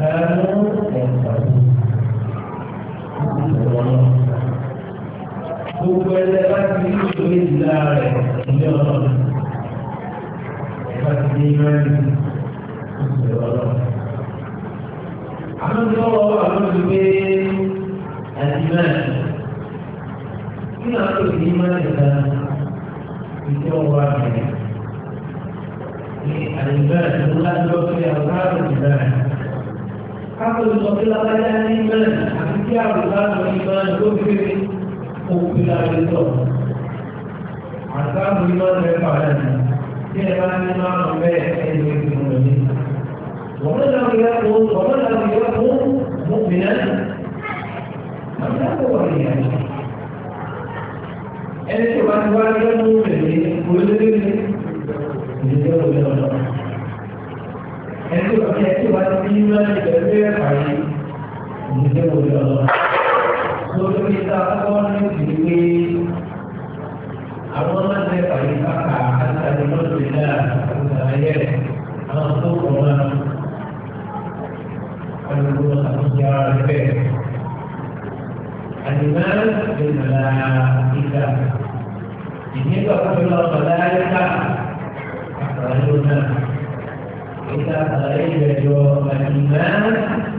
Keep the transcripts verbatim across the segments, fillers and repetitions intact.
كانوا ينفعون gbogbo ẹgbẹ́ bá ti ní ìṣòro ìdílé rẹ̀ ilé ọlọ́run bá ti ní mẹ́rin ìṣòro ọlọ́run. àwọn ìṣòro àwọn ìgbé àti mẹ́rin kí náà tó ti ní mẹ́rin kan ìṣe ọwọ́ àgbẹ̀ ní àyíbẹ̀rẹ̀ tó láti lọ sí àwọn káàkiri ìbẹ̀rẹ̀. káàkiri sọ pé lábájá ní mẹ́rin àti kí àwòrán àwọn ìbẹ̀rẹ̀ tó fi òkúta ìtọ́ àtàkùn ìmọ̀ rẹ̀ pàdé tí ẹ bá ní máa ń bẹ́ ẹni ìgbìmọ̀ rẹ̀ wọ́n lọ́wọ́ yẹ kó wọ́n lọ́wọ́ yẹ kó mú bìnrin àti àkọ́kọ́ ìyá ẹni tó bá ti wá yẹ mú bìnrin olóògbé ìdíjẹ́ òwe ọ̀dọ́ ẹni tó bá ti wá ti ní máa ń bẹ̀rẹ̀ pàdé ìdíjẹ́ òwe ọ̀dọ́. Lórí kita awal ini di awal mana paling kakak antara manusia saya untuk orang kalau satu jalan lebih animal adalah kita ini kalau malaika asalnya kita selain berjo animal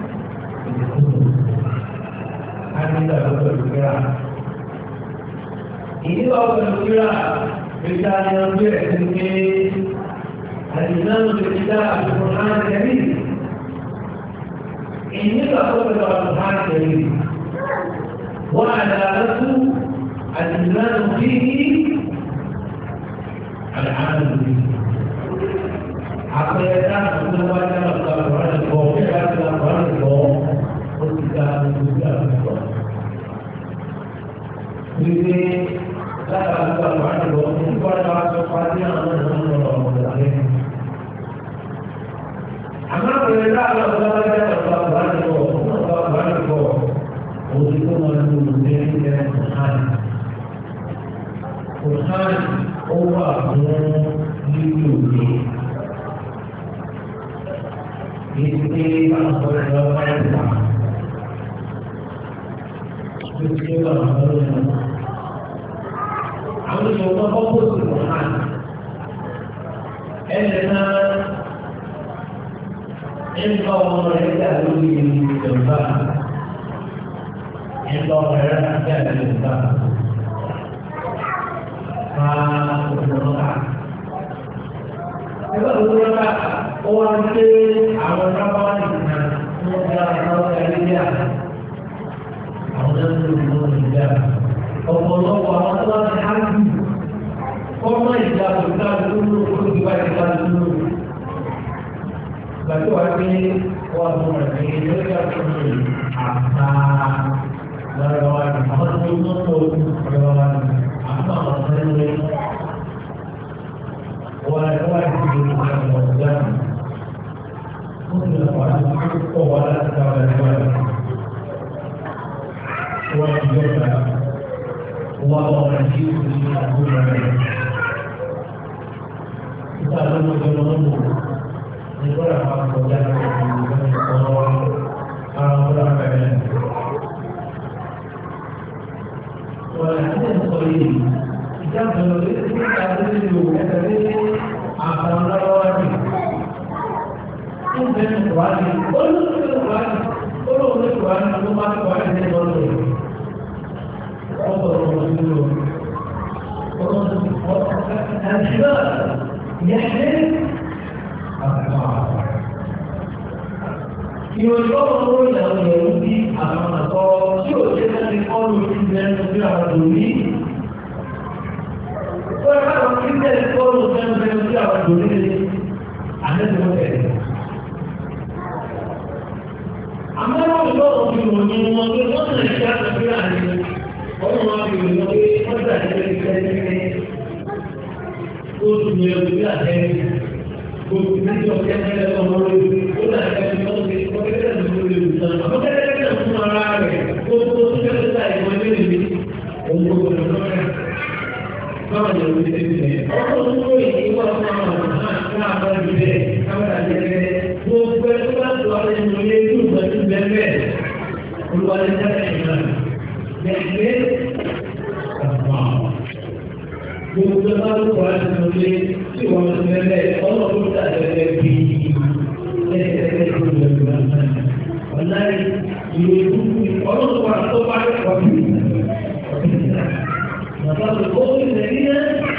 kita berkira. Ini kalau berkira, kita yang berkira, hadisnya berkira Al-Quran Karim. Ini kalau Al-Quran Karim. وعلامة الإيمان فيه العمل به. عقيدة متواترة القرآن الكريم القرآن الكريم والكتاب والكتاب Jadi, saya akan berkata bahawa ini pada sesuatu yang anda lakukan. Anak mereka kalau belajar berbahan itu, berbahan itu, untuk menjadi dengan Tuhan. Tuhan orang yang diuji. Ini kalau berbahan itu, itu adalah àwọn ìṣòro ọkọ̀ sí Quran ẹnìna ẹnìkan ọmọ rẹ̀ dà lórí ìjọba ẹnìkan ọmọ rẹ̀ dà lórí ìjọba máa òṣèlú ká ẹgbẹ́ òṣèlú ká ó wá ń gbé àwọn sábà nìkan tí wọ́n ti ra àwọn ẹlẹ́díà àwọn ẹlẹ́díà ló ń jà ọ̀pọ̀lọpọ̀ àwọn tó bá ti hájú ọmọ ìjà òkúta lórí olùgbà ìjà lórí gbàtí wà pé wọ́n mú rẹ̀ ní lórí àtúnṣe àtà lọ́rọ̀ wa ní àwọn tó ń tó ọ̀rọ̀ wa ní àwọn àwọn tó ń lé wọ́n rẹ̀ wá sí ìlú àwọn ọ̀gá mi ó sì lọ wà ní pọ̀ wá láti ká wà ní wà ní wọ́n ti jọba. Wah, wajib dilakukan. Kita akan menunggu. Ini berapa program yang orang orang berapa? Walaupun seperti kita belajar kita ada juga dari apa orang ini. Ini wajib. Kalau wajib, kalau wajib, rumah wajib dilakukan. الحباب يحمل يوجد له يهودي أمام الصلاة يوجد القول في ذلك الدولي ويحاول في ذلك القول في ذلك الدولي عن المكان أما لو يوجد في المدينة ويوجد الشيء في العالم ọ̀rọ̀ wọn fi wọ́n pé wọ́n gbà ní ẹgbẹ́ ìgbẹ́ tó tún ní ẹgbẹ́ ìgbẹ́ àtẹ́rí gbogbo ní ọjọ́ ẹgbẹ́ ọmọ lórí ó dà ẹgbẹ́ wọ́n ti wọ́n kẹ́kẹ́ ní lórí ìwòsàn àmọ́ kẹ́kẹ́ náà fún ara rẹ̀ gbogbo tó kẹ́kẹ́ ta ìwọ̀n ilé ìwé òun gbogbo lọ́rẹ́ báwọn yẹn wọ́n ti tẹ̀lé ọkọ̀ tó tó yìí wọ́n fún àwọn ọ̀nà náà fún àwọn ìbílẹ̀ káwọn àjẹgẹ́ gbogbo ẹ̀ tó bá tó àwọn ẹni ti lọ lé tí wọ́n ti lẹ́lẹ̀ ọlọ́run tó dàgbẹ́ bí ẹ̀ẹ́dẹ́gbẹ́ tó lọ lọ ọ̀nà ìwé ọlọ́run wà tó bá wà bí bàbá tó kó ilẹ̀ nílẹ̀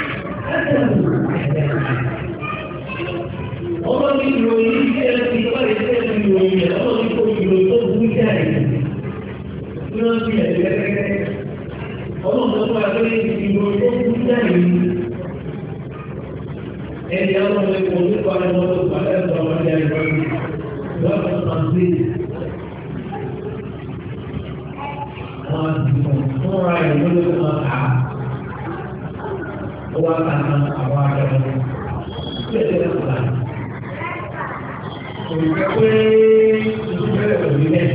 ọmọ mi ìròyìn iṣẹ́ ti wáyé iṣẹ́ ti ìròyìn ẹ̀ ọmọ mi kò ìròyìn tó bú jáde ní wọ́n fi ẹ̀jẹ̀ gẹ́gẹ́ ọmọ mi tó wà lórí ìròyìn tó bú jáde ẹni àwọn ọmọ ẹ̀kọ́ nípa ẹ̀rọ tó wà lẹ́sọ̀ ọmọdé ẹ̀rọ ìwọ́n tó máa ń gbé wọn fún ra ìlú ló máa kà á ó wá kà á àwọn akẹ́kọ̀ọ́ tí ẹ̀jẹ̀ tó wà. Òṣìṣẹ́ pé ìṣúgbẹ́rẹ̀ òní lẹ̀.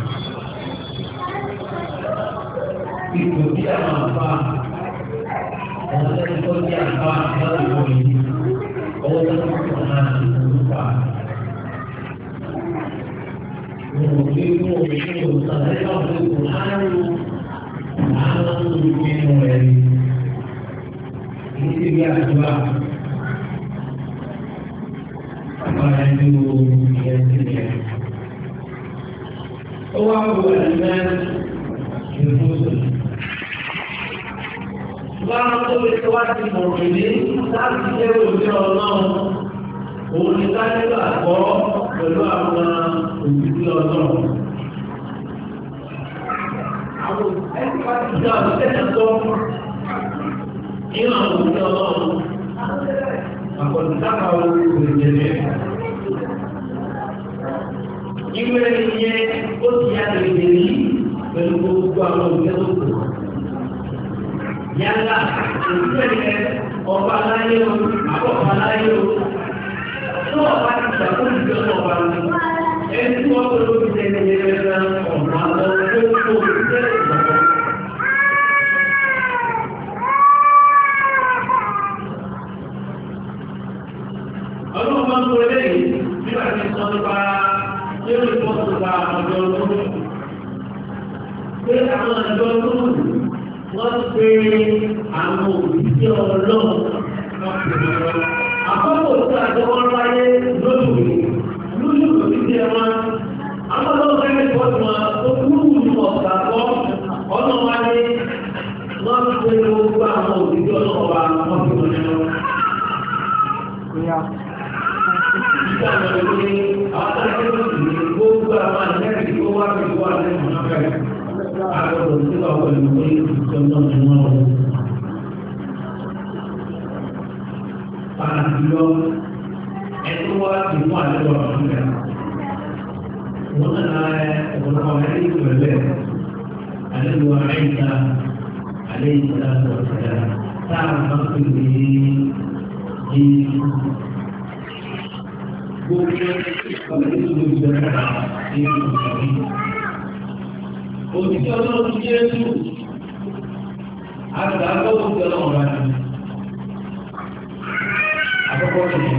Ipò tí a máa fa ọ̀nà tẹ́lẹ̀ tó ní àbá láti wọ̀ yìí, ọwọ́ tó ń sọ náà ìṣòro pa. Mo rò pé mo ò ṣe òṣìṣẹ́ náà pé kò láàrú àwọn olùgbé inú rẹ̀ ní. Kìí ṣe bí àdúrà. Para itu yang tidak. Orang beriman bermusuh. Orang tu berkuat di mobil, tak dia berjalan. Orang kita juga kau berlawan berjalan. Aku esok tidak bisa tu. Ini aku berjalan. Aku tak tahu berjalan. Ìwé ìyẹn ó ti yá lèdè yìí pẹ̀lú gbogbo àwọn òṣìṣẹ́ tó kù. Yálà òṣìṣẹ́ yẹn ọba aláyé o, àbọ̀bọ̀ aláyé o. Tó ọba ti ṣàkóso ìjọba ọba ni, ẹni tí wọ́n tó lóbi tẹ̀lé yẹn lẹ́nu ọ̀nà àwọn tó kó òṣìṣẹ́ ìgbàgbọ́. Ọlọ́run máa ń sọ eléyìí nígbà tí sọ nípa lórí ìfọ́sọ̀ bá ọjọ́ lórí. Pé àwọn ọjọ́ lórí wọ́n pe àwọn òṣìṣẹ́ ọlọ́run wọ́n pe ọlọ́run. Àkọ́kọ́ tí àjọ wọn wáyé lórí lórí òṣìṣẹ́ wọn. Àwọn ọlọ́run fẹ́ẹ́ pọ̀ sí wọn tó kúrú ní ọ̀gá kọ́ ọ̀nà wáyé. Wọ́n pe gbogbo àwọn òṣìṣẹ́ ọlọ́run wa wọ́n pe ọlọ́run. Ìjà lọ sí àwọn akẹ́kọ̀ọ́ ní gbogbo àwọn akẹ́kọ̀ọ́ tó wá sí wà lẹ́nu ọ̀nàfẹ́. Àgbọ̀dọ̀ tí wà pẹ̀lú pé ìjọ náà ni wọ́n wọ̀. Pàtàkì lọ, ẹ̀tọ́ wá sí fún àlejò ọ̀nàfẹ́. Wọ́n náà ọ̀pọ̀lọpọ̀ ẹ̀rí ìpẹ̀lẹ̀ àlejò àìsà àlejò ìsàlẹ̀ ọ̀sẹ̀ táà máa ń pè ní Jésù. Gbogbo ọ̀rẹ́ ìlú ìjọba ní ìlú. Òṣìṣẹ́ ọlọ́run Jésù, àgbà lọ́wọ́ ti ọlọ́run bá ti. Àkọ́kọ́ ti.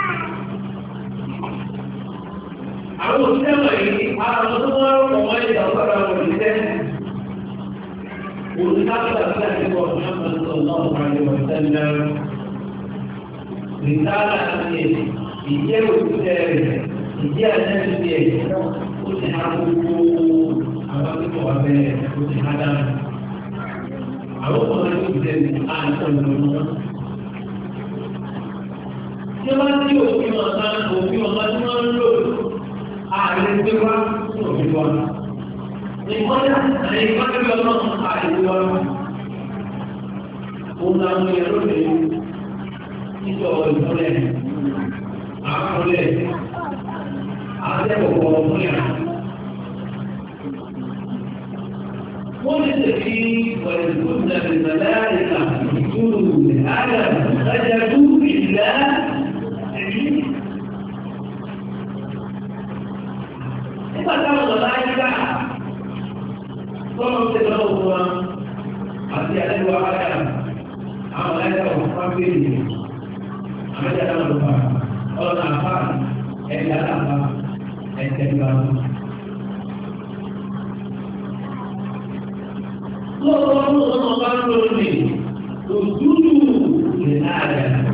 Àwọn òṣìṣẹ́ wọ̀nyí, àwọn tó wọ́n rọ̀ wọ́n ìgbà ọ̀pára wọn òṣìṣẹ́. Òṣìṣẹ́ àgbà sí àdúgbò ọ̀sán tó lọ́wọ́ àyè ọ̀sẹ̀ Rìsáàlà ti ìjẹ́ òṣìṣẹ́ rẹ̀, ìjẹ́ àjẹ́sí ẹ̀, ó ti ha gbogbo àwọn akẹ́kọ̀ọ́ wa bẹ́ẹ̀, ó ti ha dáná. Àwọn ọmọ náà yóò jẹ́ ní àìsàn ìlú. Tí wọ́n ti òfin ọ̀sá, òfin ọ̀sá tí wọ́n ń lò, ààrẹ gbé wá sí òfin wa. Ìkọ́jà àti ìkọ́jà bí ọlọ́run ààrẹ gbé wá. Òun náà ń lè lóde ìjọ ìfúnlẹ̀, àkọlẹ̀, àtẹ́kọ̀ọ́ ọ̀fúnlẹ̀. Wọ́n lè tẹ̀lé wẹ̀lúkúnnà ìmọ̀láàríkà ìjúrù ààrẹ ìdájú ìlà ẹ̀yí. Nígbà táwọn ọ̀lá ìgbà tọ́lọ́ tẹ̀lé ọ̀fún wa àti àlẹ́wọ̀ ààrẹ àwọn ẹ̀dá ọ̀fún pàgbé ada dalam lupa kalau apa eh dalam apa eh dalam lo lo lo lo lo lo ni tujuh ada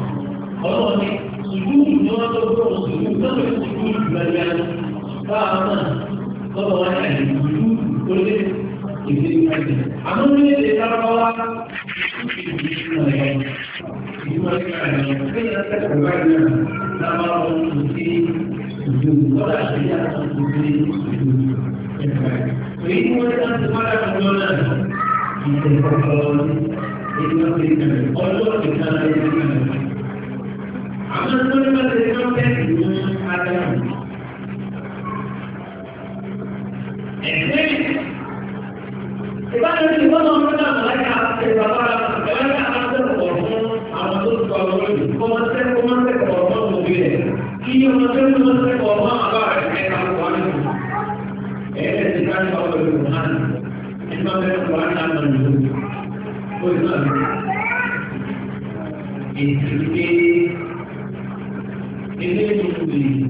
ọlọ́run ní ìlú ìlú wọn tó gbọ́ ìlú lọ́wọ́ ìlú ìgbàlẹ́ báwa náà lọ́wọ́ wọn yà ìlú tó lé ìdí ìgbàlẹ́. àmọ́ ní èdè lárúbáwá ìlú ìgbàlẹ́ ìlú ìgbàlẹ́ lẹ́yìn akẹ́kọ̀ọ́ báyìí náà lábára wọn kò sí ìlú lọ́dà àti àtúntò sí ìlú ìgbàlẹ́. èyí tí wọ́n ti dáhùn sí wáyà fún lọ́nà ìtẹ̀kọ̀ọ́ ìlú ìgbàlẹ́ ọjọ́ ìkàlẹ̀ ìgbàlẹ́. àwọn tó ní wọ́n ti rí wọ́n bẹ́ẹ̀ ní adáyọ̀. ẹ̀sẹ̀ ìbára ní ìwọ́n náà wọ́n náà láyé àti bàbá ẹ̀rọ àtẹ̀kọ̀ fún àwọn tó ti kọ̀ lórí kọ́mọ́tẹ́ kọ́mọ́tẹ́ kọ̀ fún òbí rẹ̀ kí ọmọdé kọ́mọ́tẹ́ kọ̀ fún àbá rẹ̀ ẹ̀ka wà nínú. ẹ̀ẹ́dẹ̀ ti ká ní ọ̀pọ̀ ìlú hàn nígbà bẹ́ẹ̀ kọ̀ wá ní àmọ́ ìlú. ó yẹ náà ètùtù ilé ìlú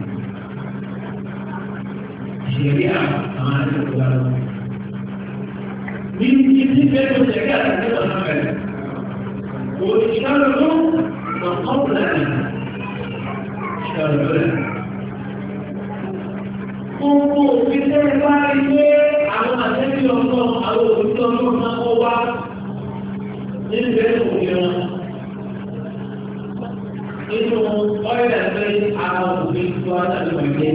ìṣẹ̀lẹ̀ àwọn àjọ̀gbà lọ. Ní ibi bẹ́ẹ̀ tó ṣẹ̀rí àti ọ̀nà rẹ̀, òṣìṣẹ́ ló lọ ọ̀pọ̀lọpọ̀ ìṣẹ̀lẹ̀ rẹ̀. Gbogbo òfìsẹ́ bá ilé àwọn àjẹ́bí ọ̀nà àwọn òṣìṣẹ́ ọ̀nà máa kọ́ wá nínú bẹ́ẹ̀ òfin wọn. Nínú ọ̀rẹ́ ẹ̀fẹ́ àwọn òfin tó adájọ́ ìgbé.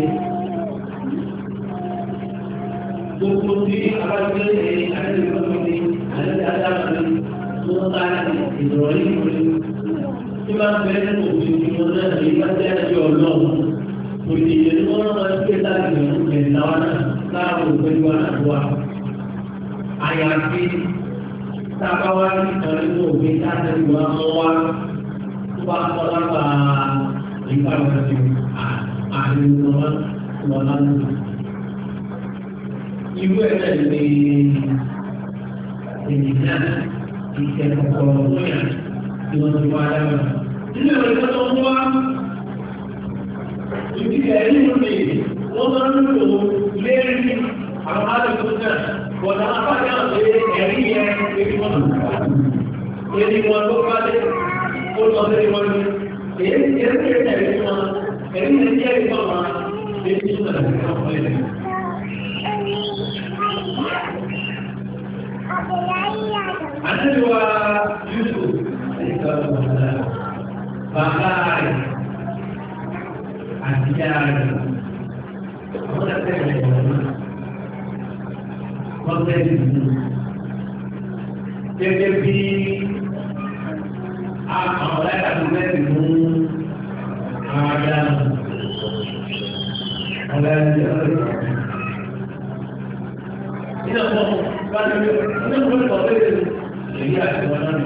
Gbogbo tí abájọ́ ẹ̀yẹ àti ìfọ́nmi àti adájọ́ tó ń bá ìrọ̀lẹ́ ìrọ̀lẹ́. Tí máa ń bẹ̀rẹ̀ nínú òfin tí wọ́n náà lè bá jẹ́ ẹjọ́ ọlọ́run. Òṣìṣẹ́ tí wọ́n máa ń gbé láti ìrọ̀lẹ́ ẹ̀dá wa náà láàbò pẹ̀lú àdúrà. Àyàfi tábáwá ní ìtàn nínú òfin láti ìwà mọ́ wá. Pak Kolaka informasi ahli ulama ulama ibu ada di di sana di sekolah di mana ada ini mereka semua ini dari ini orang itu dari hal-hal itu kan kalau apa yang dari yang dari mana dari mana kali और अगर वो ये ये क्या है इसमें कहीं नहीं किया इसमें ये चीज़ तो है ada dua Yusuf bahkan ajar orang terkenal konten jadi àwọn ọ̀rẹ́ta tó mẹ́rin mú ààrẹ ọ̀rẹ́ta nínú ọmọ bá ní nínú ọmọ ọ̀rẹ́ta èyí àti wọn náà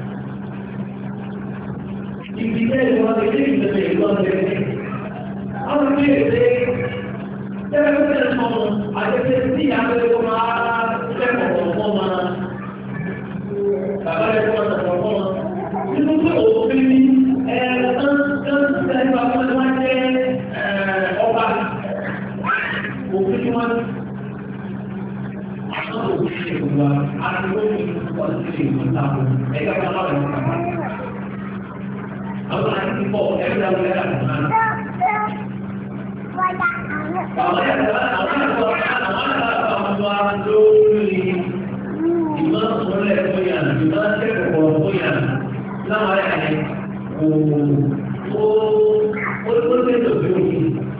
ibi tẹ́ ìwọ́n ti dé ìgbẹ̀rẹ̀ ìwọ́n tẹ́lẹ̀ àwọn ìgbẹ̀rẹ̀ tẹ́lẹ̀ tẹ́lẹ̀ mọ́ àjẹ́sẹ̀ sí àgbẹ̀rẹ̀ máa tẹ́kọ̀ọ́ fọ́ máa bàbá rẹ̀ fọ́ ọ̀tọ̀ nínú pé òfin ní ẹ̀ẹ́dán tán tẹ́lẹ̀ bá wọ́n wá jẹ́ ọba òfin ní wọ́n àwọn òfin ìgbà àti òfin wọ́n ti lè mú tábù ẹgbẹ́ kan lọ́wọ́ ẹ̀wọ̀n kàmá àwọn àti ti pọ̀ ẹgbẹ́ àwọn ẹ̀dá kan náà. àwọn ẹ̀dá àwọn ẹ̀dá àwọn ẹ̀dá àwọn ẹ̀dá lórí ìmọ̀ ìmọ̀lẹ̀ fóyà ìmọ̀ ìkẹ́kọ̀ọ́ fóyà láwọn ẹ̀yà ni ó ó ó lé lòdì òkè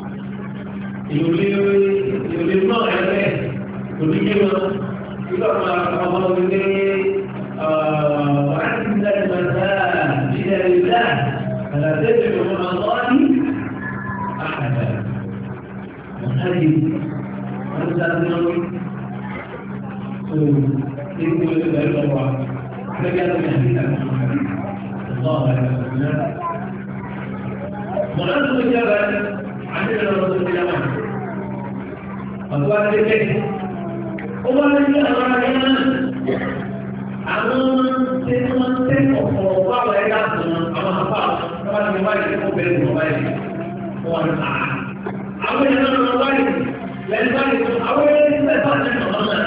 ìròlé ìròlé náà ẹgbẹ́ òdíje wọn nígbà máa ọmọ wípé wàá ti lẹ́nu mẹ́ta ìdílé ìlà àlàdébẹ̀ ọmọ àwọn ní àkàtà ọ̀hánì wọ́n ti sáré lọ́wọ́ tó ní kí wọ́n ti bẹ̀rẹ̀ lọ́wọ́ àgbẹ̀yà lọ́wọ́ àdìgbà الله عليه وسلم ونحن الإجابة عندنا رسول الله فقال لك هو الذي أمرنا àwọn tí wọ́n tẹ́ ọ̀pọ̀ báwọn ẹ̀dá àtúnmọ̀ àwọn àpá àwọn àti wáyé tó bẹ̀rẹ̀ mọ̀ báyìí wọ́n ń ta. àwọn ẹ̀dá náà wáyé lẹ́nu báyìí àwọn ẹ̀dá tí wọ́n bá tẹ̀ ọ̀nà náà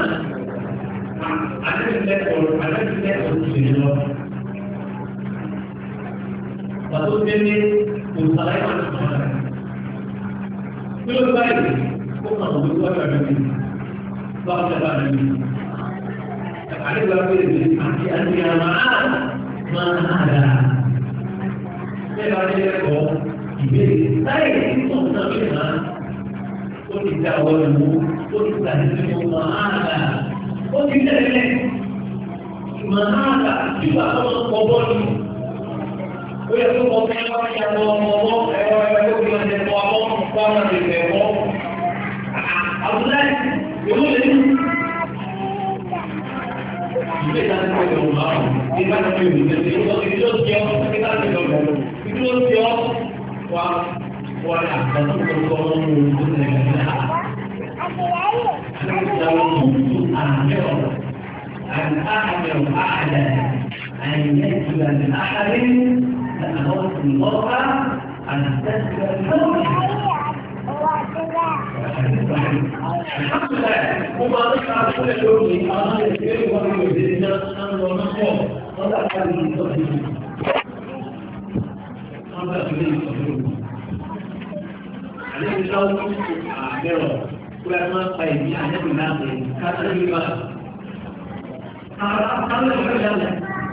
àti ìlẹ́kọ̀ọ́ àti ìlẹ́kọ̀ọ́ tó ṣe lọ. Satu ini usaha yang ada. Belum baik, kok mau berbuat ada ini? Baca ada ini. Ada lagi ini anti anti aman mana ada? Saya ada kok ini saya itu sebenarnya kok tidak boleh, kok tidak boleh mana ada? Kok tidak boleh? Mana ada? Juga kalau kobol ó yẹ kó mọ fẹ́ wá ní àwọn ọmọ ọmọ ẹ̀rọ ẹ̀rọ tó fi ọ̀sẹ̀ tó ọmọ wọn máa lè fẹ́ mọ́. Àbúlá yòówó lè ní. Ìgbé ìdájọ́ ìgbà ìgbà ọ̀gá ọ̀hún nígbà tó fi ìgbà ìgbà ìgbà tó ti ọ́ nígbà tó fi ọ̀gá ọ̀hún ìgbà tó ti ọ́ wá wá ní àgbà tó fi ọ̀gá ọ̀hún ní ìlú Nàìjíríà. Àlejò àwọn àmìọ̀ àmìọ̀ àdà àyẹ̀yẹ̀ àhàlẹ́ أمرت المرأة أن تسكن زوجها. الحمد لله وما ذكر كل يوم أنا يسير وما يزيد أنا ونصوم ولا أحد يصلي هذا الذي يصلي عليه الصلاة والسلام ولما قيل يعني بالناس كان الإمام هذا أقل حاجة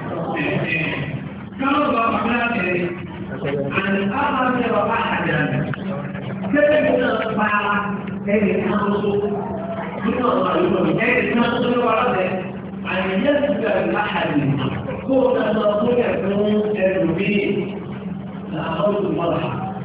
kalau bapak anak apa aja, kita bisa separah dari masuk, kita lalu dari masuk orang deh, ayat juga lahir, kota masuk ke dalam terlebih, lalu malah,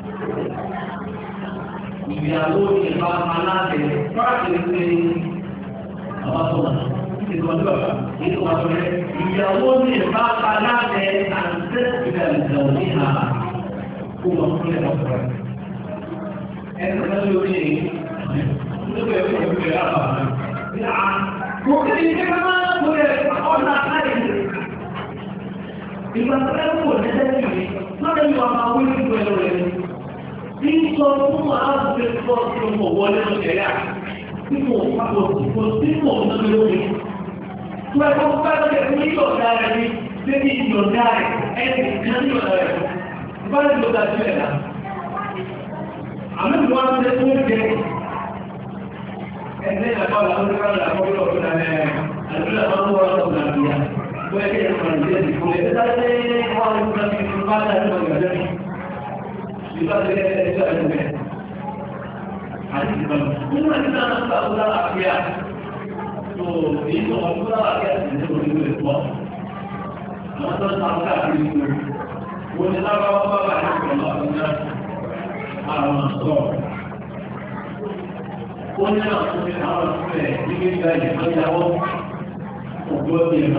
lalu kita mana deh, pasti ini apa tuh? Itu apa? Itu apa? Ìyàwó ní ìbápa láti àǹtẹ́sìlẹ̀ ìjọ̀níhà kó wọ́n fún ẹ̀ ọ̀pọ̀. Ẹni tó lórí nígbà ẹ̀kọ́ ìgbé àbá náà. Mo kí ni kí ká máa ń gbé ọ̀nà àkáyè. Ìgbà tó lẹ́kọ̀ọ́ kò ní sẹ́yìn mi, lọ́dọ̀ yìí wà máa wí ní ìgbẹ́ rẹ̀. Bí sọ fún aláàbò tó tó mọ̀ wọlé lọ́kẹ̀ẹ́ yà, tí mo pàpọ̀ kò sí mò ń lọ́dọ̀ lórí. Tuhan bukan menjadi saudara ini, jadi saudara, eh, jadi saudara. Bukan saudara saudara. Amin bukan sesuatu. Eh, saya tak tahu lalu kalau aku itu saudara, adalah orang orang saudara dia. Boleh kita menjadi di kulit. Tetapi orang bukan berubah dan menjadi. Kita tidak bisa juga. Hari kita, kita tidak tahu saudara dia. तो ये तो हम पूरा आगे से जो भी हुए तो मतलब सामने आती है वो जितना का बाबा का है तो Allah Allah तो वो ने ना तो हमारा से ये भी है कि जाओ तो वो भी है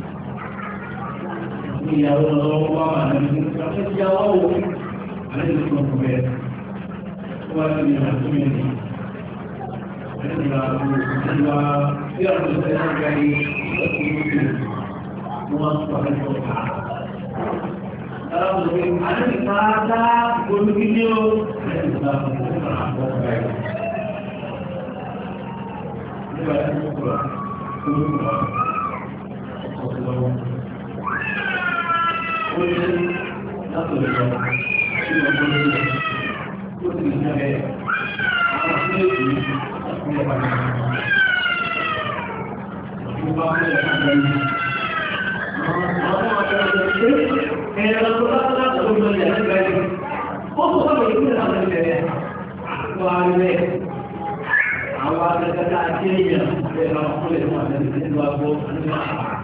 ni ya वो लोग बाबा ने कहा जाओ अरे इसको तो है वो भी है तो नहीं Kedua, dia harus dari muasabah Al-Quran. Dalam bentuk ada di mata, bentuk video, ada di dalam bentuk Al-Quran. Ini adalah Al-Quran. Al-Quran. Al-Quran. Kemudian, satu lagi, kita boleh kita lihat apa sih ini? Ini apa? Jumpa dengan ini. Apa ada itu? Kalau kita tak tahu bagaimana jadi, apa yang kita akan jadi? Awal ini, awal kita akhirnya kita boleh masuk di dua puluh lima.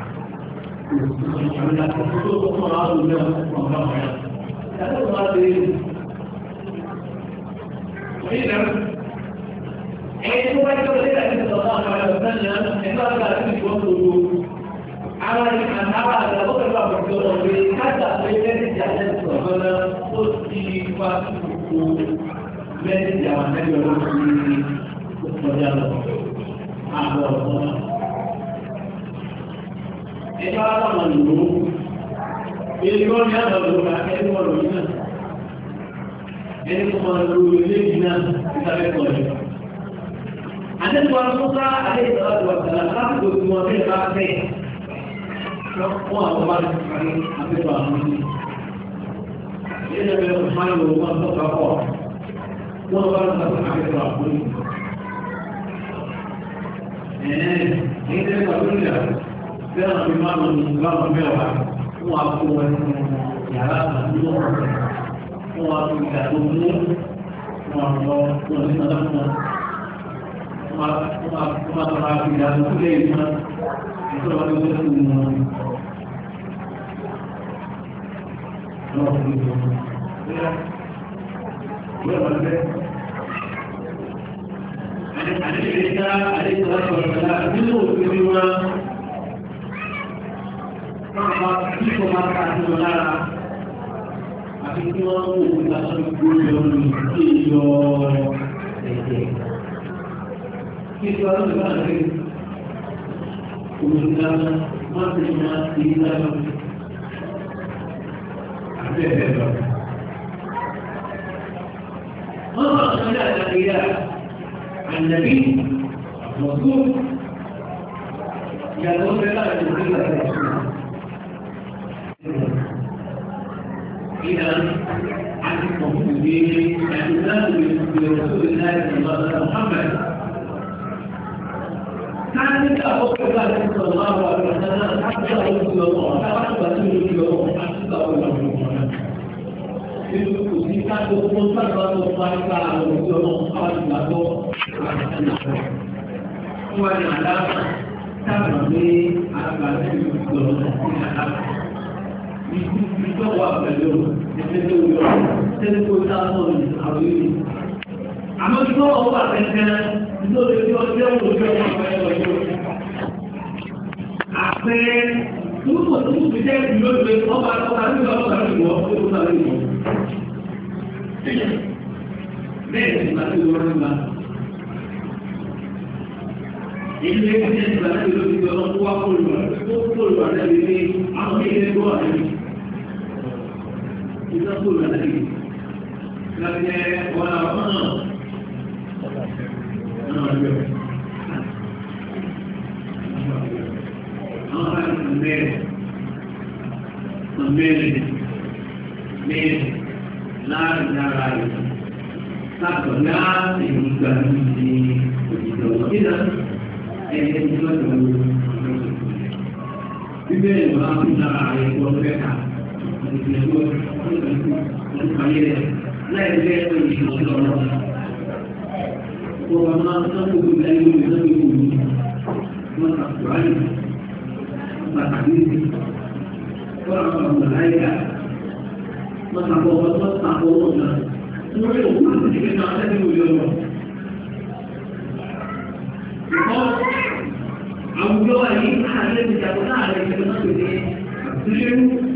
Kita perlu orang juga orang. Kalau ada ini, ini itu kan kalau kita tidak tahu apa yang sebenarnya, itu adalah itu dulu. Awal ini awal adalah beberapa perkara yang kata menjadi jalan sebenarnya posisi waktu menjadi jalan dari orang ini berjalan. Awal. Itu adalah menunggu. Ini orang yang baru ini baru ini. Ini baru ini kita lihat. Ada dua muka, ada dua dua dalam satu dua dua pakai. Semua orang kami ambil bahan ini. إذا لم يحمل وانتقى وغلط حفظه إذا يقول له كان بمعنى الإسلام بيوعى هو أقوى يعرف النور هو أقوى النور هو أقوى النور وما ترى في هذا كله يقول لك عن الإسلام عليه الصلاة والسلام منه كلمة فقط كيف ما تعلم لنا أكيد ما هو متصل بكل كيلو كيف هذا الأمر ومن ما تجمع إلا ما أخذنا الأنبياء عن النبي الرسول يقول لنا النبي إذا عندكم في اعتزاز برسول الله صلى الله عليه وسلم محمد كانت أبوك صلى الله عليه وسلم حتى رسول الله حتى رسول الله حتى رسول الله itu kita kumpulkan satu mereka untuk mengkaji atau Tuhan ada kami akan juga tidak itu kita waktu itu itu itu tahu hari ini. Amal itu apa saja itu itu dia udah apa itu. Apa itu itu bisa juga apa apa itu apa itu itu tadi. Bẹ́ẹ̀ni ìgbà tí ó rọrùn gbà. Ilé ẹgbẹ́ ìgbà tí ó ti gbọ́ ọkọ̀ wá kóòlùwà tó kóòlùwà lẹ́bi ní àwọn ilé ẹgbẹ́ wà lẹ́bi. Ìgbà kóòlùwà lẹ́bi. Láti ẹ wọ́n àwọn náà. Àwọn àgbẹ̀. Àwọn àgbẹ̀ mẹ́rin. Mẹ́rin. Mẹ́rin. Láàrin lára rẹ̀ láàtọ̀ láti ìgbà ní ìjọba nígbà ẹni tí wọ́n tó lò bíbẹ́ ìwà fún lára rẹ̀ kọ́ mẹ́ta ìgbìyànjú ọdún parí rẹ̀ láì lé ẹ̀kọ́ ìṣòro lọ́wọ́. Wọ́n máa ń sọ́kò gbogbo ẹni lórí lórí òní wọ́n ta kùránì pàtàkì wọ́n àwọn ọmọ láìka. Masa bawa masa bawa mana? Semua itu pun tidak ada di ujung. Kalau awal ini ada di jalan ada di mana ini? Tujuh,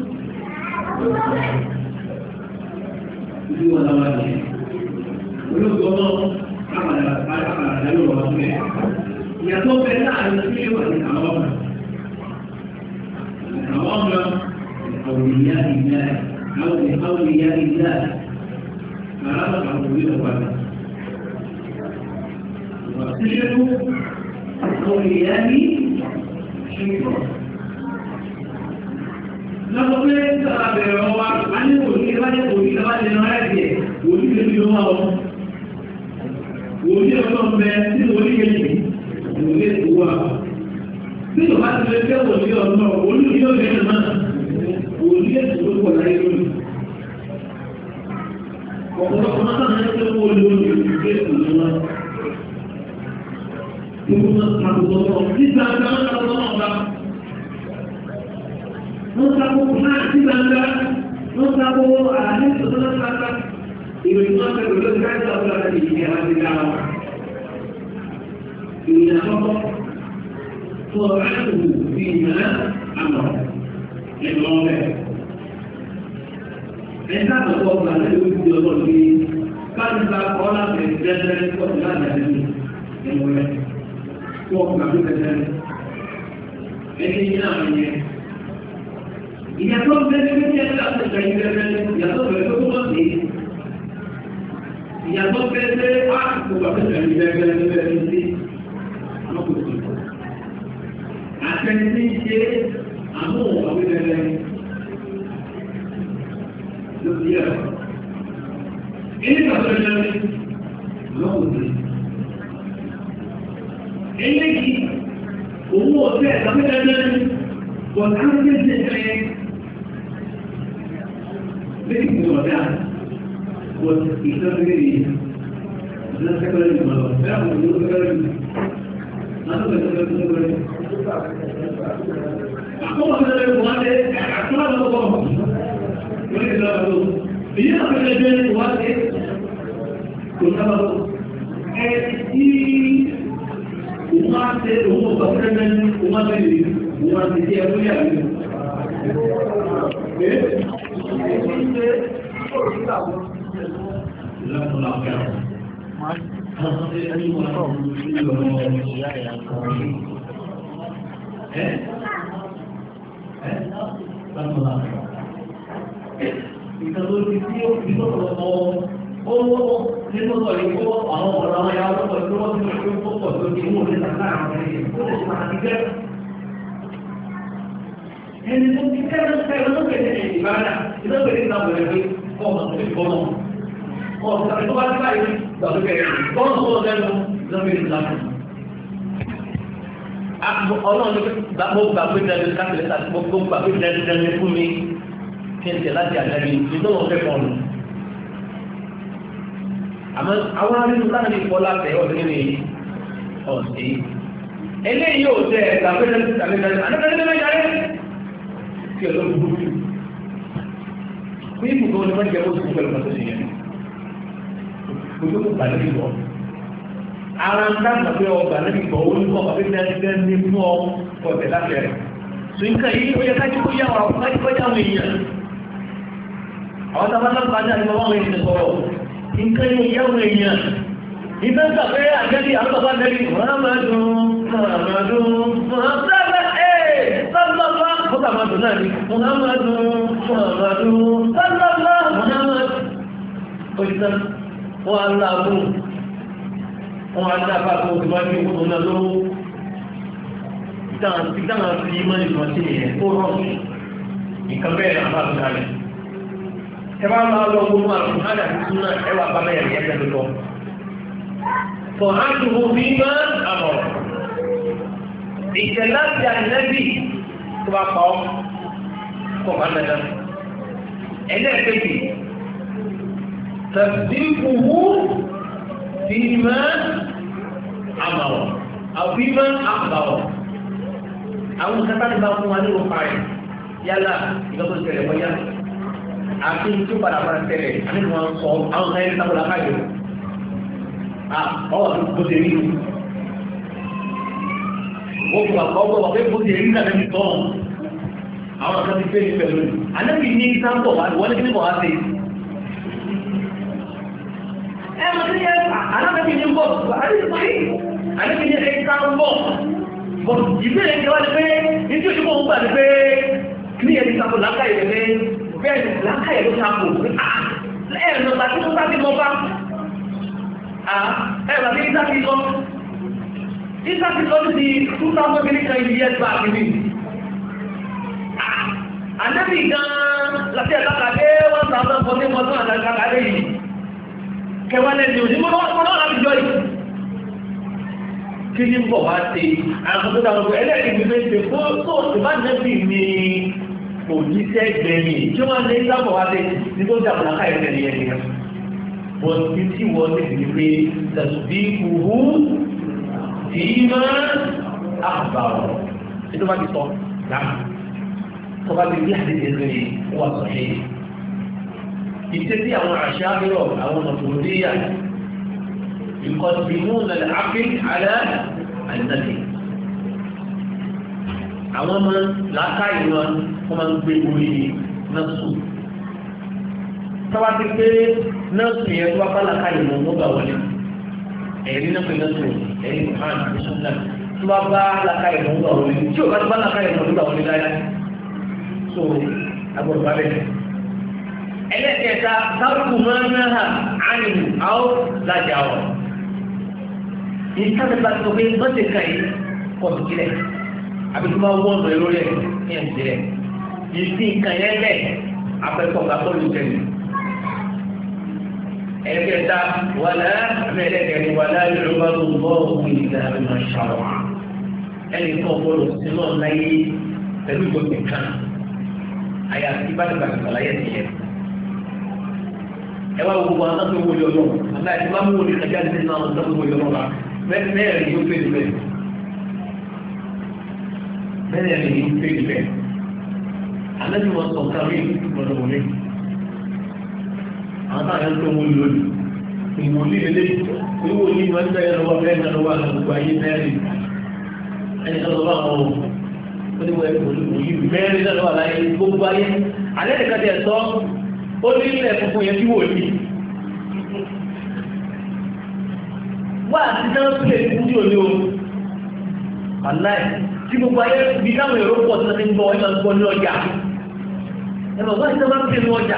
tujuh awal ini. Kalau kalau apa ada apa ada lalu awal ini. Ya tu benda ada tujuh awal ini awal. Awal awalnya ini. أو لأولياء الله فهذا تعبدين الوالد واستشهدوا أولياء الشيطان لقد يتبع بالعوار عن الولي لبعض الولي لبعض النوادي ولي لبي الله ولي الله بأسل ولي يجي ولي هو بلو هذا الذكر ولي الله ولي يجي المنى ولي يجي ولا يجي ọ̀pọ̀lọpọ̀ náà ní ẹgbẹ́ owó lórí ìgbé ìlú wọn. Ìwọ̀n náà kàbùkọ̀ náà nígbà tí wọ́n kàbùkọ̀ náà bá. Wọ́n kàbùkọ̀ náà nígbà tí wọ́n kàbùkọ̀ àdé ìṣòro náà kàkà. Ìròyìn náà kàbùkọ̀ lórí káyọ̀ ọ̀pọ̀ láti ìṣẹ́ àti dára wa. Ìròyìn àkọ́kọ́ tó ọ̀rọ̀ àtùkù fi ìmọ̀lá àmọ̀ ẹ̀mọ́ ọ̀bẹ. Ẹ̀ka àtọ̀kọ́ ọ̀gbà lẹ́yìn ojú ti ọlọ́run ní káàdùkà kọ́ láti ẹ̀ẹ́dẹ́gbẹ́rẹ́ tó ọ̀gbà láti ẹ̀mọ́ rẹ̀ tó ọ̀gbà tó tẹ̀lé. Ẹni ní àwọn yẹn. Ìyàtọ̀ bẹ́ẹ̀ ní ẹgbẹ́ àti ìgbà ìgbẹ́rẹ́ ìyàtọ̀ bẹ́ẹ̀ tó tó sí. Ìyàtọ̀ bẹ́ẹ̀ tẹ́ àkókò àti ìgbà ìgbẹ́rẹ́ ìgbẹ́rẹ́ sí. Àtẹ̀sí ṣe àmúhùn àwílẹ̀lẹ̀ lórí ẹ̀rọ. Ini maksudnya lọ́wọ́dé. Eléyìí, owó ọ̀tẹ́ ẹ̀sàmẹ́lẹ́lẹ́ wọ̀n á ń gbé ṣe ẹ̀ lẹ́yìn tí wọ́n dá wọ́n ìtọ́lẹ́lẹ́ yìí lọ́sẹ̀kọ́lẹ́ ìgbọ̀n lọ bẹ́ẹ̀ àwọn olóògbé lọ́sẹ̀kọ́lẹ́ àkọ́kọ́ tẹ́lẹ̀ wọ́n tẹ́ àkọ́kọ́ lọ́kọ́ wọ́n lè lọ́wọ́ èyí àpẹẹrẹ wọ́n tẹ́ kò sábà lọ ẹ tí òun máa ń tẹ òun ọ̀gá fẹ́rẹ́ ní òun máa tẹ̀lé òun máa ti jẹ́ ẹgbẹ́ yàrá rẹ̀. ẹ ẹ ní ṣe ìlànà àfẹ́ àwọn àwọn ẹni wọn náà ń lọ ìyá ìyá kan ẹ ẹ láti máa ìtàló ti tí ó fi lọ́pọ̀ owó nínú ọ̀rọ̀ ìwọ́ àwọn ọ̀rọ̀ àwọn ya lọ́pọ̀ tí wọ́n ti fi ó pọ̀ tó ti mú ní sàkà àwọn ẹ̀yẹ tó lè ṣe máa ti gẹ́ ẹni tó ti kẹ́rẹ́ kẹ́rẹ́ ló kẹ́rẹ́ ní ìbára ìlọ́pẹ̀ ní ìlànà ẹgbẹ́ ọmọ tó fi kọ́nà ọmọ tó bá ti báyìí gbàgbé kẹ́rẹ́ kọ́nà tó lẹ́nu lọ́pẹ̀ ìlànà ọlọ́run gbogbo gbàgbé dẹ́nu káfílẹ̀ tàbí gbogbo gbàgbé dẹ́nu fún mi kí n tẹ̀ láti àjẹ́bí ìdánwò fẹ́ kọ́nù àmọ́ àwọn arínú láti pọ̀ láti ọdún ní ọ̀sí eléyìí yóò tẹ́ ẹ̀gbàgbẹ́lẹ́ àdẹ́gbẹ́lẹ́ kí ọlọ́run gbogbo kí ibùdó ni wọ́n jẹ́ oṣù pẹ̀lú ọ̀sẹ̀ sí yẹn gbogbo kò gbà lórí lọ ara ń dágbà pé ọgbà lórí ìgbọ̀ ó ní kọ́ pé dẹ́gbẹ́ ní fún ọ ọ̀tẹ̀ láti rẹ̀ so nǹkan yìí ó yẹ kájú kó yá wọn kájú kó yá wọn èèyàn àwọn tábà lágbàá ní àdìmọ́ wọn èèyàn sọ̀rọ̀ nǹkan yóò yáwọn èèyàn ìfẹ́ sàpé àjẹ́bí àlọ́bàbá lẹ́bí Muhammadu Muhammadu Muhammadu ẹ̀ sọ́lọ́lá Muhammadu náà ni Muhammadu Muhammadu sọ́lọ́lá Muhammadu òṣìṣẹ́ wọ́n aláàbò wọ́n aláàbà tó ti bá ní òkú náà lówó ìdáhà sí mọ́ ìgbọ̀n sí ẹ̀ ó rọ̀ nǹkan bẹ́ẹ̀ náà bá tó kalẹ̀ ẹwà máa lọ gbogbo àrùn ádà tí súnà ẹwà bá mẹ́rin ẹgbẹ́ lọ́tọ́ fọ̀ ájúwò bí máa àmọ̀ ìṣẹ̀ láti ànẹ́bì tó bá pa ọ́ kọ̀ bá dandan ẹlẹ́ẹ̀kejì tẹ̀síkùwú bí máa àmọ̀ àbí máa àbàwọ̀ àwọn ìṣẹ́ta ti bá fún wa ní òpá rẹ̀ yálà ìgbàgbọ́ ìṣẹ̀lẹ̀ wọ́yá àti tó padà máa tẹ̀lẹ̀ nínú wọn sọ àwọn ọ̀sán ẹni sábọ̀lá káyọ̀ ọwọ́ tó ṣe rí o fún àkọ́kọ́ wà pé bó ṣe rí náà lẹ́nu tọ́ àwọn ọ̀sán ti fẹ́ ní pẹ̀lú ànábì ní sáńpọ̀ wọ́n ní kí ní bọ̀ wá sí ẹ mọ̀ sí ẹ ànábì ní bọ̀ ànábì ní ẹ sáńpọ̀ bọ̀ ìbéèrè ti wá ní pé ní tí òṣùpọ̀ ń gbà ní pé kí ní ẹni sáńpọ̀ lákàyè rẹ̀ bẹ́ẹ̀ni lákàyè ló ṣàpò ẹ̀rọ tàbí tó sábí mọ́ bá ẹ̀rọ tàbí ìsáfi lọ ìsáfi lọ sí two thousand million years back ní ànábì gan láti ẹ̀lákàdé one thousand forty one thousand àdákàdé yìí kẹwàá lẹ́ni òní mọ́ náà láti jọ yìí kí ní bọ̀ wá sí àwọn tó dáwọn ẹlẹ́rìí méjì fún tó ìbánẹ́bì ní òjíṣẹ́ gbẹ̀mí tí wọ́n lé sábọ̀ wá dé ní tó dàbọ̀ láká ẹ̀rẹ́ ní ẹni rẹ̀ wọ́n ti tí wọ́n lè fi pé tẹ̀sùbí kúrú tí máa àbàwọ̀ tí tó bá ti sọ náà tó bá ti bí àdéhùn lórí wà sọ yé ìṣe tí àwọn àṣà mìíràn àwọn mọ̀tòmọ́déyà ìkọ̀sìmú nàlẹ́ àfin àlẹ́ àdínàlẹ́ àwọn ọmọ làákàyè wọn wọ́n máa ń gbé orí nọ́ọ̀sù tọ́wá ti pé nọ́ọ̀sù yẹn tó bá bá làákàyè wọn wọ́n gbà wọlé ẹ̀rí náà pé nọ́ọ̀sù ẹ̀rí mohan bisunna tó bá bá làákàyè wọn gbà wọlé tí ò bá ti bá làákàyè wọn gbà wọlé dáadáa so agbọ̀dọ̀ bá bẹ̀. ẹlẹ́kẹ̀ẹ́ta sábùkù máa ń náà ánìmù áó lájà ọ̀ ìtàkùn bá ti sọ pé mọ́tẹ̀ kan yìí kọ̀ àbí tó bá wọ́n lọ lórí ẹ̀ ní ẹ̀jẹ̀ rẹ̀ yìí sí nǹkan yẹn lẹ̀ afẹ́kọ̀ọ́ gbà tó lù tẹ̀lé ẹ̀kẹta wàlá mẹ́lẹ́kẹ̀ẹ́ wàlá yorùbá tó bọ́ òun ìgbà ìmọ̀ ṣàwà ẹni tó gbọ́dọ̀ sí náà láyé pẹ̀lú ìgbọ̀gbẹ̀ kan àyàfi bá ti bàtà láyé nìyẹn. ẹ wá gbogbo àwọn tó wọlé ọlọ́run àti àti bá mú wọlé kájà ní náà tó wọlé ọlọ́run wa mẹ́rin yóò fẹ́ níbẹ̀ mẹ́rin yóò fẹ́ níbẹ̀ alẹ́ ni wọ́n sọ káwé lọ́dọ̀ wọlé àwọn táwọn yẹn tó wọlé lónìí ìwòlí lélẹ́ ìwòlí wọn tẹ́ ẹ lọ́wọ́ bẹ́ẹ̀ náà lọ́wọ́ àwọn gbogbo ayé mẹ́rin ẹni tó lọ́wọ́ àwọn oníwọ̀ ẹ̀kọ́ ìwòlí mẹ́rin náà lọ́wọ́ àlàyé gbogbo ayé alẹ́ nìkan tẹ̀ sọ ó ní ilẹ̀ funfun yẹn tí wòlí wá àti náà tó lè fún tí ò ní o aláì tí gbogbo ayé bí káwọn èrò pọ̀ tó ti ń bọ̀ ẹ̀ máa ń gbọ́ ní ọjà ẹ̀ máa wá ìjọba máa ń pè ní ọjà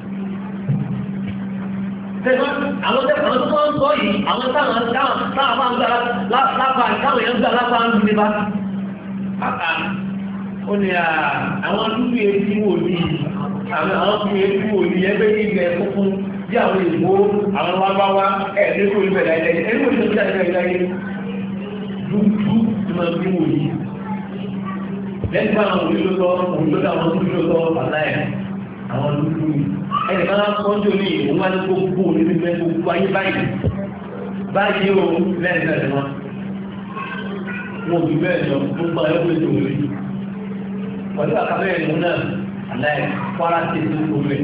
àwọn tẹ́kọ̀ọ́ tó ń sọ yìí àwọn táwọn táwọn táwọn máa ń gbà lápá táwọn èèyàn gbà lápá ń dúdé bá pàtà ó ní àwọn dúdú etí wò ní àwọn dúdú etí wò ní ẹgbẹ́ ilẹ̀ funfun bí àwọn ìbò àwọn wáwáwá ẹ̀ lẹ́kọ̀ọ́ ìbẹ̀ láyé ẹ̀kọ́ ìbẹ̀ láyé láyé dúdú tí máa ń bí wò ní lẹ́gbẹ́ àwọn olùdókọ́ olùdókọ́ àwọn olùdókọ́ pàtà ẹ̀ àwọn dúdú ẹni kan sọ́jọ́ ní òun wá ní gbogbo onígbẹ́ gbogbo ayé báyìí báyìí o lẹ́yìn náà ni wọ́n wọ́n bí bẹ́ẹ̀ lọ gbogbo ayé wọ́n tó wọlé pẹ̀lú àkàbẹ́ ẹ̀rọ náà aláì kwara ti tó tó lẹ̀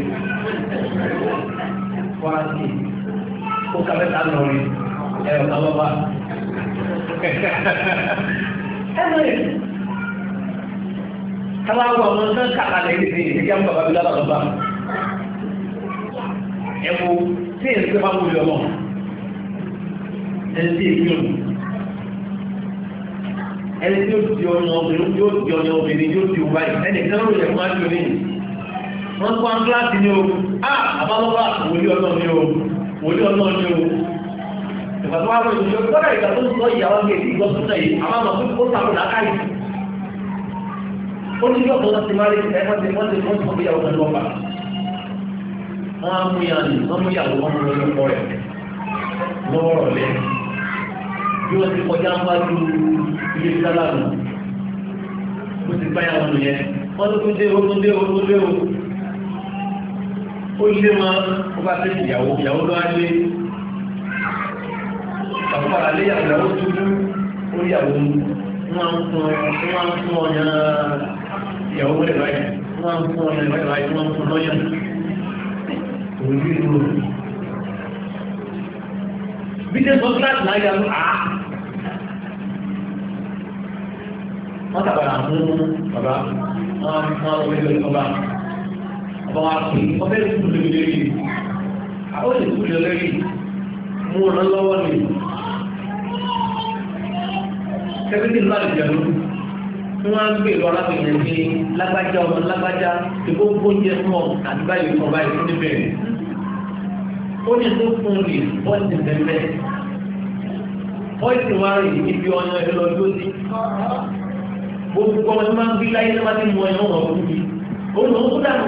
kwara ti ó kàbẹ́ ta lọ rí ẹ̀rọ kan lọ́ba ẹ̀rọ yẹn káwá wọ ọmọ náà kàkà lẹ́yìn sí ìdíjà ń bàbá bí lábàá lọ́ba ẹ̀wọ̀ tí èyí tó bá wù lọ mọ̀ ẹni tí èyí yóò ẹni tí ó di ọyàn obìnrin yóò di ọyàn obìnrin yóò di ọba yìí ẹni tí wọ́n yẹ fún àjò ní wọ́n kọ́ kíláàsì ní o a àbálọ́bà wòlíì ọ̀nà ní o wòlíì ọ̀nà ní o ìgbà tó wà lọ ìjọ kọ́dà ìgbà tó ń sọ ìyàwó ní èdè ìgbọ́sùn náà yìí àwọn àmọ́ ó sàrò lákàyè ó ní yọ̀bọ̀ wọn ti máa rí ẹ̀ wọ́n ti wọ́n ti wọ́n ti fọ́ ìyàwó pẹ̀lú ọba wọ́n á mú yàrá wọ́n mú yàwó wọn mú lọ́pọ̀ rẹ̀ lọ́wọ́ rọ̀lẹ́ bí wọ́n ti kọjá ń bá ju ilé sálàmù ó ti báyà wọn yẹn wọ́n tó tún dé ó tún dé ó tún dé ó ó lé wọn ó bá fẹ́ ìyàwó ìyàwó ló wá lé bàbá àlẹ́ ìyàwó tuntun ó yàwó wọn ń fún wọn ń fún ọyàn ìyàwó wọlé báyìí wọn ń fún ọyàn ìwáyìí báyìí wọn ń fún lọ́yàn òjú ìlú bí jẹ́ sọ kíláàsì náà yà ló àá wọ́n tàbàrà fún bàbá wọ́n wọ́n wọ́n wọ́n ọba ọba wa pè ọbẹ̀ ìlú lórí lórí àwọn ìlú lórí mú ọ̀nà lọ́wọ́ ni kẹ́kẹ́ tí láti jẹ̀lú tí wọ́n á gbé lọ alábìyẹn ní lágbájá ọmọ lágbájá ìbò gbóúnjẹ fún ọ àti báyìí fún báyìí fún níbẹ̀ ó ní tó fún rí bọ́ọ̀sì tẹ́lẹ̀ bọ́ọ̀sì wá rí ibi ọ̀nà ẹ̀ lọ tó sí gbogbo ọmọ tí máa ń gbé láyé tó bá ti mú ẹ̀yàn wọn fún mi ó lọ ó dànù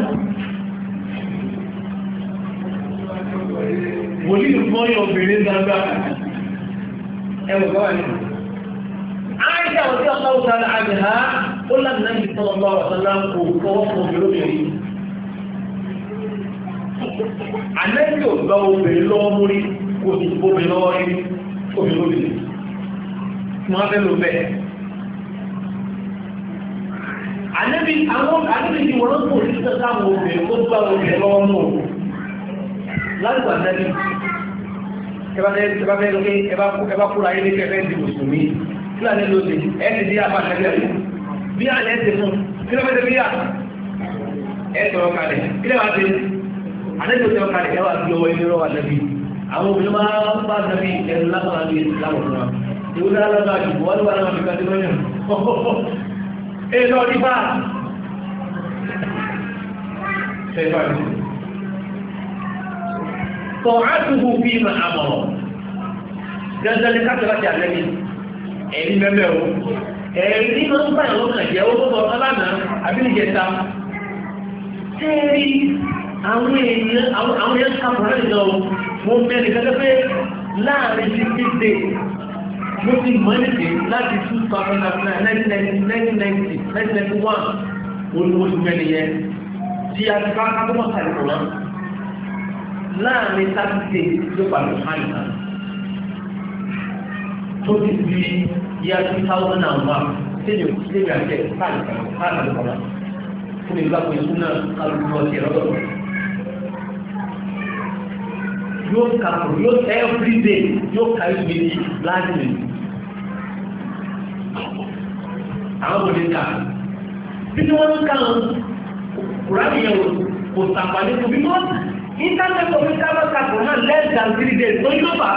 wòlíì fún ọyàn obìnrin gbangba ẹwọ gbọ́ wà ní. àìsí àwọn tí ọ̀sán ọ̀sán àmì ha ó láti náà yìí sọ́nà bá ọ̀sán náà kò fọwọ́ fún obìnrin obìnrin. àlẹ́bí ò gba obìnrin lọ́wọ́ múrí kò sì obìnrin lọ́wọ́ rí obìnrin obìnrin. wọ́n fẹ́ lò bẹ́ẹ̀. àlẹ́bí àwọn àlẹ́bí ti wọ́n kò sí sọ́sá àwọn obìnrin tó gba obìnrin lọ́wọ́ mú láti wà nẹ́bí. ẹbá fẹ́ lókè ẹbá kúrò ayé lékẹ́ fẹ́ di mùsùlùmí kí láti ló dé ẹni bí a bá ṣẹlẹ̀ bí a lẹ́ẹ̀ẹ́ fún kí lọ́pẹ́ bí a ẹ̀ẹ́tọ̀ọ́ kalẹ̀ kí lẹ́wàá dé àlejò tẹ́ kalẹ̀ ẹwà bí ọwọ́ ilé rọ́wà nẹ́bí àwọn obìnrin máa ń bá nẹ́bí ẹnu lápá ní ìsìlámù fún wa ìwé lálábà jù wọ́n lọ́wọ́ láwọn fìkà tí lọ́yìn ẹ̀ lọ rí bá طاعته فيما أمر جزا لكثرة الذي ẹ̀rí mẹ́mẹ́ o ẹ̀rí ní ma ń bá ìwọ́n náà jẹ́ owó tó ọ̀tọ́ lánàá àbílìjẹta ẹ̀rí àwọn èèyàn àwọn èèyàn sàpọ̀rọ̀ ìjọ mo mẹ́rin gẹ́gẹ́ pé láàrin fifty days mo ti mọ̀ nípe láti two thousand nine nineteen ninety nineteen ninety one olùwòsàn mẹ́rin yẹn tí a ti bá kábọ́mọ̀ sàlẹ̀ kọ̀ náà láàrin thirty days ló pàdé hàn náà tó ti di year two thousand and one sẹ́yìn sẹ́yìn àti ẹ̀ káàdì káàdì kọ̀ náà fún ìgbà pé fún náà kálukú ọtí ẹ̀rọ lọ́wọ́ yóò kàkó yóò every day yóò ka ìwé ní láàrin àwọn òde ká bí wọ́n ń ká kùránì yẹn kò sàpàdé tó bí wọ́n internet of the camera kàkó náà less than three days tó yóò bá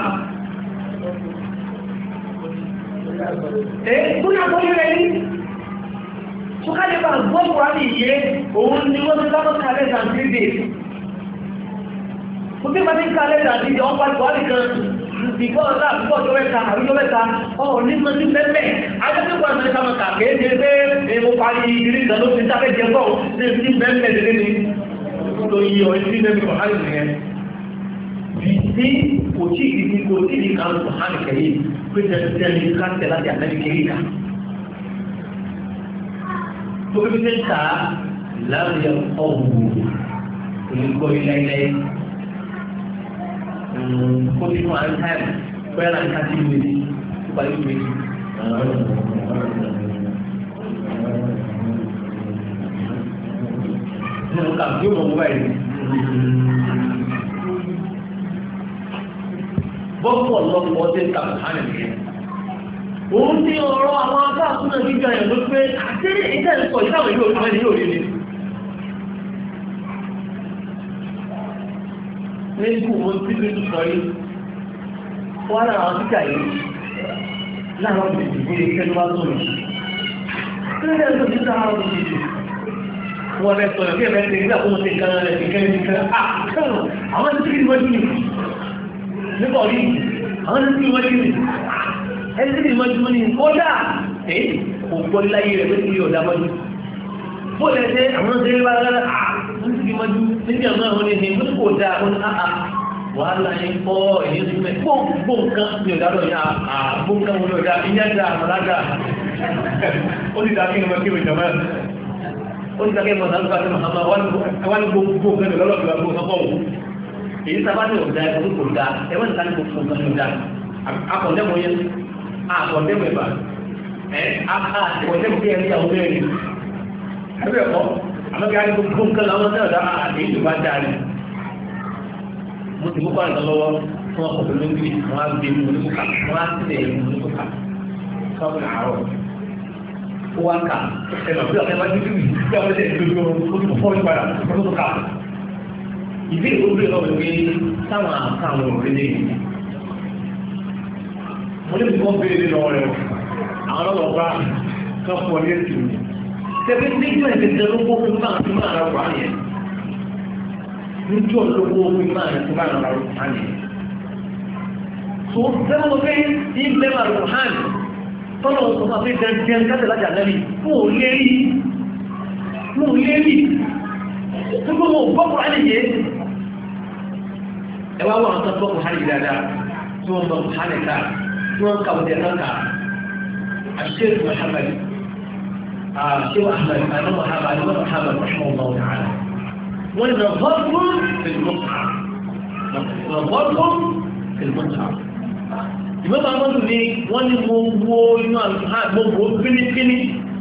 ẹ̀ kúnà tó yẹ rẹ̀ ní sọ́kàlẹ̀ bá gbọ́ kùránì yẹ òun ni wọ́n ti lábọ́ ká less than three days kò tí ma ti ń ká lẹ́ta àti ìjọ ọ̀pá ìwádìí kan ìgbọ́ ọ̀la àbúkọ̀ ọjọ́ mẹ́ta àbújọ́ mẹ́ta ọ̀ ní mọ́ sí mẹ́mẹ́ ajọ́sípò àti ìjọba kà kéde pé èmo parí ìrírí ìgbà ló ti sáfẹ́ jẹ bọ́ ní ti mẹ́mẹ́ lé ní tó yí ọ sí mẹ́mẹ́ ọ̀hánì nìyẹn bí tí kò tí ì di kò tí ì di kan ọ̀hánì kẹ́yìn pé tẹ́lẹ̀ ká tẹ̀ láti àtẹ́lẹ̀ kẹ́yìn ká tó bí bí ta láàrin ọ̀hún kóbi fún àwọn táìmù bóyá náà ká sí ìwé sí nípa ìwé sí. Nínú ká yóò mọ̀ wọ́n báyìí. Bọ́pọ̀ lọ́pọ̀ ọdẹ ká hàn ní. Òun ní ọ̀rọ̀ àwọn akáàkùn náà gbígbà yẹn ló pé àti ìtẹ́ ìsọ̀ ìtàwọn ìlú òṣùwọ̀n ní yóò rí ni. Nígbù mo ti fi tún sọ yìí, wọ́n náà àwọn títà yìí láàárọ̀ òjijì ní ìfẹ́ wá tó yìí. Kí ló dé tó ti sáà òjijì? Wọ́n rẹ̀ sọ̀rọ̀ bí ẹ̀rẹ́ ti nígbà tó mo ti kan rẹ̀ kìkẹ́ ní kìkẹ́. Àwọn ti kí ni wọ́n jú ni? Nígbà orí, àwọn ti kí ni wọ́n jú ni? Ẹni tí kí ni wọ́n jú ni? Kódà, ẹ̀ kò gbọ́ láyé rẹ̀ pé kí ni ọ̀dà mọ́jú. Bóòlù ẹ̀ṣẹ́ àwọn ọ̀dẹ́ bá rárá níbi mọ́jú níbi àwọn àwọn ènìyàn ní kò dáa wọn àà wàhálà yẹn kọ́ èyí tó mẹ́ gbogbo nǹkan ní ọ̀dádọ̀ yà àgbó nǹkan wọn lọ́dá iná dá àmàládà ó ti dákí ní wọ́kí ìjọba ó ti dákí mọ̀ sálùkà sí màmá wà ní gbogbo nǹkan lọ́lọ́dọ̀ àgbó sọ́kọ̀ wò èyí sábà ní ọ̀dá ẹ̀kọ́ tó kò dáa ẹ̀wọ́n nìkan ní gbogbo nǹkan ní ọ̀dá akọ̀ndẹ́mọ̀ yẹn akọ̀ndẹ́mọ̀ ẹ̀bà akọ̀ndẹ́mọ̀ kí ẹni àwọn mẹ́rin ẹgbẹ́ ẹ̀kọ́ àmọ́gá ní gbogbo nǹkan láwọn náà dá àti ìjọba dáadé mo ti mú kọ́ àìsàn lọ́wọ́ fún ọkọ̀ pẹ̀lú ìgbì wọ́n á gbé mú oníkùkà wọ́n á sílẹ̀ ìlú oníkùkà sọ́kùn àárọ̀ ó wá kà ẹ̀nà bí ọ̀kẹ́ wájú sí bí ọ̀kẹ́ tẹ̀ ìlú ojú fọ́ ìpadà oníkùkà ìdí ìwé lọ́wọ́ pé táwọn àkàwọn òrèlè yìí mo ní bí wọ́n béèrè lọ́wọ́ rẹ̀ àwọn ọlọ́wọ́ bá kán fún ọ ní ètò tẹ́bí nígbà ìgbẹ̀dẹ̀ ló kó fún máa fi máa ra wà ní ẹ̀ níjọ́ ló kó fún máa fi máa ra wà ní ẹ̀ tó tẹ́wọ́n lọ pé ní ilẹ̀ máa rọ̀ hàn tọ́lọ̀ sọ máa fi jẹun káṣẹ̀ lájà lẹ́rí fún ò lérí fún ò lérí tó gbogbo gbọ́kùn á lè yé ẹ wá wọ́n tó gbọ́kùn hàn yìí dáadáa tí wọ́n gbọ́kùn hàn nìka tí wọ́n kàwé dẹ̀ kankan àṣírí Muhammad شيخ أحمد أنا محمد أنا محمد رحمه الله تعالى ونظرهم في المصحف نظرهم في المصحف ìmọ̀ bá wọ́n ní wọ́n ní mo wo inú àlùfáà gbogbo fínífíní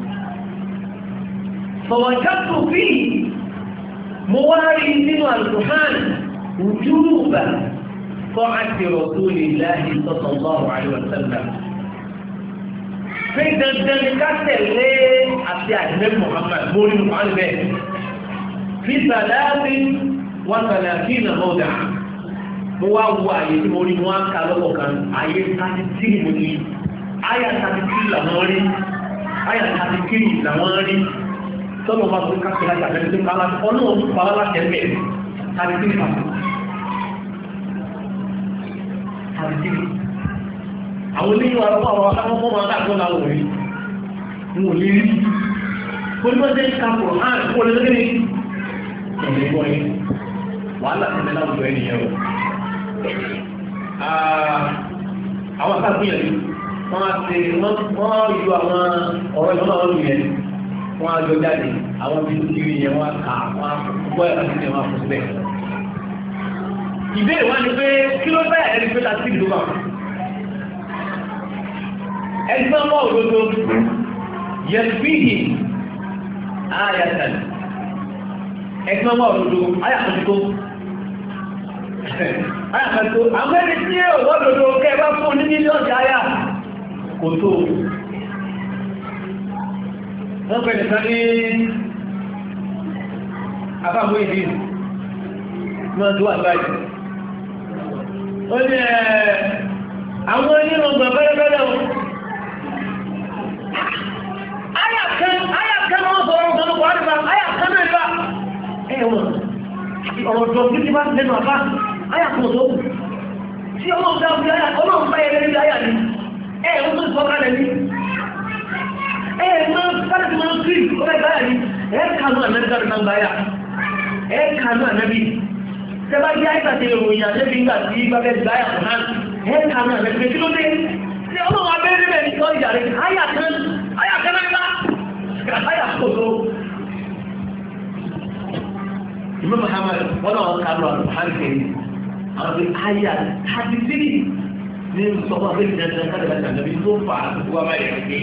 fọwọ́jọ́tò bí mo wá rí nínú àlùfáà wùjúùbà fọ́ àti rasulillahi sallallahu alaihi wasallam pé dandan ní ká tẹ̀lé àti àìmẹ́ Muhammad mórí Muhammad bẹ́ẹ̀ fi sàdáàbí wọ́n sàdá kí ìnà mọ́dà mo wá wo àyè tí mo rí mo wá ká lọ́pọ̀ kan àyè thirty three mo ní àyà thirty three làwọn rí àyà thirty three làwọn rí tọ́lọ̀ máa fi káṣí láti àbẹ̀rẹ̀ tó kálá ọlọ́run pàwọ́ láti ẹ̀mẹ́ thirty three pàtó thirty three àwọn oníyàn àwọn àwọn akọ́kọ́ máa dàgbọ́ láwọn rí wọn ò lè rí polymọ́sẹ̀ kápọ̀ hàn kó lè lókè ní ọ̀lẹ́gbọ́ yìí wàhálà ti mẹ́lá òjò ènìyàn rẹ̀ àwọn akágbìyànjú wọ́n á ṣe wọ́n yọ àwọn ọ̀rọ̀ ìlú náà lù yẹn wọ́n á yọ jáde àwọn bí ó kiri yẹn wọ́n á kà wọ́n á gbọ́ ẹ̀rọ sí ẹ̀ wọ́n á fò síbẹ̀. ìbéèrè wọn ni pé kí ló bẹ́ẹ̀ ẹni pé láti ìlú bá ẹni tó ń wọ́ òdodo yẹn fíhì ayatan ẹni tó ń wọ́ òdodo ayàtọ̀ ayàtọ̀ àwọn ẹni tí ó wọ́ òdodo kẹ́ bá fún ní mílíọ̀nù ayà kò tó wọ́n pẹ̀lú kan ní àbáwọ̀ ìdí náà tó wà báyìí ó ní ẹ̀ àwọn onírọ̀gbọ̀n fẹ́rẹ́fẹ́rẹ́ o ayàkẹ́ wọ́n sọ̀rọ̀ ọ̀gbọ̀n wà nípa ayàkẹ́ mẹ́fà ẹ̀wọ̀n ọ̀rọ̀ tó kí tí bá lẹ́nu àbá ayàkẹ́ tó tí ọlọ́run dá bí ayà ọlọ́run bá yẹ lẹ́nu ayà ni ẹ̀wọ̀n tó sọ kálẹ̀ ní ẹ̀ẹ̀mọ́ kálẹ̀ tí wọ́n kí ọlẹ́ báyà ní ẹ̀ẹ́kànú ànẹ́bí tẹbá jẹ́ àìsàtẹ̀ ìròyìn àjẹ́bí ńgbà tí bábẹ́ ìgbáyà fún náà ẹ́ẹ̀kà náà lẹ́gbẹ̀ẹ́ kí ló dé tí ọlọ́run abẹ́rẹ́ rẹ̀ ní kọ́ ìjà rẹ̀ ayàkan ayàkan mẹ́ta ayàkòtò Imam Muhammad wọ́n náà kàrọ̀ àrùhànkẹ́ àwọn ayà thirty three ní sọ́kọ́ abẹ́ ìjẹta kádàbàtà nàbí tó fà á tó wá báyìí pé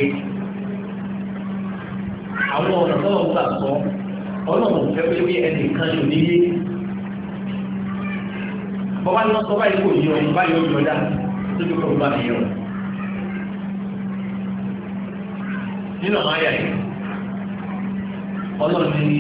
àwọn ọ̀nà tó wọ́n gbà sọ ọlọ́run fẹ́ pé ẹnì kan yóò nílé bọ́bá ní wọ́n sọ báyìí kò yí ọ̀yìn báyìí ó yọ̀dá tó tó kọ̀ bá mi yọ̀. nínú àwọn àyà yìí ọlọ́run ní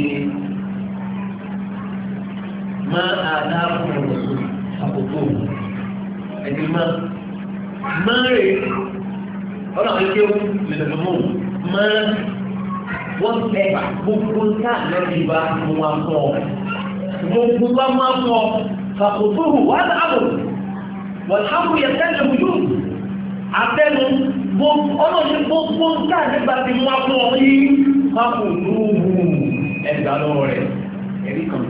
máa àdáàbò àkókò ẹ̀dín máa máa rè ọlọ́run kí ó lè lọ́dọ̀ mọ́ máa wọ́n ẹ̀bà gbogbo táà lẹ́bi bá mú wa fọ́ gbogbo bá máa fọ́ فخذوه وهذا أمر والحمر يحتاج وجود àtẹnu ọlọ́ọ̀ṣẹ́ gbogbo káàdébà ti mú àpọ̀ yí fàkùnúhù ẹgbà lọ́wọ́ rẹ̀ ẹ̀rí kan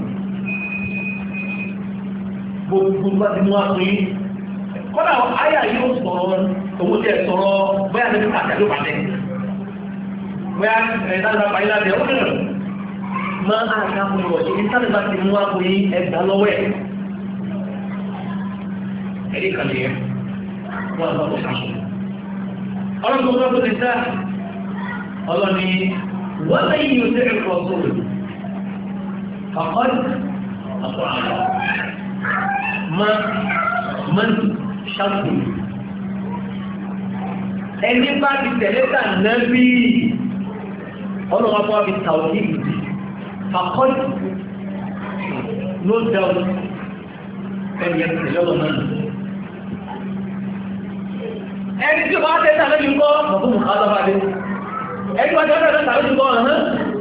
gbogbo bá ti mú àpọ̀ yí kọ́nà ayà yóò sọ̀rọ̀ owó tẹ́ sọ̀rọ̀ bóyá ní àtàlù pàtẹ́ bóyá ẹ̀dájọ́ pàyí láti ẹ̀ ó bẹ̀rẹ̀ máa àkàkùn ọ̀ṣẹ́ ní káàdébà ti mú àpọ̀ yí ẹgbà lọ́wọ́ ẹ̀ ẹ̀rí kan lè yẹn wọ́n lọ bọ́ sáṣọ. ọlọ́run tó gbọ́dọ̀ ti sá ọlọ́ni wọ́n lẹ́yìn yóò tẹ́ ẹ̀kọ́ sóòrò àkọ́lù àtọ́ àlọ́ máa máa ṣàkóso ẹni bá ti tẹ̀lé tà nẹ́bí ọlọ́run bá fi tàwọn ní ìdí àkọ́lù no doubt ẹni yẹn tẹ̀lé ọlọ́run náà ẹni tí ó bá tẹ́ta lójú kọ́ ọ̀pọ̀ mú alábàdé ẹni wájọ́ ọ̀rẹ́ tẹ́ta lójú kọ́ ọ̀hán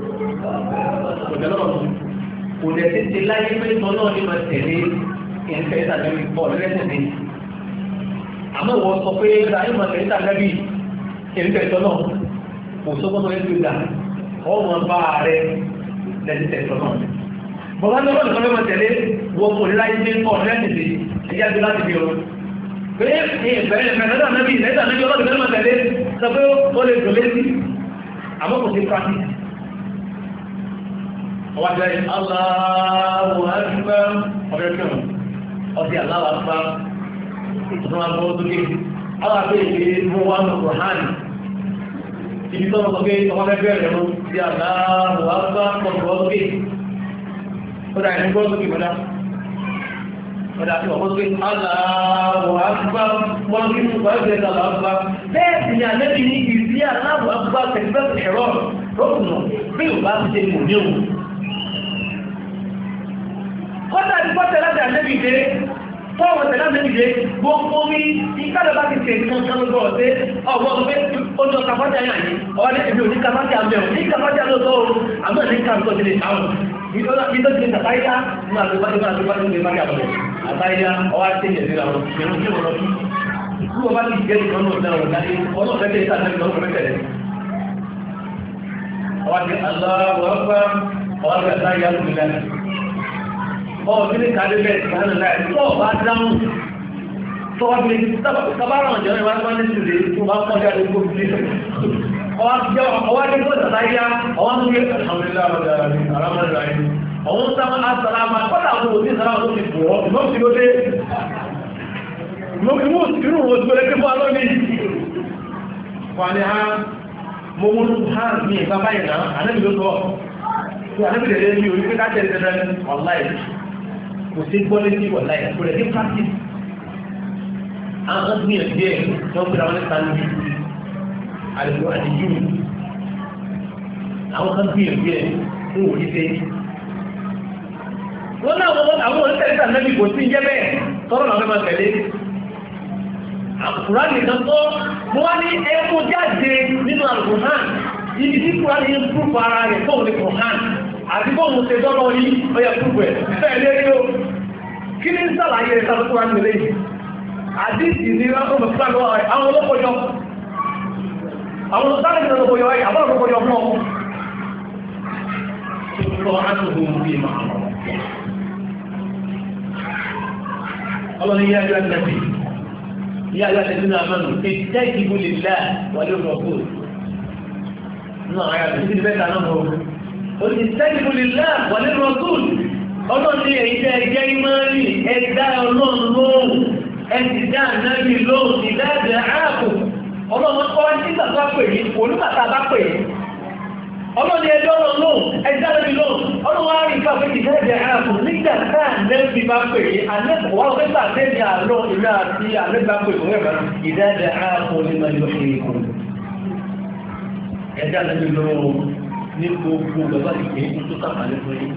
kò dẹ̀ tí ti láyé pé tọ́ náà ní ma tẹ̀lé ìrìnkẹ́ ìta lórí pọ̀ lẹ́lẹ́sẹ̀dé àmọ́ wọ́n sọ pé láyé ma tẹ̀lé ìta lẹ́bí ìrìnkẹ́ ìtọ́ náà kò sọ́gbọ́n lẹ́sẹ̀ ìgbà ọmọ bá rẹ̀ lẹ́sẹ̀ ìtọ́ náà bọ̀bá lọ́wọ́ nìkan mẹ́mọ̀ tẹ̀lé wọ́n kò ní láyé pé pọ̀ lẹ́sẹ̀dé ẹjá gbé láti fi ọ̀rọ̀ pé ìbẹ̀rẹ̀ mẹ́rẹ́dà nẹ́bí lẹ́dà nẹ́bí ọlọ́dún mẹ́rin tẹ̀lé sọ pé ó lè dùn létí àmọ́ kò sí practice ọwájẹ́ Allahu Akbar ọ̀rẹ́kùn ọdí Allahu Akbar ìtùnú agbó tó dé àwọn àbẹ́ẹ̀kẹ́ mú wá ní Kùránì ibi tó sọ pé ọmọ bẹ́ẹ̀ rẹ̀ mú sí Allahu Akbar pọ̀pọ̀ tó dé ó dá ẹni gbọ́ sókè mọ́dá ọ̀dá tí ọ̀pọ̀ sókè Allahu Akbar wọ́n kí mú wáyé jẹ́ Allahu Akbar bẹ́ẹ̀ sì ni àlẹ́bí ní ìsí Allahu Akbar tẹ̀síbẹ̀sì ẹ̀rọ rọ́kùnà bí ò bá ti ṣe mú ní òun kọ́tà ti kọ́ tẹ̀lá tẹ̀lá nẹ́bì dé fọ́wọ́ tẹ̀lá nẹ́bì dé gbogbo mi ìkádọ̀ bá ti tẹ̀ nǹkan kan lọ́gbọ̀ ọ̀tẹ́ ọgbọ́n pé ó jọ kàfájà yà ní ọwọ́dẹ́ èmi ò ní kàfájà mẹ́ọ̀ ní kàfájà lọ́tọ́ o àmọ́ ní kàfájà ti lè sáwọn ìtọ́ ti tàbáyá ní àgbébájú bá ti bá ti lè má jà bọ̀lẹ̀ àbáyá ọwá tí ìyẹ̀ sí àwọn ìrìn tí wọ́n lọ sí kú ọba ti gẹ́ ìkan náà náà láti ọlọ́fẹ́ tẹ̀ ìta náà lọ́wọ́ mẹ́tẹ̀lẹ̀ ọwá ti aláwọ̀ ọgbà ọwá ti àtàyà lùmílẹ̀ ọ̀bí ní kàdé bẹ́ẹ̀ ìgbàlẹ̀ láì tó bá dáhùn tọ́wọ́ bí kábàárà ọ̀jọ́ ìwà tó wá ní ìṣòdè tó bá kọjá lè kó fi lé ọwá ní kó tàbí yá ọwá tó yẹ àwọn sáwọn asàlámà kọ́lá àwọn òní sára tó ti bọ̀ ọ́ lọ́pù tí ó dé lókè mú ìrù òṣìṣẹ́ kí fún alónìí wà ní ha mo mú ha ní ìbábá ìná ànábì ló sọ tó ànábì lè ní orí pé kájẹ̀ ìṣẹ́lẹ̀ ọ̀láì kò sí gbọ́lé sí ọ̀láì kò lè dé practice àwọn kan gbìyànjú díẹ̀ wọ́n pè àwọn nípa ní àlejò àdìjú àwọn kan gbìyànjú díẹ̀ fún òṣìṣẹ́ wọ́n náà wọ́n àwọn oníṣẹ́lẹ́ta náà bí kò sí jẹ́ bẹ́ẹ̀ tọ́rọ náà mẹ́mọ̀ tẹ̀lé àkùránì kan tó mọ́ wá ní ẹkùn jáde nínú àlùkùrán ibi tí kùránì ń púpù ara rẹ̀ fóun ní kùrán àti fóun ṣe dọ́lọ́ ní ọyẹ púpù ẹ̀ bẹ́ẹ̀ lérí ó kí ní sàlàyé rẹ̀ sábẹ́ kùránì lè àdíìsì ní àwọn olókojọ àwọn olókojọ àwọn olókojọ fún الله يا أيها النبي يا أيها الذين آمنوا استجيبوا لله وللرسول نعم يا أيها البيت عنهم قل استجيبوا لله وللرسول الله ní ẹ̀jẹ̀ ẹ̀jẹ̀ ìmọ̀ọ́nì ẹ̀dá ọlọ́run lóhùn ẹ̀dá náàbì lóhùn ìdájẹ́ ààbò ọlọ́run kọ́ nígbà tó bá pè ní olùkàtà bá pè ní ọlọ́ni ẹjọ́ ọ̀rọ̀ lóhùn ẹjá lẹ́bí lóhùn ọlọ́wọ́ àrí ìfà pé ìdájẹ́ ààbò nígbà táà lẹ́bí bá pè é alẹ́kọ̀ọ́ ọgbẹ́gbà tẹ́lẹ̀ àlọ́ ìlú àti alẹ́gbà pè fún ẹ̀bà ìdájẹ́ ààbò lè máa yọ ṣe ikú ẹjá lẹ́bí lóhùn ní gbogbo bàbá ìgbé tó sàmàlẹ́ fún yí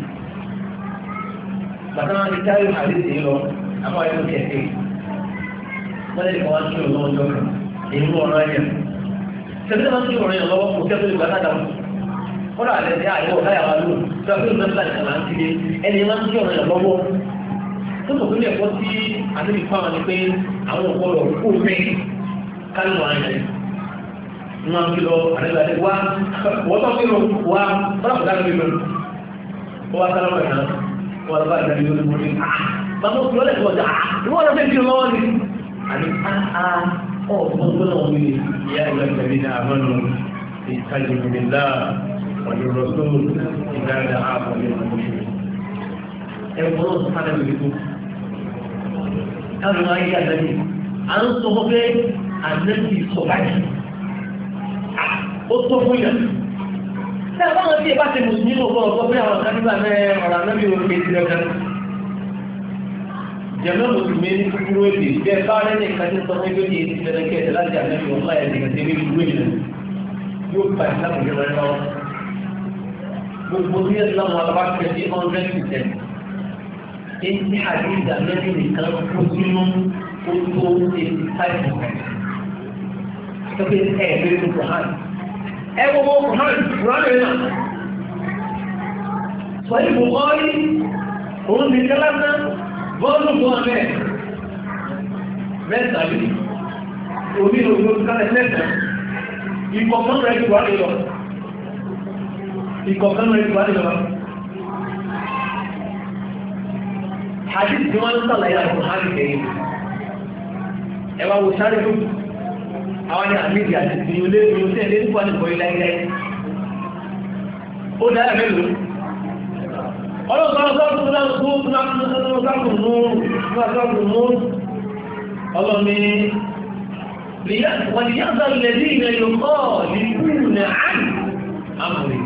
bàtà wọn ti táyọ̀ àdéhìí lọ àwọn ẹ̀rọ kẹ̀kẹ́ wọ́n lè kọ́ wá sí ọ̀nà ọjọ́ kan èyí mú ọ̀rọ̀ ayẹ̀ tẹ̀lé wọn sí ọ̀rọ̀ yẹn lọ́wọ́ kò kẹ́kọ̀ọ́ ìgbà kọ́lá àlẹ́dẹ́ àìwọ̀ láyàwó lóòrùn tó a fi ń mẹ́fà ìṣẹ̀lá ń kílé ẹni máa ń kí ọ̀rọ̀ yàn lọ́wọ́ tó mọ̀ tó ní ẹ̀kọ́ tí àdébì fáwọn ni pé àwọn ọ̀pọ̀lọ̀ kó mẹ́ kálù àyẹ̀ ń máa ń fi lọ àdébì àdébì wá wọ́n tó fi lọ wá kọ́lá kò dáná bí lọ ó wá sálọ́ pẹ̀lú wọn lọ bá ìdájọ́ lórí mọ́ ní bàbá òkú lọ́lẹ̀ tó ọjà ìwọ́n lọ fẹ́ fi lọ́wọ́ ni àní àá ọ̀pọ̀ tó náà wí ìyá ìlọ́gbẹ̀rẹ̀ náà mọ́nu ìtàjìmìlá والرسول إذا دعاكم للمشركين ẹ̀wọ̀n náà sọ́kànlẹ̀ ìrìnkú káàrùn ayé àdẹ́bì a ń sọ pé àdẹ́bì sọ̀bájì ó tó fún yà tí a bá wọn tí ẹ bá ti mùsùlùmí ló kọ́ ọ̀pọ̀ pé àwọn kanígbà mẹ́ ọ̀rọ̀ àdẹ́bì orí kejì lọ́gán jẹ́mọ́ mùsùlùmí ní kúkúrú èdè bẹ́ẹ̀ bá rẹ̀ ní ìkájí sọ fún ẹgbẹ́ yìí ti fẹ́rẹ́ kẹ́ẹ̀ẹ́ láti àdẹ́bì ọ̀pá ẹ̀ gbogbo ní ẹ̀sìlámù alábáṣẹ́ sí one hundred percent èyí àdíjà lẹ́bí nìkan kó sínú ó tó eighty five percent tọ́pẹ́ ẹ̀ẹ́dẹ́gbẹ́ tó kùrán ẹgbogbo kùrán kùrán rẹ̀ náà sọ ìbò ọ́rí òun ní kẹ́lásá bọ́ọ̀lù fún ọmọ ẹ̀ mẹ́tàlí omi òjò kálẹ̀ mẹ́ta ìkọ̀kan rẹ̀ kùrán rẹ̀ lọ ìkọ̀kan rẹ̀ wà nílọ́wà. Hadith tí wọ́n ń sàlàyé àwọn àríkẹ̀yìn. Ẹwà wò sáré ló, àwọn ni àmì ìdí àti ìdí olé ìlú tí ẹ̀lẹ́ nípa nìkan ilẹ̀ ilẹ̀. Ó dára mélòó? Ọlọ́ni wọ́n yá sáré lẹ́dí ìrìn yóò kọ́ ìlú nà án àmúrí.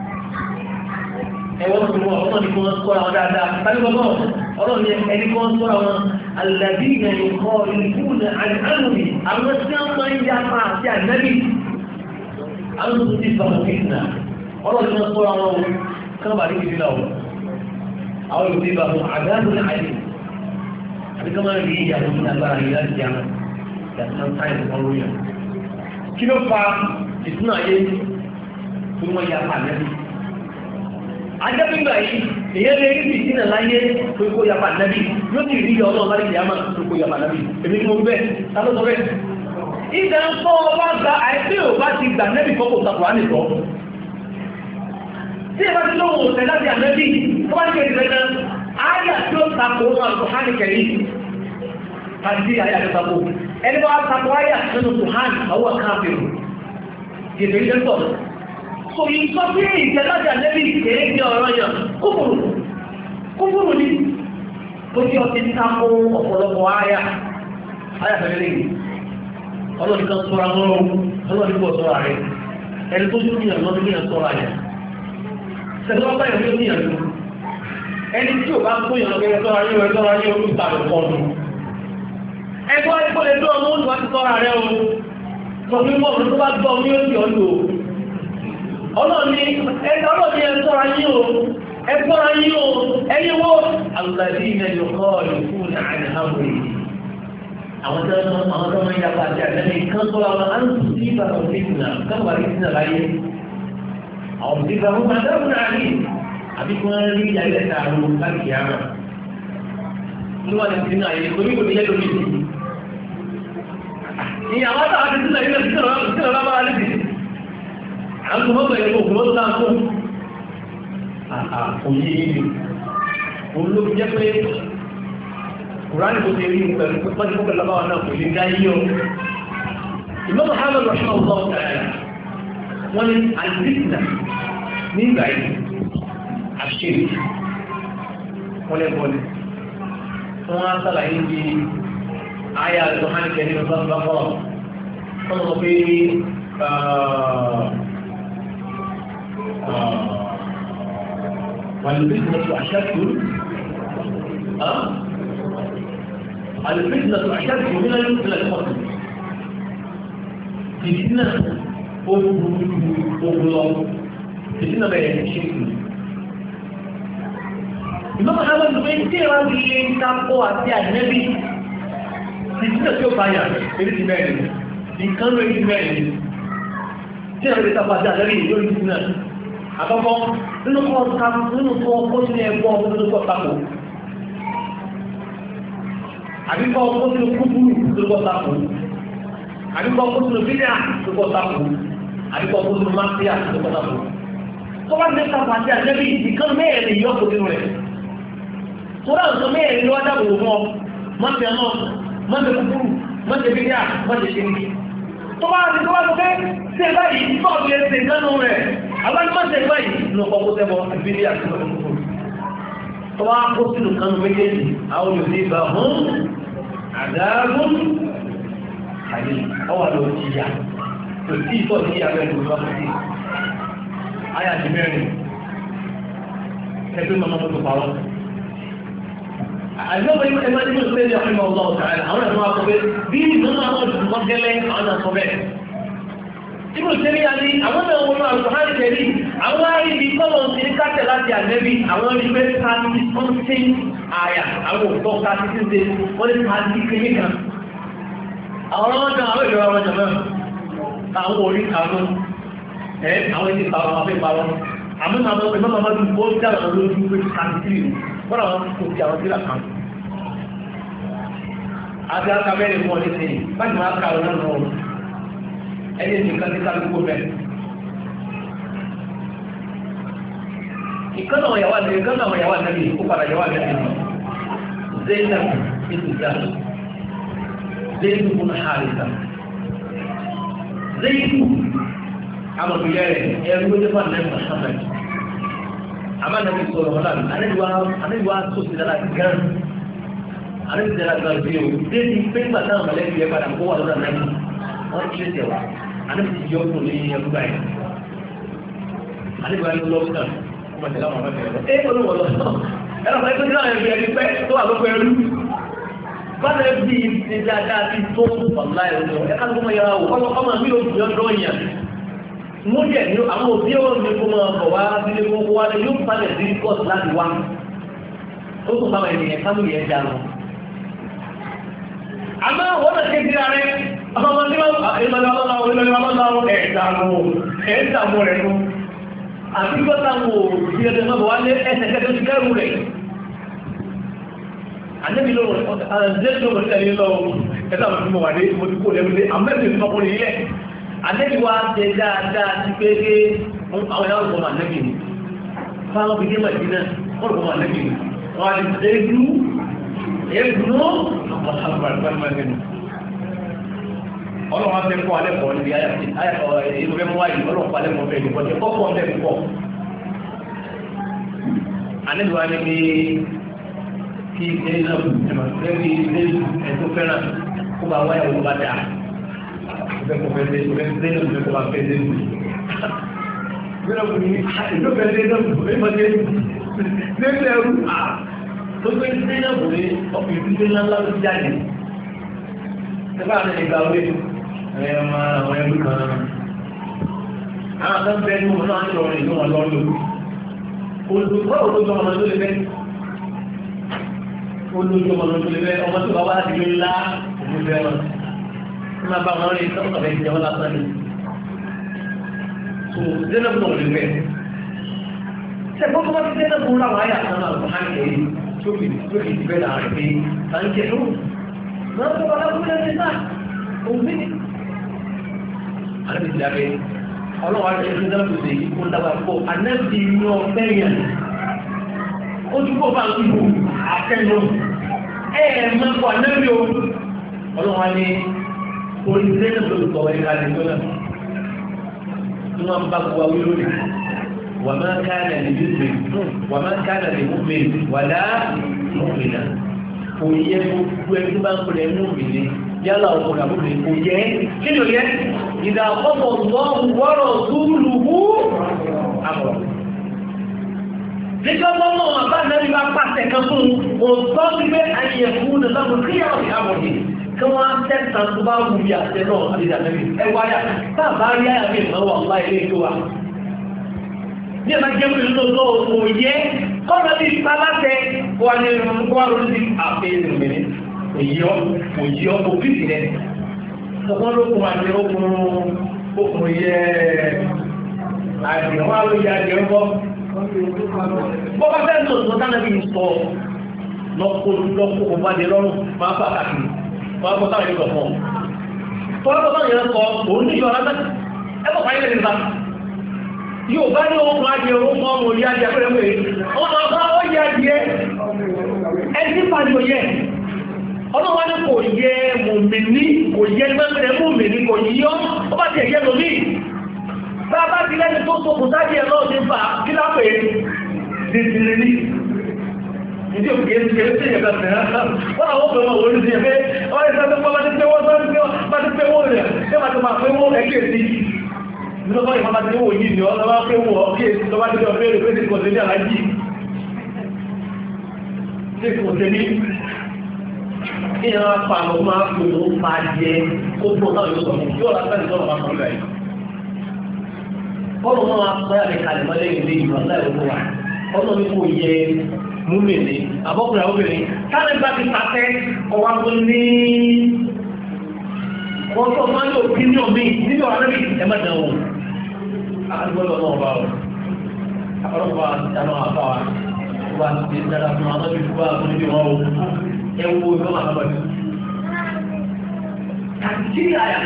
Ẹwọ́n tó mọ́ ọ̀nà ní kí wọ́n sọ́ra wọn dáadáa. Tàbí bọ́bọ́ ọlọ́run ní ẹni kí wọ́n sọ́ra wọn alàbí ìrìn kọ́ ìlú nà àánúrí. Àwọn tí wọ́n máa ń yá máa sí ànábì. Àwọn tó ti sọ̀rọ̀ fìtnà. Ọlọ́run ní wọ́n sọ́ra wọn kán bá ní kìí láwọ̀. Àwọn olùdí bá wọn àgáàbò ní àyè. Àbí ká máa rí ìyàwó ní agbára yìí láti yàrá. Yàtọ̀ táìmù kan lórí ẹ̀. Kí ló fa ìtúnà ayé tí wọ́n yá ànábì? Ajẹ́bígbà yìí, èyẹ́ lè rí bìí sínà láyé tó kó yapa nábì, yóò ti rí ọlọ́run láti ìyàmà tó kó yapa nábì. Èmi tí mo bẹ́, tàbí bẹ́. Ìdá ń fọ́ ọba gba àìsí ò bá ti gbà nábì fọ́kò sàkùrá nìkan. Tí ẹ bá ti lóhun òṣè láti ànábì, tó bá ní kẹ́ ìrẹ́ náà, áyà tí ó takò wọn àlùkò hánì kẹ̀lí. àti àyà tó tako ẹni bá tako àyà nínú Quran àwọn káfíìn gèdè ilé sọ̀rọ̀ so ìsọ bí ìjẹ́lájà lẹ́bí kéèké ọ̀rọ̀ yẹn kúfùrù kúfùrù ni tó tí ọtí ń tako ọ̀pọ̀lọpọ̀ àyà àyà fẹ́lẹ́ lẹ́yìn ọlọ́dún kan sọ́ra mọ́rọ̀ ọlọ́dún kan sọ́ra rẹ̀ ẹni tó tún yàn lọ́dún yàn sọ́ra rẹ̀ sẹ́gbọ́n báyọ̀ tó yàn lọ ẹni tí ò bá tó yàn lọ́gẹ́rẹ́ sọ́ra yóò rẹ̀ sọ́ra yóò rú ìtàlẹ̀ kọ́ọ̀dù ẹgbọ́ ẹgbọ́ lè tó ọmọ oúnjẹ ti sọ́ra rẹ̀ o sọ fún mọ́ tó bá gbọ́ ní oṣù ọdún o ọlọ́ni ọlọ́ni ẹ sọ́ra yín o ẹ sọ́ra yín o ẹni wo alùpàdé ilẹ̀ yọkọ́ ìfún àìníhàwé àwọn tó ń àwọn tó ń yàgbà àti àtẹ́lẹ̀ kan sọ́ra wọn á ń tún sí ìgbà tó fi kùnà káwọn àti ìsìnà láyé àwọn òbí kan fún àdáhùn náà rí àbí kí wọ́n rí ìyá ilẹ̀ tààrù láti yàrá olúwa ní ti náà yẹ torí kò ní yẹ lórí ìdí ní àwọn àtàwọn àti sílẹ̀ ilẹ̀ sílẹ̀ lábára lè dì àwọn tó mọ́ bẹ̀rẹ̀ kò kò tó náà tó àà òye ìlú òun ló fi jẹ́ pé kùránì kò tẹ̀lé pẹ̀lú pẹ́pẹ́ tó pẹ̀lú lábára náà kò lè dá yíyọ ìmọ̀ Muhammad rashid allah ta'ala wọ́n ní àdìsínà ní ìgbà yìí àṣírí wọ́n lẹ́ bọ́ọ̀lù wọ́n á sàlàyé bí ayé àjọhánì kẹ́ni ọ̀sán lọ́pọ̀ wọ́n lọ pé والفتنة أشد الفتنة أشد من القتل فتنة أغلق فتنة بين الشرك Imam Ahmad bin Tira di kampung àti Ànábì فتنة tí ó báyà èyí ti mẹ́rin nǹkan ló ti mẹ́rin tí a lè tàbí àti Ànábì lórí فتنة àkọ́kọ́ nínú kọ́ ká nínú kọ́ kó sí ẹgbọ́ nínú kọ́ tako àbíkọ́ kó sí kúkúrú nínú kọ́ tako àbíkọ́ kó sí bídíà nínú kọ́ tako àbíkọ́ kó sí máfíà nínú kọ́ tako tó bá ní tàbí àti Ànábì nǹkan mẹ́rin yọ kó nínú rẹ̀ tó rà nǹkan mẹ́rin ló wá dábò fún ọ máfíà náà máfíà kúkúrú máfíà bídíà máfíà ṣe ní tó bá ní tó bá tó fẹ́ sí ẹ báyìí tó ọ̀gbìn ẹsẹ̀ ìdánù rẹ̀ àwọn ìmọ̀sẹ̀ báyìí ní ọkọ̀ kó tẹ́bọ̀ ìbílé àti ọkọ̀ tó wá kó sínú kanú méjèèjì àwọn olùdí bá hún àdágún àyè ọwà ló ti yà tó tí ìtọ́ sí abẹ́ ìlú bá kọ́ sí ayà ti mẹ́rin ẹgbẹ́ mọ́mọ́ tó pàwọ́ àìsàn ìwé ẹgbẹ́ tí ó ṣe lè ọ̀pẹ́ ọ̀gá ọ̀tà àwọn ẹ̀fọn akọ̀wé bí ìdánwò àwọn ìdùnnú gẹ́lẹ́ àwọn àkọ́bẹ̀ Ibùn Tẹ́lẹ̀ ní àwọn náà wọ́n máa rọ̀ hàn tẹ̀lé àwọn àríbi kọ́lọ̀ ti ní káàtẹ̀ láti Ànábì àwọn ìgbẹ́ káàkiri something àyà àwọn òtọ́ káàkiri ṣe wọ́n ní káàkiri kìíní kan. Àwọn ọmọdé àwọn ìjọba wọn jọmọ́ àwọn orí àwọn ẹ̀ àwọn ìdí ìpàwọn afẹ́ ìpàwọn. Àmọ́ àwọn ọmọ ìmọ̀ máa dùn ó dára lójú pé káàkiri wọ́n àwọn kò fi àwọn sílà kan. Àti àkàbẹ́rẹ̀ fún ọdún sí báyìí máa ka ọ̀nà náà ẹni nìkan ní kálukú bẹ́ẹ̀. ìkànnà àwọn ìyàwó àti ìkànnà àwọn ìyàwó àti ìkó padà ìyàwó àti ìkó Zainab ìlú Jahsh Zainab bin Haritha Zainab amọ̀bìyà rẹ̀ ẹ̀rú ló dẹ́fà nẹ́ẹ̀mù Muhammad àmà nàbí sọ̀rọ̀ wọn láàrín anáyíwá tó sì dára gan anáyí dára gan bí o dé ti pé nígbà táwọn mọ̀lẹ́bí ẹ̀ padà kó wà lọ́dọ̀ náà wọ́n ti lé tẹ̀wá anábì ti yọ kúrò ní ẹgbẹ́ báyìí anábì wáyé lọ́wọ́ náà wọ́n máa tẹ̀lé àwọn ọmọ ẹgbẹ́ ẹ̀ olówó lọ sọ ẹ̀rọ fún ẹgbẹ́ náà ẹgbẹ́ ẹgbẹ́ pẹ́ tó wà lóko ẹrú bára bí ti dáadáa ti tó ọ̀la ẹ̀rọ ẹ̀ka tó mọ̀ yàrá wò ọmọ mi ò fi ọdọ́ yàn mú jẹ̀ ní àwọn òbí ó ní kó máa bọ̀ wá sílé kó wá ní yóò palẹ̀ sí kọ́ọ̀tù láti wá ó tún bá wọn ènìyàn sámú yẹn dá lọ. àmọ́ wọ́n náà ké síra rẹ̀ ọmọ tí wọ́n ìmọ̀lẹ́ ọlọ́láwọ̀ ìmọ̀lẹ́ ọlọ́láwọ̀ ẹ̀ẹ̀dàmù ẹ̀ẹ̀dàmù rẹ̀ nù àti gbọ́tàmù tí ẹ̀dẹ̀ mọ́ wá lé ẹsẹ̀ kẹ́kẹ́ sí kẹ́rù rẹ̀ àdébí lọ́wọ́ àdébí lọ́wọ́ tẹ̀lé lọ́wọ́ ẹ̀dàmù tí mo wà ní mo ti kó lẹ́nu lé àmẹ́bí tí ọkùnrin ilẹ̀ àdébí wa ṣe dáadáa ti pé pé àwọn ìyá ọ̀gbọ̀n àdébí ni fáwọn fi dé màdínà ọ̀gbọ̀n àdébí ni wọ́n á ti dé dú ẹ̀bùnú ọlọ́wọ́n fẹ́ kọ́ alẹ́ kọ́ níbi inú fẹ́ mú wáyé ọlọ́wọ́n alẹ́ kọ́ fẹ́ ìdìbò tí kọ́kọ́ ọ̀fẹ́ púpọ̀ anẹ́lùwà ní pé kí ilé náà lẹ́bí ilé ẹ̀tọ́ fẹ́ràn kó bá wáyé owó bá dáa fẹ́ kọ́ fẹ́ lé fẹ́ lé náà fẹ́ kọ́ bá fẹ́ lé nù fẹ́ràn kò ní ìlú fẹ́ lé náà fẹ́ mọ́ lé nù lẹ́gbẹ̀ẹ́ ẹrú à tó gbé lé náà kò ní ọkùnrin tó lé ńlá ló jáde nígbà tí ìgbà orí ẹ̀ máa àwọn ẹrú kan àwọn kan bẹ́ẹ̀ ní wọn náà ń lọ rìn ní wọn lọ́lọ́ olùdókòwò olójú ọmọ tó lè fẹ́ olójú ọmọ tó lè fẹ́ ọmọ tó bá wá láti lé ńlá òun fẹ́ wọn ní máa bá wọn rí sọ́kọ̀ fẹ́ jẹun lásán ni tó zẹ́nàbù náà lè fẹ́ sẹ́kọ̀ọ́ tó bá ti zẹ́nàbù ńlá wọn àyà kan náà lọ́wọ́ hàn kẹ́yìn tó fi tó fi bẹ́ẹ̀ náà rẹ̀ pé sáńkẹ́ ló náà tó bá lábúlé ní náà òun bí àlẹ́ ti dàbẹ́ ọlọ́wọ́ àti ẹgbẹ́ náà tòṣe yìí kó dábàá pọ̀ anẹ́bí ní ọ̀fẹ́ yẹn ó tún kó bá ń kíkó àtẹnu ẹ̀ máa kó anẹ́bí o ọlọ́wọ́ ní oríṣiríṣi náà ló sọ̀rọ̀ ẹ̀ka ní tó náà tí wọ́n bá gbọ́ wí lónìí wà máa ká nà ní bíbélì wà máa ká nà ní mọ́mìnì wà dá mọ́mìnà kò yẹ gbogbo ẹni tó bá ń pè é mọ́mìnì yálà ọkùnrin àbúrò kò yẹ kí ló yẹ ìdá ọkọ̀ lọ́wọ́ wọ́rọ̀ túlùú àmọ̀. Nígbà wọn mọ̀ wọn bá náà ní bá pàṣẹ kan fún un òótọ́ sí pé ayẹyẹ fún un lọ́wọ́ kí àwọn ìyàwó yìí kí wọ́n á tẹ̀sán tó bá wù bí àṣẹ náà àdìjà náà ẹ wáyà tá a bá rí àyà mi ìmọ̀ wà láì lè tó wa. Bí ẹ bá jẹ́ pé lóòótọ́ òkò yẹ kọ́nà bí páláṣẹ wà ní wà lórí àfẹ́yẹ̀ mẹ́rin òyìọ́ òyìọ́ òfìsì rẹ̀ ọ̀pọ̀ lókun àti okùn okùn yẹ àdìyàn wà ló yẹ àdìyàn bọ́ bọ́bá fẹ́ lò tó dáná bí sọ lọ́kọ́ lọ́kọ́ kò bá dé lọ́rùn máa fà kàkiri wọ́n kọ́ táwọn ìgbà fún ọ tọ́lá tó yẹn sọ òun ní ìyọ̀ rárá ẹ̀kọ́ fàyè lè nípa yóò bá ní okùn adìyẹ okùn ọmọ òní adìyẹ pẹ̀lú pé ọmọ ọ̀gá ó yẹ adìyẹ ẹni pàdé yẹ ọlọ́wọ́ ní kò yẹ mòmìnì kò yẹ mẹ́fẹ̀ẹ́ mòmìnì kò yíyọ́ ó bá ti ẹ̀yẹ́ lómi bá bá ti lẹ́ni tó tó kò sáàdì ẹ̀ lọ́ọ̀ ti fà kí lápẹ̀ dìdìrì ní ìdí òkè é ti ṣe é ẹ̀gbẹ̀ tẹ̀rẹ̀ wọ́n àwọn ọmọ òwò ní ṣe pé wọ́n ní sọ́dọ̀ pọ́ bá ti pé wọ́n bá ti pé wọ́n rẹ̀ ṣé bá ti máa pé wọ́n ẹ̀kẹ́ sí nígbà ìfọ́n bá ti pé wọ́n yìí ni ọ́ lọ́wọ́ pé wọ́n ọ̀kẹ́ sí lọ́wọ́ ti lọ bẹ́ẹ̀rẹ̀ pé ti kò sí ní àlájì tí kò sí ní kí ni wọ́n pa àwọn máa ń pè ó máa jẹ kó tó náà yóò sọ̀rọ̀ yóò rà sẹ́ni sọ̀rọ̀ máa kọ̀ọ̀lá yìí. Bọ́ọ̀lù náà máa pẹ́ àmì kalẹ̀ mọ́lẹ́ ìlú ìgbà láì wọ́n wà. Ọ̀nà mi kò yẹ múmìnì àbọ̀kùnrin àbọ̀bìnrin. Táwọn ìgbà ti pàṣẹ ọwọ́ tó ní wọ́n tó máa ń lò opinion mi nínú ọ̀rẹ́ mi ẹ̀ má dán wò. Àdúgbò náà wà ó. Àkọ́lọ́pàá ìdáná àbá wa wà ní dáadáa fún àwọn ọ̀dọ́ ìfúwà tó níbi wọn o. Ẹ wo ìfọ́ màá bọ̀ sí. Kàkiri àyà.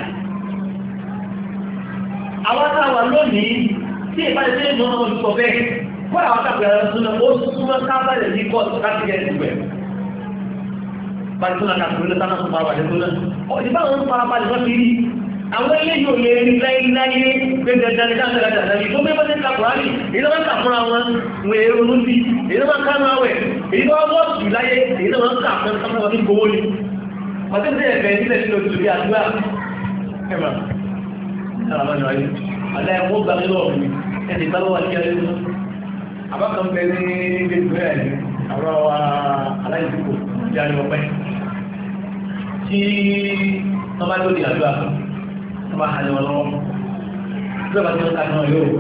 Àwọn táwà lónìí tí ìbáde tí ìmọ̀ ọmọ ìsọ̀ bẹ́ẹ̀ wọ́n àwọn tàbílẹ̀ súnmọ́ ó súnmọ́ kábàlẹ̀ ní kọ́ọ̀tù láti gẹ̀ ẹ̀sùgbẹ̀. Báyìí tó náà kàkùnrin lọ́tà náà fún parabalẹ̀ tó náà. Ìbá wọn parabalẹ̀ lọ́ ti rí. Àwọn ilé yóò lè rí láyé pé dandan ní káàkiri àjàdàrí tó bẹ́ bọ́sẹ̀ kàkùránì èyí náà kà fúnra wọn wọ́n èrò ló sí èyí náà kánú àwẹ̀ èyí náà wọ́n sì láyé èyí náà wọ́n kà fún ọmọ ọdún gbowó ni. Wọ́n tẹ́ ẹ̀fẹ̀ nílẹ̀ sí oṣù bí àdúrà ẹ̀mà àlẹ́ ẹ̀kọ́ gbà nínú ọ̀rùn ẹni bá wà ní ẹni àbákan bẹ ní gbẹ̀gbẹ̀ ẹ̀ àwọn aláìsíkò jáde ọpẹ́ tí wọ́n bá lóde àdúrà wọ́n bá hàn wọn lọ́wọ́ tí wọ́n bá tí wọ́n ká náà yóò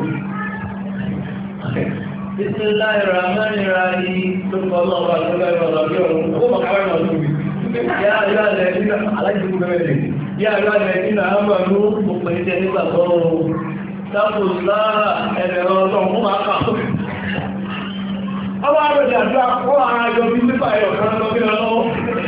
Bismillahir Rahmanir Rahim lórúkọ ọlọ́ọ̀bá tó bá ẹ̀rọ ọ̀dọ́ bí ọ̀run ó mọ̀ káwẹ́ náà tóbi yá ayọ́ alẹ́ nínú aláìsíkò bẹ́ẹ̀ lè yá ayọ́ alẹ́ nínú àwọn ọmọ ọdún mo pè é nígbà tó dákò lára ẹ̀rẹ̀ ọlọ́run fún máa kà ó. Ọwọ́ àrẹ̀dẹ̀ àdúrà kọ́ ara àjọ bí nípa ẹ̀yọ̀ kan lọ bí ọlọ́wọ́.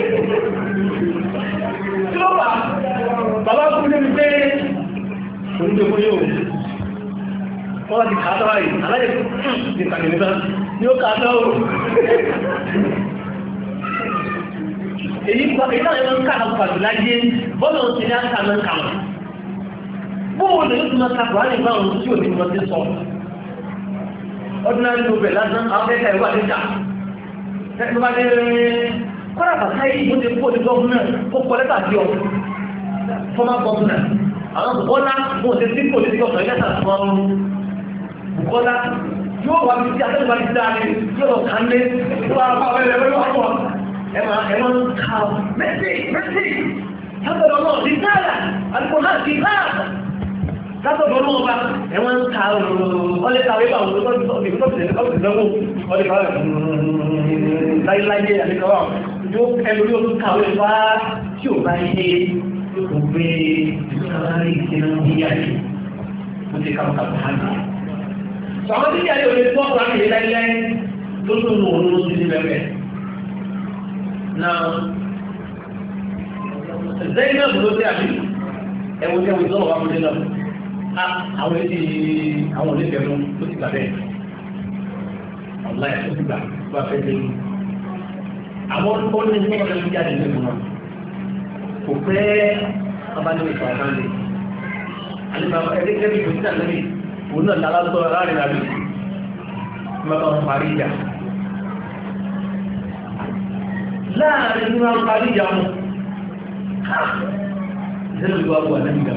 Tí ó bá bàbá kú ní pé oúnjẹ kó yóò wọ́n ti kàátọ́ ráyìí aláyẹ̀ ti kàkì níta ni ó kàátọ́ ó. èyí gba èyí náà yẹn ń ká àwọn pàdé láyé bọ́ọ̀lù ti ní àká náà kà wọ́n bóòlù lè tún máa kakọ̀ á lè bá àwọn tí ò ní mọ̀ sí sọ ordinary nobel lásán àwọn fẹ́ẹ́ ìwà níta ẹ̀ bá dé kọ́ra bàtà yìí mo ti kó ní gọ́ọ̀nà ó kọ́ lẹ́tà sí ọ former governor àwọn Bùkọ́lá mo ti sí kò ní sí ọ̀sán lẹ́tà sí wọn Bùkọ́lá yóò wá bí tí atẹ́lẹ̀ bá ti dáa ní yóò lọ kàn lé tó wá bá wẹ́rẹ́ wẹ́rẹ́ wá pọ̀ ẹ máa ẹ máa ń ka mẹ́sì mẹ́sì látọ̀dọ̀ náà ti dáàlà àdúgbò náà ti dáàlà látọ̀dọ̀ náà bá ẹ máa ń ka ọlẹ́ kàwé bá wọn lọ́dún tó ti lọ́wọ́ ọlẹ́ kàwé láyéláyé àdékọ́wà yóò ẹlò yóò tún kàwé bá tí ò bá ṣe yóò gbé ìsọ́lárí ìsinmi níyà yìí ó ti kàwé kàwé hàn ní. Àwọn tí ìyá yóò lè tọ́ ọ̀rọ̀ àmì láíláí tó tó nù òun ló ti ní bẹ̀rẹ̀. Náà Zainab ló dé àbí ẹ̀wọ̀n tẹ́wọ̀n ìsọ̀rọ̀ wa múlẹ̀ náà. Àwọn èdè àwọn onífẹ̀ẹ́ mú tó ti gbà bẹ́ẹ̀. Ọ̀la ẹ̀ tó ti gbà tó bá fẹ́ lé. Àwọn olùkọ́ ní ọjọ́ ìjà ìdílé fún wọn. Kò pẹ́ abájọ́ ìfọ̀ àbálẹ̀. Àlejò ẹ̀ẹ́dẹ́gbẹ́ bí ìgbésí àlẹ́ òun náà lára sọ láàrin àbí mẹ́ta wọn parí ìjà láàrin ní wọn parí ìjà wọn ìṣẹ́lẹ̀ ìlú àbúwà náà ìjà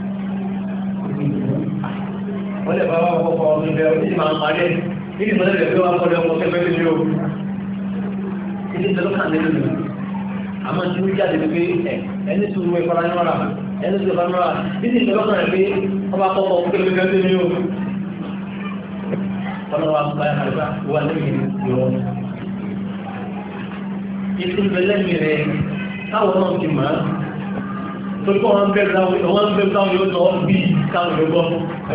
wọ́n lè bá wọ́n kọ́kọ́ ọdún ìbẹ̀ oníṣẹ́ máa ń parí ẹ̀ níbi ìmọ̀lẹ́ rẹ̀ pé wọ́n kọ́ lẹ́wọ́n kẹfẹ́ lé o ìdí ìṣẹ́lẹ̀ kan lẹ́nu nù àmọ́ tí ó jáde pé ẹ̀ ẹni tó wọ ìfọ̀rọ̀ ayé wọ́n ẹni tó bá mọ́ra níbi ìṣẹ́lẹ̀ kan rẹ̀ pé ọba kọ́kọ́ kẹfẹ́ lé ní o ọlọ́wọ́ àgbáyà àgbà wà lẹ́yìn ìrọ̀ ìtú bẹ̀lẹ́mì rẹ̀ táwọn náà ti máa tó kọ́ wọn bẹ̀rẹ̀ táwọn yóò lọ bí káwọn yóò gbọ́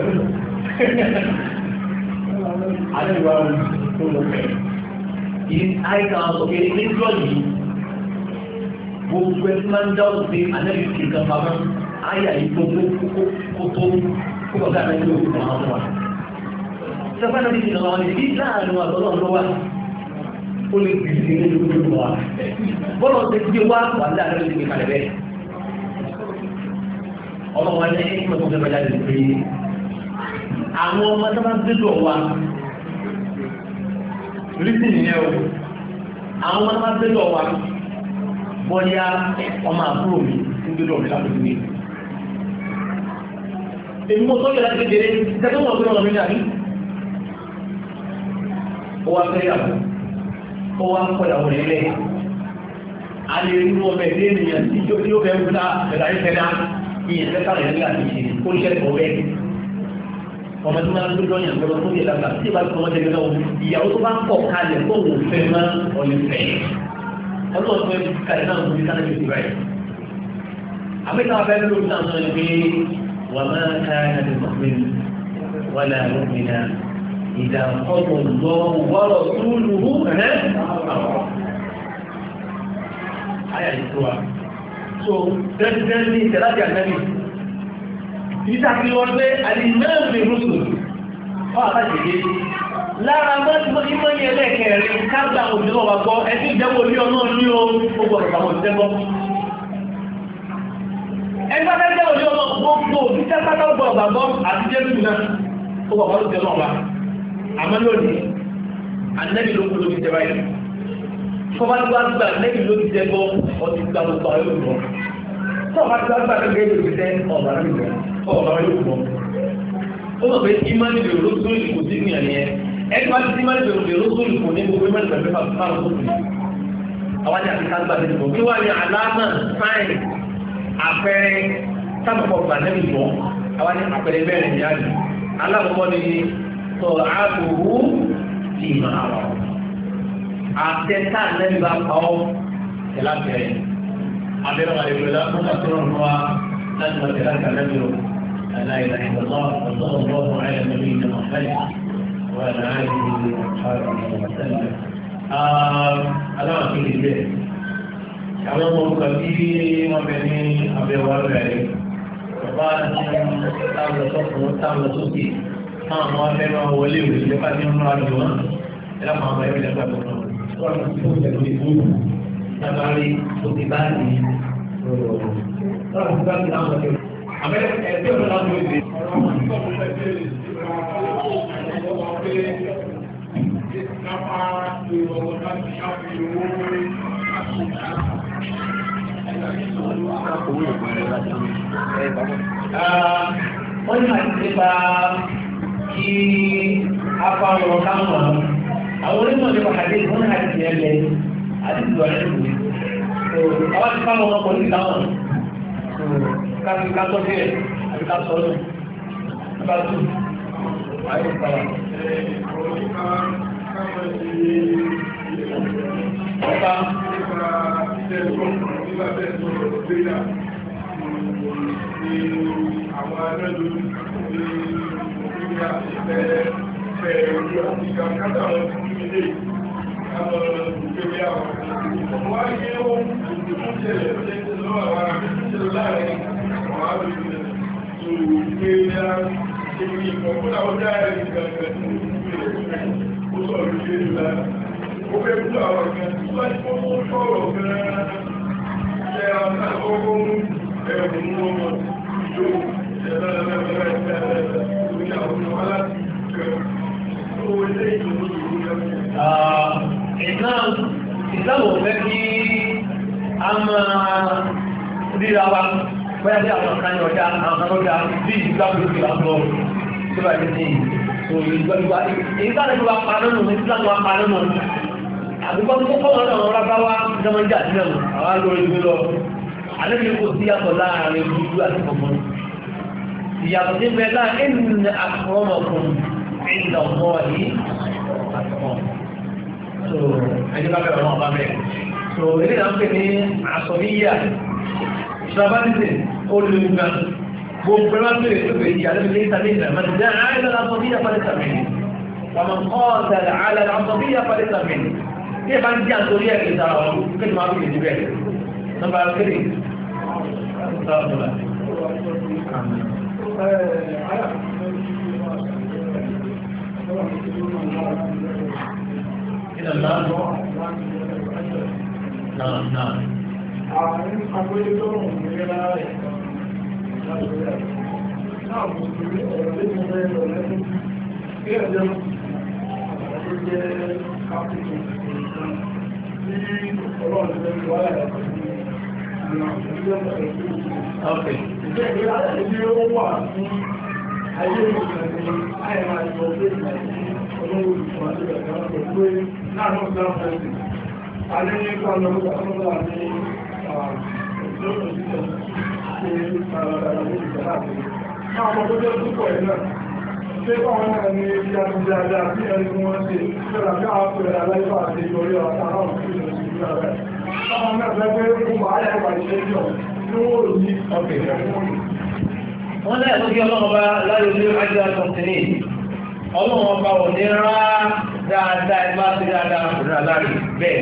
àdẹ́gbà tó lọ pẹ̀ yìí àìkà ọ̀sọ̀kẹ́ níjọ́ yìí gbogbo ẹ̀sùn máa ń dáwọ́ sí àdẹ́gbà kìkan pamọ́ àyà ìgbogbo kótó kókò gáà náà yóò kọ̀ àwọn wà sẹ́fẹ́nà ní ìlànà wọn ní láàrin àtọ́lọ́ lọ́wọ́ ó lè fi ṣe ní ìlú wa bọ́lọ̀ ti gbé wá wà láàrin ìlú ìkàlẹ̀ bẹ́ẹ̀ ọlọ́wọ́ ní ẹ̀kí mẹ́kọ̀ọ́ fẹ́ bẹ́ẹ̀ láti pé àwọn ọmọ tó bá ń gbẹ́dọ̀ wa rísì nìyẹn o àwọn ọmọ tó bá ń gbẹ́dọ̀ wa bọ́yá ọmọ àbúrò mi ń gbẹ́dọ̀ mi láti gbé èmi mo sọ́jọ́ láti kékeré tẹ́tọ́ wọn gbé wọn mi dàbí ó wá fẹ́ yàwó ó wá ń kọ́ ìyàwó rẹ̀ lẹ̀ a lè rí ọmọ ẹ̀dẹ́ ènìyàn tí ó fẹ́ wúlá ẹ̀dá ìfẹ́ náà ìyẹn fẹ́ sáré nígbà tí ṣe kó iṣẹ́ ẹ̀kọ́ bẹ́ẹ̀ ọmọ tó máa ń lójọ́ yàn lọ́wọ́ tó yẹ lágbà tí ìbá tó wọ́n jẹ́ lọ́wọ́ ìyàwó tó bá ń pọ̀ kalẹ̀ tó wò fẹ́ mọ́ ọ̀lẹ́fẹ́ ọlọ́run tó yẹ kalẹ̀ náà ń sáré lójú rẹ̀ àmìta abẹ́ lórí náà sọ pé wà máa ká ẹ̀ إذا قضى الله ورسوله آية السورة so definitely ìtẹ̀láti àtẹ́bí ìtàkì wọn pé àdìmẹ́rin rúsùn fún àtàkìdé lára mọ́tí ìmọ̀ ní ẹlẹ́kẹ̀ẹ́rin káàkiri òjò náà wà gbọ́ ẹ̀sìn ìjẹ́wò ní ọ̀nà ní o gbogbo ọ̀rọ̀ àwọn ìjẹ́gbọ́ ẹgbẹ́ tẹ́jẹ́ òjò náà gbogbo ìjẹ́ pátá gbọ́ ọ̀gbàgbọ́ àti jẹ́rù náà ó wà wọ́n lóòjẹ́ náà wà àmọ́ lónìí anẹ́bí ló kú lóbi tẹ́bá yìí fọwọ́ tí wọ́n gbà anẹ́bí ló ti tẹ́gbọ́ ọtí gba gbogbo àwọn yóò gbọ́ fọwọ́ tí wọ́n gbà gẹ́gẹ́ ló ti tẹ́ ọ̀bà rẹ̀ gbọ́ ọ̀bà rẹ̀ yóò gbọ́ ó mọ̀ pé ìmánì lè ló tó ìkò sí ìyàn nìyẹn ẹni wá sí ìmánì lè ló tó ìkò ní gbogbo ìmánì pẹ̀lú fáwọn tó kù àwọn ní àti kágbà tẹ́lẹ̀ bọ̀ kí wọ́n ní aláàmà sáìn àpẹẹrẹ sábàpọ̀ gbà anẹ́bí bọ̀ àwọn ní àpẹẹrẹ bẹ́ẹ̀ ní yáàdì aláàbọ̀ ní tọ̀rọ̀áàbòrò ti máa rọ̀. Àtẹ́ta lẹ́bí bá pa ọ́ tẹ́láfẹ́rẹ́. Abẹ́rẹ́ àrẹ̀wẹ̀lá fún àtúrọ̀ wa láti wọ́n tẹ́lá kàlẹ́bí rọ̀. Aláìlá ìgbàlá ọ̀sọ́rọ̀ lọ́wọ́ àyà nàbí ìjọba fẹ́lẹ̀. Wọ́n yà á yìí ní ọ̀pára ìjọba tẹ́lẹ̀. Aláwọ̀ kí ni bẹ́ẹ̀. Àwọn ọmọ orúkọ tí wọ́n bẹ ní abẹ́wọ̀ rẹ̀. Bàbá àti táwọn lọ́sọ̀kùnrin táwọn lọ́sọ̀kì táwọn ọmọ afẹ́ máa wọlé ìwé ìjọba tí wọ́n máa lò wọ́n ẹ̀rọ àwọn ọmọ ẹ̀rọ ìjọba tó náà wọ́n ti fún ìjọba ìfún tabari òsì báyìí lọ́wọ́ fún báyìí láwọn ọ̀dọ́ àmọ́ ẹgbẹ́ ọ̀dọ́ láwọn ọ̀dọ́ wọ́n ní àti nípa kí apá wọn káwọn àwọn onímọ̀ nípa àdé wọ́n ní àti tiẹ̀ lẹ àti ìdúrà lẹ́nu àwọn ti fáwọn ọmọ pọ̀lú ìdáwọn káfí kátọ́ sí ẹ̀ àti kátọ́ lọ nípa tó ayé ìpàdà ọba àwọn arẹ́lú ní ìgbà ìfẹ́ fẹ́ ojú àti ìgbà kátà wọn fún ilé àwọn ìgbèrè àwọn ọmọ wáyé ohun ìgbìmọ̀ ṣẹlẹ̀ lọ́wọ́ àwọn akẹ́kọ̀ọ́ láàrin àwọn arẹ́lú tó gbé yá ṣe ní ìfọ̀kún àwọn dáàrí ìgbàgbẹ̀ tó gbé ó sọ̀rọ̀ ilé ìlà ó fẹ́ fún àwọn ìgbà tó wá ní kókó sọ̀rọ̀ gan-an ṣe àwọn akọ́kọ́ ẹ̀rùn wọn Ìsìláàmù fẹ́ kí a máa ríra wa bóyá bí àwọn kan yọjá àwọn kan lọ́jà bí ìsìláàmù ló fi lásọ tó bá ní sí ìgbàlúwà ìgbàlúwà ìgbà panánù ìsìláàmù wa panánù àbúkọ́ tó kọ́ wọn náà rábá wá jọmọjá sílẹ̀ àwọn alórí ìgbé lọ alẹ́bí kò sí yàtọ̀ láàrin dúdú àti funfun ìyàtọ̀ tí bẹ́ẹ̀ láà ẹ̀nà àkọ́mọ̀kùn ẹ̀nà ọmọ yìí àtọ̀ so ẹni bá bẹ̀rẹ̀ wọn bá bẹ̀rẹ̀ so ilé náà ń pè ní àsọ̀níyà ìṣàbánisẹ̀ olùgbà gbogbo ẹ̀rọ bẹ̀rẹ̀ tó bẹ̀rẹ̀ yìí alẹ́bí lẹ́yìn tàbí ìgbà máa dá àìlọ́ àsọ̀níyà pàdé tàbí wàmọ̀ kọ́ọ̀tà àlẹ́ àsọ̀níyà pàdé tàbí tí ẹ bá ń jẹ́ àtòrí ẹ̀ kìí sára wọn kí ni máa fi lè bẹ̀rẹ̀ nọ́mbà three إلى الله نعم نعم Okay. Ayé ìgbẹ̀rẹ̀ àìmà ìgbọ̀gbẹ̀ olówó ìfọ̀mọ̀lẹ́ ẹ̀kọ́ pé láàrín ọ̀sán fẹ́sì. A ní ní kọ́ lọ́wọ́ ọlọ́wọ́ àti ìjọ́sọ̀ sílẹ̀ ṣe àrọ̀dàrà ní ìjọba àti náà ọmọ tó jẹ́ púpọ̀ ẹ̀ náà. Ṣé báwọn náà ní ibi àtúnjáde àti ẹni wọ́n ṣe ṣọ́ra bí àwọn pẹ̀lẹ̀ aláìfà àti ìjọrí ọ̀tá náà sí ìjọsọ̀ sílẹ̀ rẹ̀. Báwọn náà fẹ́ pé ó máa yà ìpàdé ṣẹ́jọ́ ní ó rí ọ̀kẹ̀ wọ́n lẹ́yìn tó kí ọlọ́run bá láyé olú ajé àtọ̀tẹ̀lẹ̀ ọlọ́run bá wọ̀ ní rá dáadáa ẹ bá ti dáadáa rà láre bẹ́ẹ̀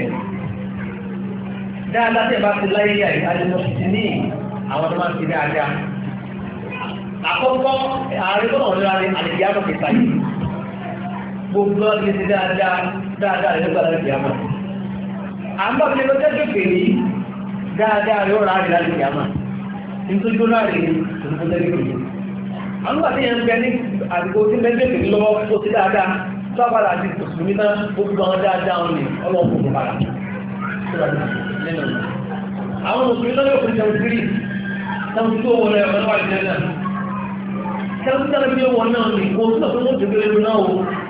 dáadáa tẹ́ bá ti láyé yà ìdájọ́ ní àwọn tó máa ti dáadáa àkọ́kọ́ ààrẹ tó wọ́n láre àlejò àmọ́ kẹta yìí gbogbo ọdún ti dáadáa dáadáa rẹ̀ nígbà láti àmọ́ àmọ́ kí ló tẹ́jọ́ pèlè dáadáa rẹ̀ ó rà rẹ̀ láti àmọ́ nítorí tó láre ìrùkú tẹ́lẹ̀ kìí. àwọn àti yẹn ń bẹ ní àdìgbò tí mẹ́lẹ́kì lọ́wọ́ tó ti dáadáa tó àpàdà àti mùsùlùmí náà gbogbo àwọn dáadáa wọn ni ọlọ́wọ́ kò padà àwọn mùsùlùmí náà yóò fi jẹun kiri táwọn tó wọlé ọmọ náà wà ní ẹ̀nà táwọn tó tẹ́lẹ̀ wọn náà ní kó tó tó wọ́n tẹ́lẹ̀ lónà o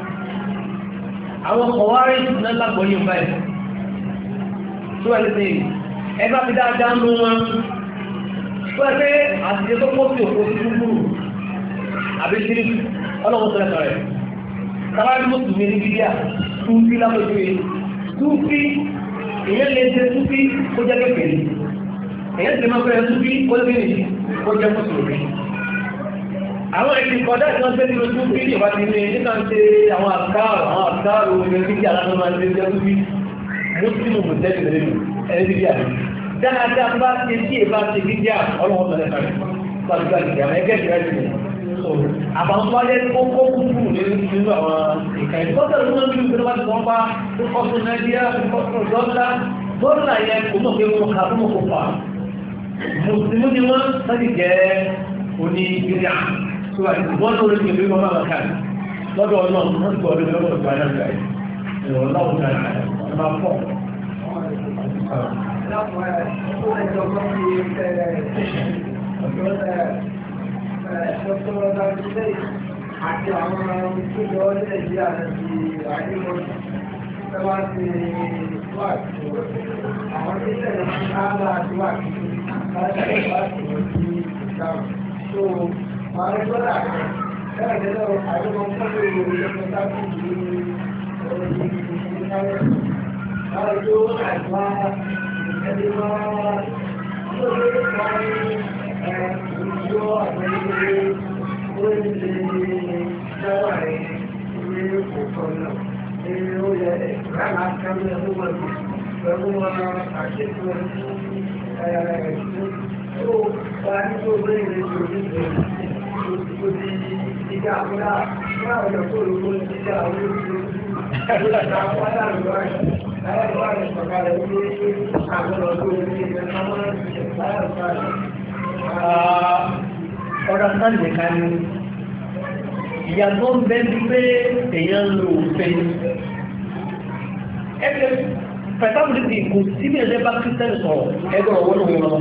àwọn kọ̀wárí náà lágbọ́ yìí báyìí tó wà ní ẹ bá fi dáadáa nú wọn pẹ́ẹ́pẹ́ àtijọ́ tó pọ̀ sí òkú sí gbúgbúrú àbí sírí ọlọ́wọ́ tó lẹ́tọ̀ rẹ̀ tàbí mùsùlùmí ní bíbíà túnfí lápẹ́jú yìí túnfí èyàn lè ṣe túnfí kó jẹ́ kékeré èyàn ti máa fẹ́ túnfí kó jẹ́ kékeré kó jẹ́ mùsùlùmí àwọn èdè kọjá ìtàn tẹ́ nínú túnfí ìwà ti ní nígbà ń ṣe àwọn àkáàrù àwọn àkáàrù ilẹ̀ bíbíà láti máa ń ṣe jẹ́ túnfí mùsùlùmí mùsùlùmí dáadáa bá ti tí èbá ti gígá ọlọ́wọ́ tẹ̀lẹ̀ kàrẹ̀ pàdùgbà ìgbà ẹgbẹ́ ìrẹ́lẹ̀ àbàwọn tó wáyé tó kó kúrú nínú àwọn ìkà ìtọ́tẹ̀lẹ̀ tó ń bí ìgbẹ̀rẹ̀ wájú wọ́n bá tó kọ́sùn nàìjíríà tó kọ́sùn dọ́lá bọ́ọ̀lá yẹn kò mọ̀ pé wọ́n ká fún mọ̀ kó fà mùsùlùmí ni wọ́n láti jẹ́ oní ìgbéyà tó wà ní wọ́n lórí ìgbé wọn máa kà lọ́dọ̀ ọ̀nà wọ́n ti gbọ́dọ̀ lọ́wọ́ ìgbà náà gbà ẹ̀rọ láwùjọ náà máa pọ̀. Àti àwọn ìjọ ọdún ìjìyà àti àìyíwọ̀n tẹ́wàá ti wà tí àwọn tí tẹ̀lé máa ń káàlá àti wà tí láti láti wọ́n sí ìdáhùn. So, máa ń gbọ́dà rẹ̀ kẹ́rẹ̀kẹ́lẹ́ àìyíwọ̀n fọ́lú ìròyìn tàbí ìlú orí ìrìnlẹ̀ láti tó àìwá ẹni máa ń lórí wọ́n ìjọ àgbẹ̀lẹ́gbẹ̀rẹ̀ orí ìrìnlẹ̀ tẹ́wà rẹ̀ ní òkú náà. Ó yẹ ìgbàlá kẹ́lú ẹ̀mú wọ̀nyí pẹ̀lú àṣẹ́kù ẹ̀ṣẹ́ tó bá ní tó gbé ìrìn ìrìn tó di ìjà àmúlá fún àwọn ọ̀pọ̀ olùkó ìjà àwọn olùkó ìyàtọ̀ ń bẹ́ bí pé èèyàn lò òfin ẹgbẹ́ pẹ̀tàbùlìtì kò sí bí ẹ̀lẹ́ bá kírísítẹ́nì sọ̀rọ̀ ẹgbẹ́ ọ̀wọ́ lòun lọ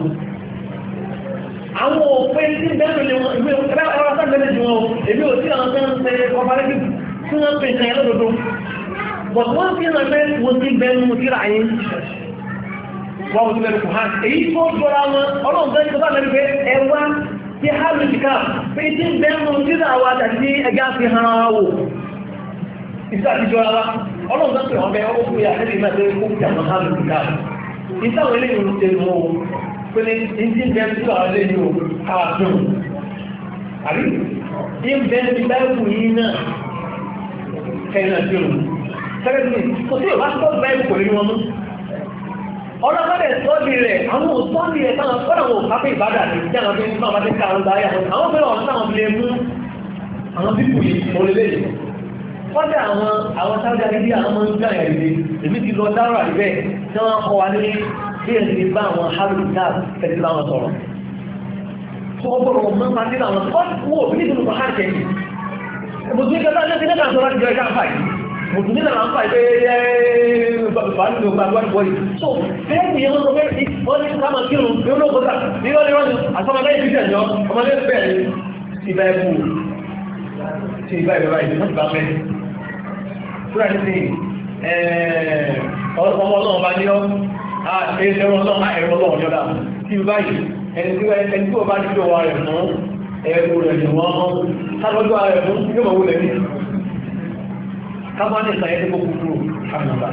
àwọn òfin tí bẹ́ẹ̀ lè wọ́n ìwé ẹgbẹ́ ọ̀rọ̀ sábẹ́lẹ̀ jù wọn èmi ò sí àwọn tó ń ṣe ọ̀pàlẹ́kì tí wọ́n pè ní ẹlọ́dọ̀dọ̀ bọ̀t wọ́n fi hàn pé wọ́n ti bẹ́ẹ̀ mú síra yín wọ́n ti bẹ́ẹ̀ kù hàn èyí tó jọra wọn ọlọ́run bẹ́ẹ̀ tó bá lẹ́nu pé ẹwà tí hálù ìkà pé tí ń bẹ́ẹ̀mù títà wà tàbí ẹgá fi hàn áwò ìsá àtijọ́ ara ọlọ́run tó pè wọ́n bẹ́ ọkùn ya ẹ̀lẹ́ ìmẹ́sẹ̀ kó kí àwọn hálù ìkà ìsáwọn ilé ìrùn tẹ mọ́ pé ní tí ń bẹ́ẹ̀mù títà wà lẹ́yìn o káàtùn àbí tí ń bẹ́ẹ̀mù báyìí yìí náà kẹ́yìn àti òun sẹ́rẹ́sì kò sí ìwà tó báyìí kò rí wọn mú ọlọ́pàá sọ́ọ̀dì rẹ̀ àwọn òsọ́ọ̀dì rẹ̀ táwọn fọ́nà wọn kápẹ́ ìbádà ní tí àwọn bí máa bá tẹ́ ká àwọn báyà àwọn fẹ́ràn ọ̀nà táwọn fi lè mú àwọn pípù yìí orílẹ̀ èdè kọ́dà àwọn àwọn sáwọ́dì àti àwọn ọmọ ìgbà ẹ̀rẹ́ èmi ti lọ dárò àríbẹ̀ tí wọ́n kọ́ wa ní bí ẹni ti bá àwọn harry dab fẹ́ẹ́ bá wọn sọ̀rọ̀ tó wọ́n gbọ́dọ̀ mọ́ máa dé àwọn wọ́n ò ní ìdúró bàhá jẹ́ yìí mùsùlùmí kẹta ní ẹgbẹ́ náà sọ̀rọ̀ àti ìjọ ìjà mùsùlùmí náà ń fà ìpé ẹ̀ẹ́bàánú gbàgbàgbà yìí so fẹ́ẹ̀kì yẹn lọ́wọ́ mẹ́rin wọ́n ní ká máa kírun ní olóògbọ́ta ní wọ́n ní wọ́n ní àtọ́mọdé ìbíjẹ̀ ẹ̀yọ́ ọmọdé bẹ̀rẹ̀ ìbá ẹ̀kú tí ìbá ìbá ìbá ìbá ìbá mẹ́rin fúra ní sí ọmọ ọlọ́run bá ní ọ́ ẹ̀rọ ọlọ́run ẹ̀rọ ọlọ́run yọ́dá tí ìbá yìí ẹni tí ó bá ní ọwọ́ rẹ̀ fún ẹ̀rọ rẹ̀ ni wọ́n sábọ́jú rẹ̀ fún yóò mọ̀ wọlé ní káwọn ní ìsànyẹ́ tó kókó kúrò àmàbà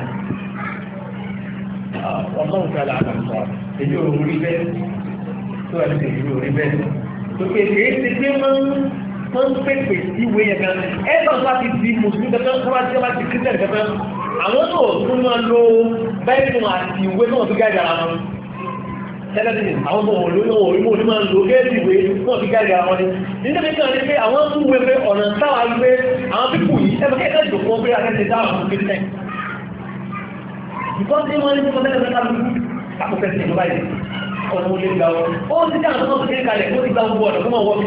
ọlọ́run tí a lè àkàtọ̀ èyí ò rí bẹ́ẹ̀ tó ẹ̀ lè rí orí bẹ́ẹ̀ tó kéèké ti pé wọ́n ń pèpè sí ìwé yẹn kan ẹ̀ẹ́dọ̀ bá ti di mùsùlùmí kankan tó bá ti bá ti kírísítẹ̀nì kankan àwọn náà tún máa lo bẹ́ẹ̀nù àti ìwé náà fi gáàdì ara wọn tẹ́lẹ̀tẹ́lẹ̀ àwọn ọmọ olóyún orí mọ́ ní máa ń lo géèdì ìwé náà fi gáàdì ara wọn ni nítorí kan ní pé àwọn tún wé pé ọ̀nà táwa gbé àwọn pípù yìí ẹgbẹ́ kẹ́kẹ́ ìjòkó pé akẹ́kẹ́ dáhùn fún kírísítẹ̀nì ìkọ́ tí wọ́n ní kí wọ́n tẹ́lẹ̀ mẹ́ta lójú àpòfẹ́sì ìjọba yìí ọ̀nà olè gbà wọn ó ti dáhùn tó kéré kalẹ̀ ó ti gbà gbogbo ọ̀nà fún ọwọ́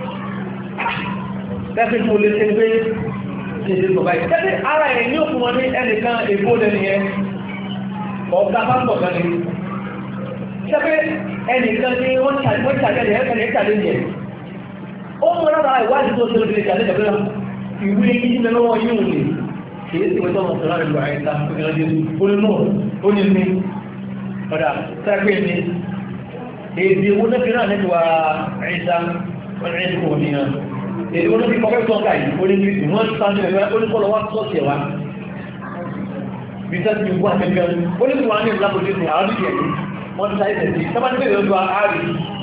tẹ́fẹ́ tó lè ṣe pé ṣe ṣe ìjọba yìí tẹ́fẹ́ ara ẹ̀ ní òkú wọn ní ẹnìkan èkó lẹ́nu yẹn ọ̀gá pásítọ̀ kan ní tẹ́fẹ́ ẹnìkan ní wọ́n ṣàjẹ́lẹ̀ ẹ̀kẹ́lẹ̀ ẹ̀kẹ́lẹ̀ yẹn ó mú lára ìwádìí tó ṣe lè ṣàlẹ̀ ìjọba ìwé yìí lọ́wọ́ yìí wù ní kìí sí wọ́n tọ́mọ̀ sọ́rọ̀ ìlú àìsà ó ní ní ọ̀dá sẹ́gbẹ́ ní èdè owó náà fi rán nẹ́tùwà àìsà ọ̀rẹ́dùkú òmìnà èdè owó náà fi kọ́kẹ́ tọ́ka yìí ó ní ní ìsìn wọ́n sáájú ẹ̀rẹ́ oníkọ́lọ wá sọ́ọ̀sì ẹ̀wà bí sẹ́sì ìwú àtẹ́gbẹ́ ó ní wọ́n ní ìlàpòjú ní àwọn ìdíyẹ̀ wọ́n ti sáyẹ̀ sí sábà ní bẹ̀rẹ̀ ọjọ́ àárí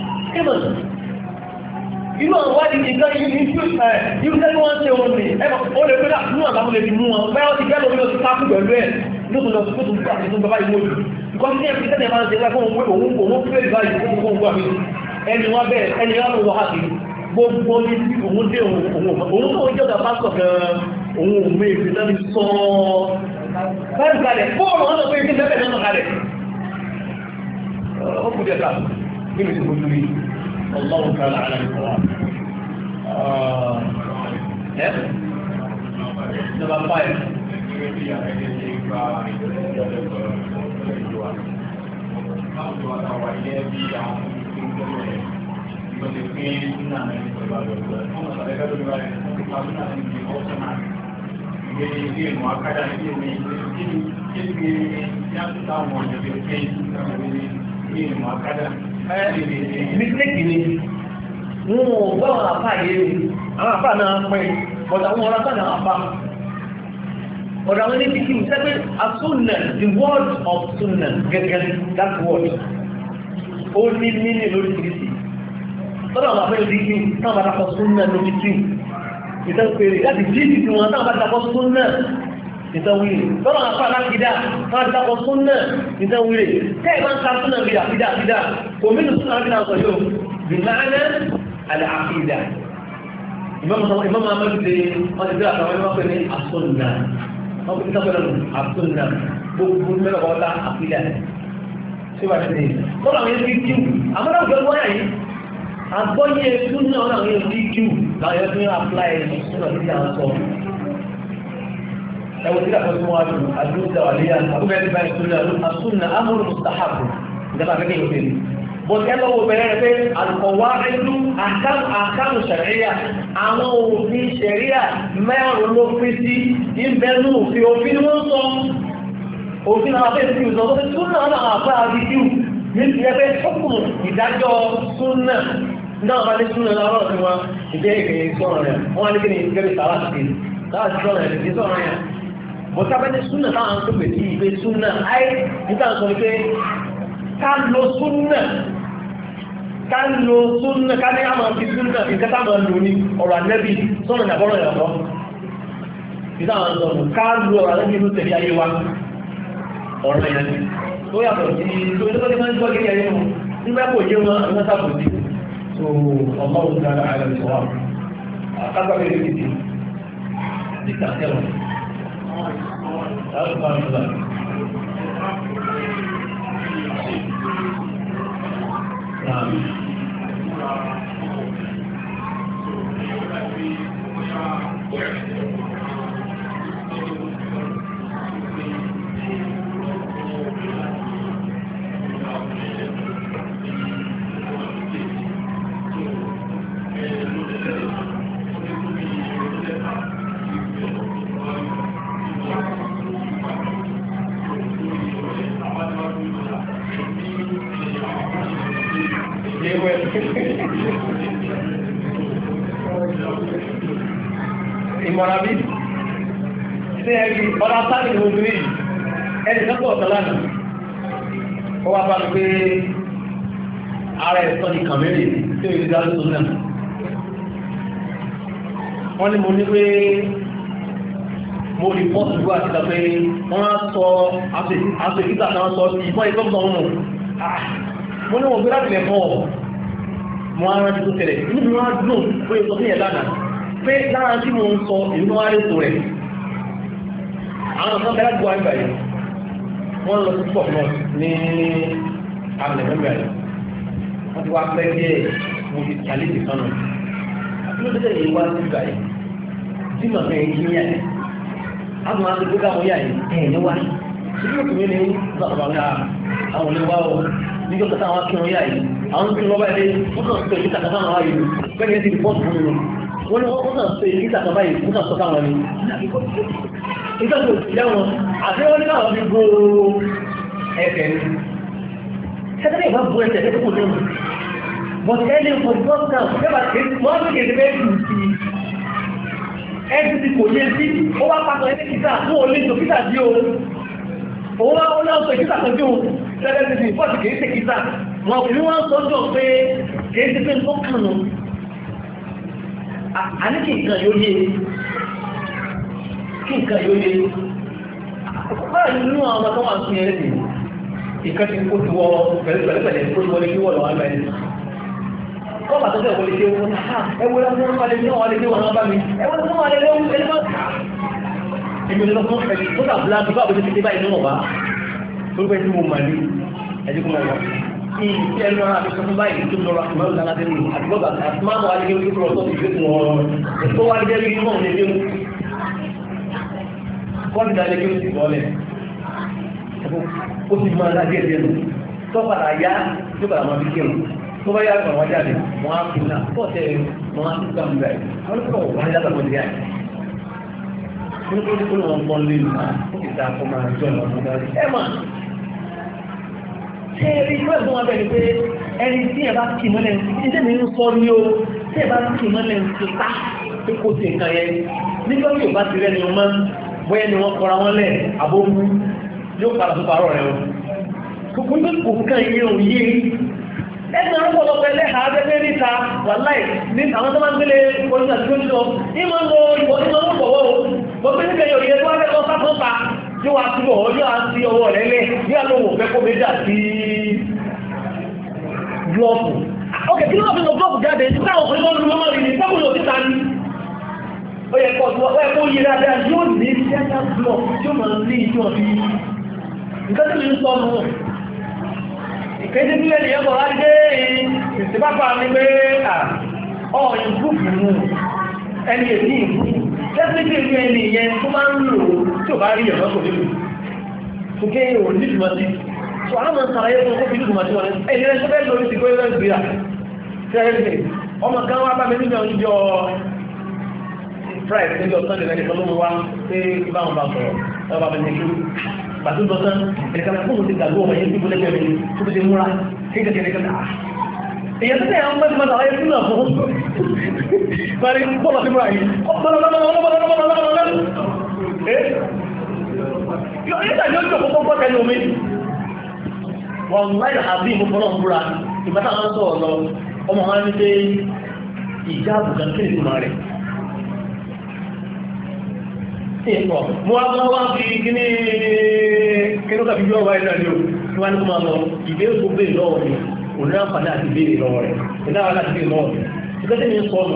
inú àwọn wádìí ìgbà ìlú tẹ́lú wọ́n ṣe wọn ní ẹgbẹ̀ ó lè pẹ́lá mú àbámú lè fi mú wọn bẹ́ẹ̀ ó ti gẹ́lò ní oṣù káàkù pẹ̀lú ẹ̀ lókùn lọ sí kó tún gbà ní tún bàbá ìlú òjò ìkọ́ sí ẹ̀fì tẹ́lẹ̀ máa ń ṣe láfún òun òun fẹ́ ìgbà yìí fún òun gbà mí ẹni wọ́n bẹ́ẹ̀ ẹni wọ́n lọ wá sí gbogbo ní òun dé òun òun tó ń jọ́ta pásítọ̀ gan òun òun èdè náà sọ báyìí kalẹ̀ fóònù wọn lọ pé ibi tẹ́lẹ̀ náà kalẹ̀ ó kú díẹ̀ ká nínú ti fojú rí ọlọ́run kan lára ìfọwọ́ ẹ́ nọ́mbà five. Mistake ni wọn ò gbọ́ àwọn àfáà yé mi àwọn àfáà náà pẹ́ bọ̀dà àwọn ọ̀rọ̀ sáà náà àfáà ọ̀dọ̀ àwọn ẹni kí n sẹ́pẹ́ asúnnà the word of sunna gẹ́gẹ́ that word ó ní níní lórí kìrìsì tọ́lá àwọn afẹ́ ìdíkí táwọn bá dákọ̀ súnnà lórí tí ìtànpèrè láti jíjì tí wọ́n táwọn bá dákọ̀ súnnà ìtànwìrì tọ́lá àwọn afẹ́ alákìdá táwọn bá dákọ̀ súnnà ìtànwìrì tẹ́ẹ̀ bá ń ka súnnà bí àfídà àfídà kò mínú súnnà àfídà sọ yóò bí máàná àlàáfídà ìmọ̀ Muhammad ṣe wọ́n ti dúrà àwọn ẹgbẹ́ pẹ̀lú asúnnà wọ́n fi kíkà pẹ̀lú asúnnà gbogbo mẹ́lẹ̀ ọ̀la àfídà ṣé wàá ṣe tọ́lá àwọn ẹgbẹ́ kí àmọ́dá òjò wáyà yìí àgbọ́yé súnnà ọ̀nà àwọn ẹgbẹ́ kí láwọn ẹgbẹ́ apply súnnà sí àwọn sọ ẹwọ́n tí láti fún wa dùn àdúgbò àlẹ́yà àbúgbẹ́ ẹgbẹ́ báyìí súnnà asúnnà amúrù mustahabu ìjọba akẹ́kẹ́ yóò tẹ̀lé bọ́n ẹ lọ́wọ́ bẹ̀rẹ̀ rẹ̀ pé alùpọ̀wá ẹlú àkáàmù ṣẹ̀ríyà àwọn òfin ṣẹ̀ríyà mẹ́rin ló pín sí ìbẹ̀nú òfin òfin ni wọ́n sọ òfin àwọn afẹ́ ìsìn ìsọ tó súnnà náà àfẹ́ àdíjú ní ti ẹgbẹ́ ṣọ́kùn ìdájọ́ súnnà náà bá ní súnnà lọ́rọ̀ sí wọn ìjẹ́ ìrìn sọ̀rọ̀ rẹ̀ wọ́n wá ní kí ni ìgbẹ́rẹ̀ sàrátì láti sọ̀rọ̀ rẹ̀ sí sọ̀rọ̀ rẹ̀ bọ́n sábẹ́ ní súnnà táwọn tó pè sí ìgbé súnnà áì nígbà sọ pé ká lo súnnà ká lo súnnà ká ní àmà fi súnnà ìkẹta máa lò ní ọ̀rọ̀ ànẹ́bí sọ́nà ìyàbọ̀rọ̀ ìyàbọ̀ ìdáwọn sọ̀rọ̀ ká lo ọ̀rọ̀ ànẹ́bí ló tẹ̀lé ayé wa ọ̀rọ̀ ìyẹn tó yàtọ̀ sí tó ní tó ní máa ń gbọ́ gẹ́gẹ́ ayé wọn nígbà kò yé wọn àwọn sábò sí tó ọmọ òun dára ààrẹ ìṣọ́wà àkágbàgbé lókìtì títà tẹ́wọ̀n láti bá ń sọ́dà ìmọ̀ràn bí ṣe ẹgbì ọ̀dá sáàrì ní ojú rí ẹni sọ́pọ̀ ọ̀tọ̀lánà ó wá bá mi pé ara ẹ̀sọ́ ní kàmẹ́rì tí ó ìdíjá lóṣù náà wọ́n ní mo ní pé mo rí pọ́ọ̀tù gbọ́ àti ìgbà pé wọ́n á sọ aṣọ ìgbà náà sọ sí ìfọ́ ìtọ́gbọ̀n ọ̀hún mo ní wọ́n gbé láti lẹ̀ fọ́ mo á rántí tó tẹ̀lẹ̀ níbi wọ́n á dùn pé ó sọ sí ẹ̀ lánàá pé lára tí mo ń sọ ìlú wá rí tó rẹ̀ àwọn ọ̀sán bẹ̀rẹ̀ gbọ́ àgbà yìí wọ́n lọ sí pọ̀ náà ní àmìlẹ̀mẹ́gbà yìí wọ́n ti wá pẹ́ díẹ̀ mo ti kàlẹ́ ìdí kan náà àti ló tẹ́tẹ́ yìí wá sí ìgbà yìí tí màá fẹ́ yìí ní yàrá àwọn àti gbé káwọn yà yìí ẹ̀ ní wá síbí òkú mi ní bàbá ńlá àwọn olówó àwọn níjọ́ kẹta àwọn akẹ́wọ̀n yà yìí àwọn tó ń lọ́wọ́ ẹ̀ wọ́n kàn pé ìdí kàkàtà náà wáyé pẹ́ẹ́ni ẹ̀ ti rìpọ́ọ̀tù fún mi wọ́n ní wọ́n kàn pé ìdí kàkàtà báyìí wọ́n kàn sọ káwọn ni ìgbàgbọ́ ìyá wọn àti wọ́n ní káwọn fi gbó ẹ̀fẹ̀ ni ṣẹ́tẹ́lẹ̀ ìbá bú ẹ̀fẹ̀ tó kò lónìí but ẹni for God now never take one week in the bed to see ẹni tí kò yé sí ó wá pàtó ẹni kíkà fún olè tó kíkà sí o òun wá ó náà sọ kíkà tó bí o ṣẹ́tẹ́lẹ̀ tí fọ́ọ̀tì kìí ṣe kíkà wọn kò ní wọ́n sọ́jọ́ pé kìí ṣe pé tó kàn nù àní kí nǹkan yóò yé kí nǹkan yóò yé báyìí nínú àwọn ọmọ tó wà sí ẹ̀rẹ́ nìí ìkan ti kó ti wọ pẹ̀lẹ́pẹ̀lẹ́ kó ti wọlé kí wọ́n lọ wá báyìí wọ́n bá tọ́jú ẹ̀wọ̀lé kí wọ́n ẹwọ́ lọ́wọ́ wọ́n lè ní wọ́n lè ní wọ́n bá mi ẹwọ́ lọ́wọ́ wọ́n lè ní wọ́n lè ní èmi lọ fún ẹ̀kí tó dà bláàkì bá àbójú ti báyìí níwọ̀n bá tó gbé tí mo mà ní ẹ̀dí kó máa wọ́n ìfẹ́ ẹnu ara mi sọ́kún báyìí tó lọ́rọ̀ àtìmọ́lù láládé ní àtìmọ́lù àtìmọ́lù alẹ́gbẹ́ tó lọ́tọ́ ìgbé fún ọ̀rọ̀ ẹ̀kọ́ wá jẹ́ bí mọ́ ní ẹgbẹ́ kọ́ọ̀dì alẹ́gbẹ́ tó ti bọ́ọ̀lẹ̀ ó ti máa lájẹ́ ẹ̀dẹ́ nù tó padà yá tó padà máa fi kírun tó bá yá ọ̀pọ̀ wọn jáde wọn á kú náà tó tẹ̀ wọn á tún gbàmù rẹ̀ wọn kọ̀ wọn á jáde ọmọdé yá wọn kọ́ ní wọn pọ́n lé nù náà ó ti ta kọ́ máa jọ ìwọ̀n ṣe rí ìwé ẹ̀sùn wọn bẹ̀rẹ̀ pé ẹni tí ẹ bá kì mọ́lẹ̀ ṣe mi ń sọ ní o tí ẹ bá kì mọ́lẹ̀ ti ta pé kò sí nǹkan yẹn nígbà tí ò bá ti rẹ́ ni wọ́n máa bóyá ni wọ́n kọra wọn lẹ̀ àbókú yóò padà tó parọ́ rẹ̀ o kòkó tó kò kàn yé o yé ẹ̀sìn àwọn ọ̀pọ̀lọpọ̀ ẹlẹ́hàá abẹ́gbẹ́ níta wà láì ní àwọn tó máa ń gbélé oríṣà tí ó ń lọ ní máa ń lo ìbọn tí wọ́n ń bọ̀wọ́ o gbogbo nígbà yóò yẹ tó wá fẹ́ lọ sáfọ́fà yóò wá sí ọwọ́ yóò wá sí ọwọ́ rẹ̀ lẹ́ yóò lówó fẹ́ kó méjì àti glọ́ọ̀fù. ok kí ló wà fi lọ glọ́ọ̀fù jáde tí táwọn ọkùnrin mọ́ lọ́wọ́ rí ní sẹ́kùn yóò títa ní. ó yẹ kó ó yẹ dáadáa yóò ní sẹ́kà glọ́ọ̀fù tí ó máa ń ní ìjọ bí. nǹkan tí mi ń sọ nù. ìkéde bí ẹni yẹn bọ̀ wá dé ìsìnbápa ni pé ọ̀yìn gúùpù nù ẹni èdè ìgúùpù lẹ́sìnkì ìlú ẹni ìyẹn tó máa ń lò tí ò bá rí ẹ̀rọ kò nílùú tó ké ò ní ìdùmọ̀ sí tó àwọn ọmọ sàlàyé tó kó fi ní ìdùmọ̀ sí wọn ẹni rẹ̀ tó bẹ́ẹ̀ lórí ti gbé lọ́sì gbéra tẹ́lẹ̀ ọmọ kan wá bá mi níbi ọjọ́ friday níbi ọ̀sán lè rẹ̀ lọ́mọ wá pé kí bá wọn bá sọ̀rọ̀ ọba bá mi ní pàtó lọ́sán ẹ̀ka fún mi ti gbàgbọ́ ọmọ yẹn tí bọ́lẹ̀ bẹ́ẹ̀ mi tó ti múra kékeré èyàn tó tẹ́yà ń mẹ́sí máa tàbí ẹ̀sùn náà fún parí bọ́ọ̀lá sí múra yìí wọ́n láì àbí ìmúfọ́nà múra ìbátà máa ń sọ ọ̀lọ́ ọmọ wọn ní pé ìjà àbùkà kí ní ìtumà rẹ̀ mo wá mọ́ wá fi kí ní kínúkà fi bí ọwá ìrìnà ní o tí wá ní kó máa lọ ìbéèrè tó bèèrè lọ́wọ́ ni òní àǹfààní àti ìbéèrè lọ́wọ́ rẹ̀ ìdáwà láti béèrè lọ́wọ́ rẹ̀ ìgbésẹ̀ ní sọ́ọ̀nù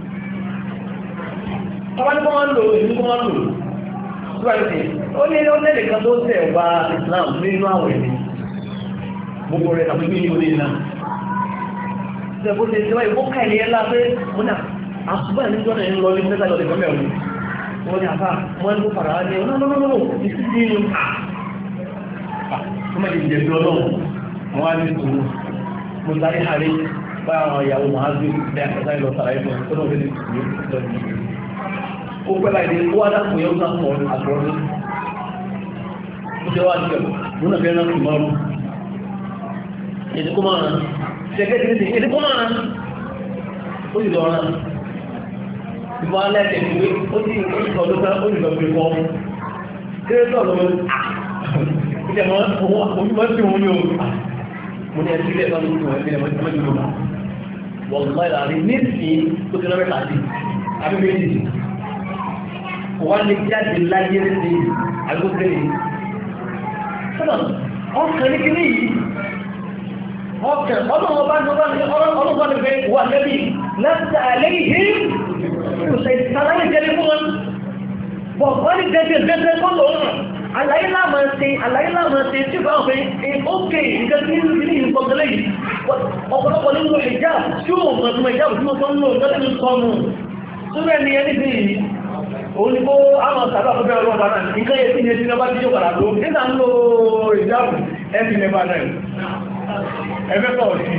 ọba ní kó máa ń lò èyí kó máa ń lò síwáyé ó ní ó lẹ́lẹ̀ kan tó tẹ̀ wá Islam nínú àwẹ̀ ni gbogbo rẹ̀ tàbí ní orí náà ṣe bó ṣe ṣe wáyé ó ká ilé ńlá pé mo ní àṣùbà ní jọ́nà ń lọ ní mẹ́ta lọ́dẹ̀ fẹ́mẹ̀ òní wọ́n ní àfà wọ́n ní kó fara ní ọ̀nà ọ̀nà ọ̀nà ìsìnkú ní ọmọ ìjẹ̀ bí ọlọ́run wọ́n wá ní ìṣòro mo sáré harí bá àwọn ìyàwó màázù ní àkọsá ìlọ sàrà ìfọ̀ tó náà fẹ́lẹ̀ ìṣòro lọ́dún ó pẹ́ láì dé ó wá dákùn yẹn ó sá fún ọ̀rọ̀ àgbọ̀rọ̀ ó ṣe wá jẹ́ múnà fẹ́ náà kì márùn èdè kó máa rán ṣẹgẹ́ ti ní èdè kó máa rán ó sì lọ rán ìbọn alẹ́ tẹ̀lé ó sì sọ ló fẹ́ ó sì lọ fi fọ́ kéré tó lọ ìjẹ̀mọ́ òun tí wọ́n yóò mo ní ẹ̀sílẹ̀ bá lórí wọn ẹgbẹ́ ẹ̀mọ́ ìjọba náà wọ́n mọ́ ìlàrí ní sí tó ti lọ́rẹ́ tàbí abẹ́bẹ́jì wọ́n lè jáde láyé sí agbókèrè sọ́nà ọkàn ní kí ní yìí ọkàn ọlọ́wọ́ bá ní ọlọ́wọ́ ní pé wà lẹ́bí láti àlẹ́ ìhé ìrùsẹ̀ ìsàlàyé jẹ́ fún wọn bọ̀ wọ́n ní gẹ́gẹ́ gẹ́gẹ́ kọ́ lọ́rùn àlàyé láàmà ṣe àlàyé láàmà ṣe tí ó bá wọ́n fẹ́ ókè ìgbẹ́ tí ní ìlú ìpọ̀gẹ́lẹ̀ yìí ọ̀pọ̀lọpọ̀ nínú ìjà tí ó mọ̀ tí mo ìjà tí mo tọ́ ń lò lọ́dẹ́ mi sọnù tó bẹ́ẹ̀ ni ẹni bí òun ni kó àwọn sàbà fún bẹ́ẹ̀ ọlọ́pàá náà nǹkan yẹ sí ní ẹtí lọ́bá tí yóò padà ló nígbà ń lo ìjáàbù ẹbí nẹba náà ẹgbẹ́ pọ̀ sí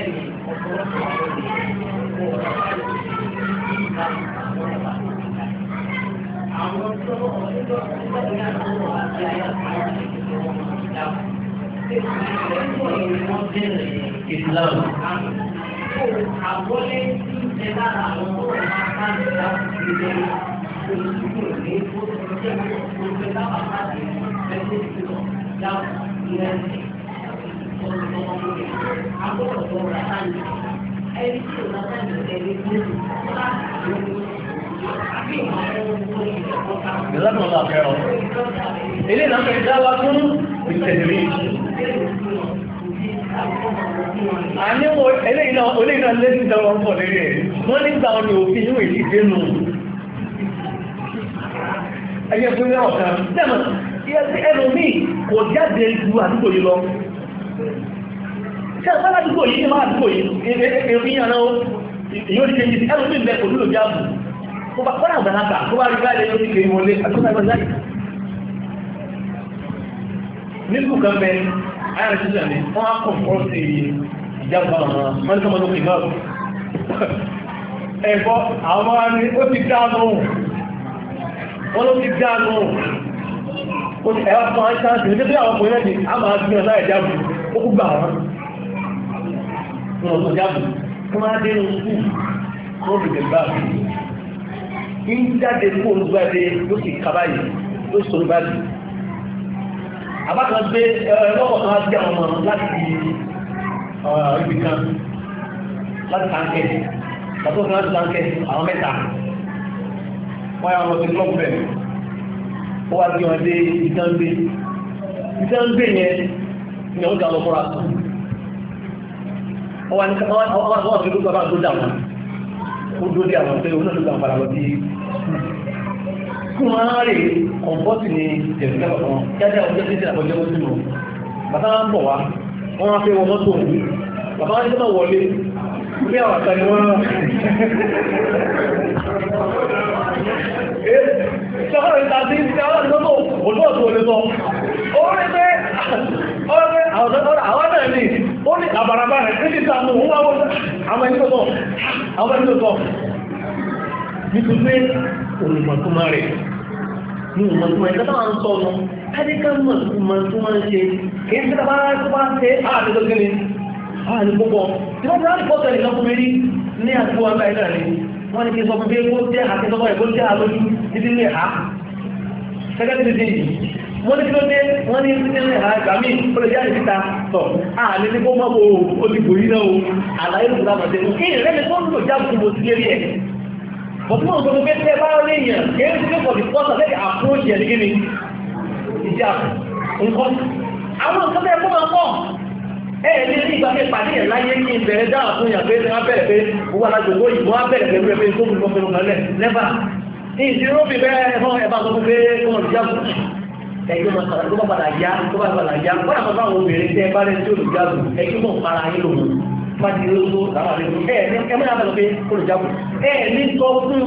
àwọn tó ọdún tó ń bá àwọn àti àyàfà Islam. Àwọlé tí ń ṣe lára àwọn tó wà máa ń bá ìgbé olùdókòwò ní oṣù tó ń gbé láwọn àti ẹgbẹ́ ìṣúná dáhùn ìrẹsì olùdókòwò. Agbọ́dọ̀ tó rà sáyé. Ẹni tí ò rà sáyé ẹni tó ń bá Ìjọba ọ̀la fẹ́ràn. Ilé ìlànà fẹ́ dáwà fún ìtẹ̀lẹ̀rí. Àníwò ilé ìlànà lẹ́sìn dáwà ń pọ̀ lérí ẹ̀. Wọ́n nígbà wọn ni òfin yíò èdè dénú. Ẹgbẹ́ fún ilé ọ̀kan. Dẹ́mà, ẹnu mi kò jáde ju àdúgbò yìí lọ. ṣe àpá ládùúgbò yìí máa dùgbò yìí èrí yàrá ó yóò di kejì ẹlò ní ìbẹ̀ olúlò jáàbù tó bá kọ́nà àgbàlagbà tó bá rí báyìí yóò ti kéré wọlé àtúntàgbà láì nígbù kan bẹ ayára ṣíṣẹ́ ni wọ́n á kọ̀ fọ́ sí ìjábù àwọn mọ́nìkọ́mọ́ lókè náà ẹ̀kọ́ àwọn ọmọ ní ó ti dáánù wọ́n ló ti dáánù ó ti ẹ̀wà fún àìsáàtì ní pé àwọn ọkùnrin ẹ̀dì a máa gbìyàn láì jábù ó kú gbà wọ́n wọ́n tó jábù fún adé ní skúù wọ́n fi gẹ̀gbà ń jáde kó olùgbàdé ló sì kábáyì ló sì olùgbàdé àbákan gbé ẹlọ́wọ̀ kan á sí àwọn ọmọ láti ibi kan láti táǹkẹ́ Satu orang tu langkah, awak meta. Why awak tu klub ber? Awak dia ada ikan be, ikan be ni, ni awak jalan korak. Awak awak awak awak tu tu awak tu dah. Udah dia awak tu, udah tu dah para lagi. Kumari, kompos ni jadi apa? Jadi awak jadi tidak boleh buat semua. Masa bawa, orang tu orang tu, bapak ni tu boleh. Bí àwọn àtàrí wọ́n ṣọ́kọ̀rọ̀ ìtàdí ìtàwọ́ ìgbọ́tò olóòtú olóòtú orí pé àwọn náà ní ó ní àbàràbà rẹ̀ tí ti sàmù ń wáwọ́ àwọn ẹni tó tọ́ àwọn ẹni tó tọ́ nítorí olùmọ̀túnmọ̀ rẹ̀ ní ìmọ̀túnmọ̀ ẹ̀kọ́ tó máa ń sọ ọ̀nà kájíká mọ̀túnmọ̀ ṣe kìí sí tàbá tó bá ń ṣe ààrẹ tó gẹ́ni ààrẹ púpọ̀ tí wọ́n ti pọ́tẹ̀ nìkan fún mi rí ní àtúwò àgbà ìlà ni wọ́n ni kí sọ fún pé kó jẹ́ àtẹ́sọ́gbọ́ ẹ̀kọ́ jẹ́ àlójú títí ní ẹ̀há gẹ́gẹ́ tí ti yìí wọ́n ní kí ló dé wọ́n ní títí ní ẹ̀há ìgbà míì ó lè jáde síta tọ̀ ààrẹ ní kó mọ́ ó ti bò yí náà o àlàyé lùkúta mọ̀tẹ́ kí ìrẹ́lẹ̀ tó ń lò jáàbù mo ti lérí ẹ̀ bọ̀tún òun tó pé tẹ́ bá rí èèyàn kéré sí pé kọ̀dì pọ́sà lẹ́yìn àpúròṣì ẹ̀ ní kí ni ìjà nǹkan àwọn nǹkan tẹ́ fún ọkọ̀ ẹ̀ẹ̀ni ní ìgbà pé pàdé ẹ̀ láyé ní ìbẹ̀rẹ̀ dáhà fún ìyàgbé ní wọ́n bẹ̀rẹ̀ pé owó alájòkó ìbò wọ́n bẹ̀rẹ̀ pẹ̀lú ẹgbẹ́ tó gbogbo fẹ́ràn lálẹ̀ lẹ́bà ní ìṣirò bí bẹ́ẹ̀ ẹ̀fọ́n ẹ̀bá sọ fún pé kó wọ́n jágù ẹ̀yọ́ máa sàrà tó bá padà yá tó bá padà yá wọ́n àmọ́ fáwọn obìnrin tẹ́ bá rẹ̀ tí olùjágù ẹ̀yọ́ mọ̀ para yín lòun bá ti rí oṣù láwọn àlejò ẹ̀ ní ẹ̀mọ́ yàtọ̀ sọ pé olùjágù ẹ̀ ní sọ fún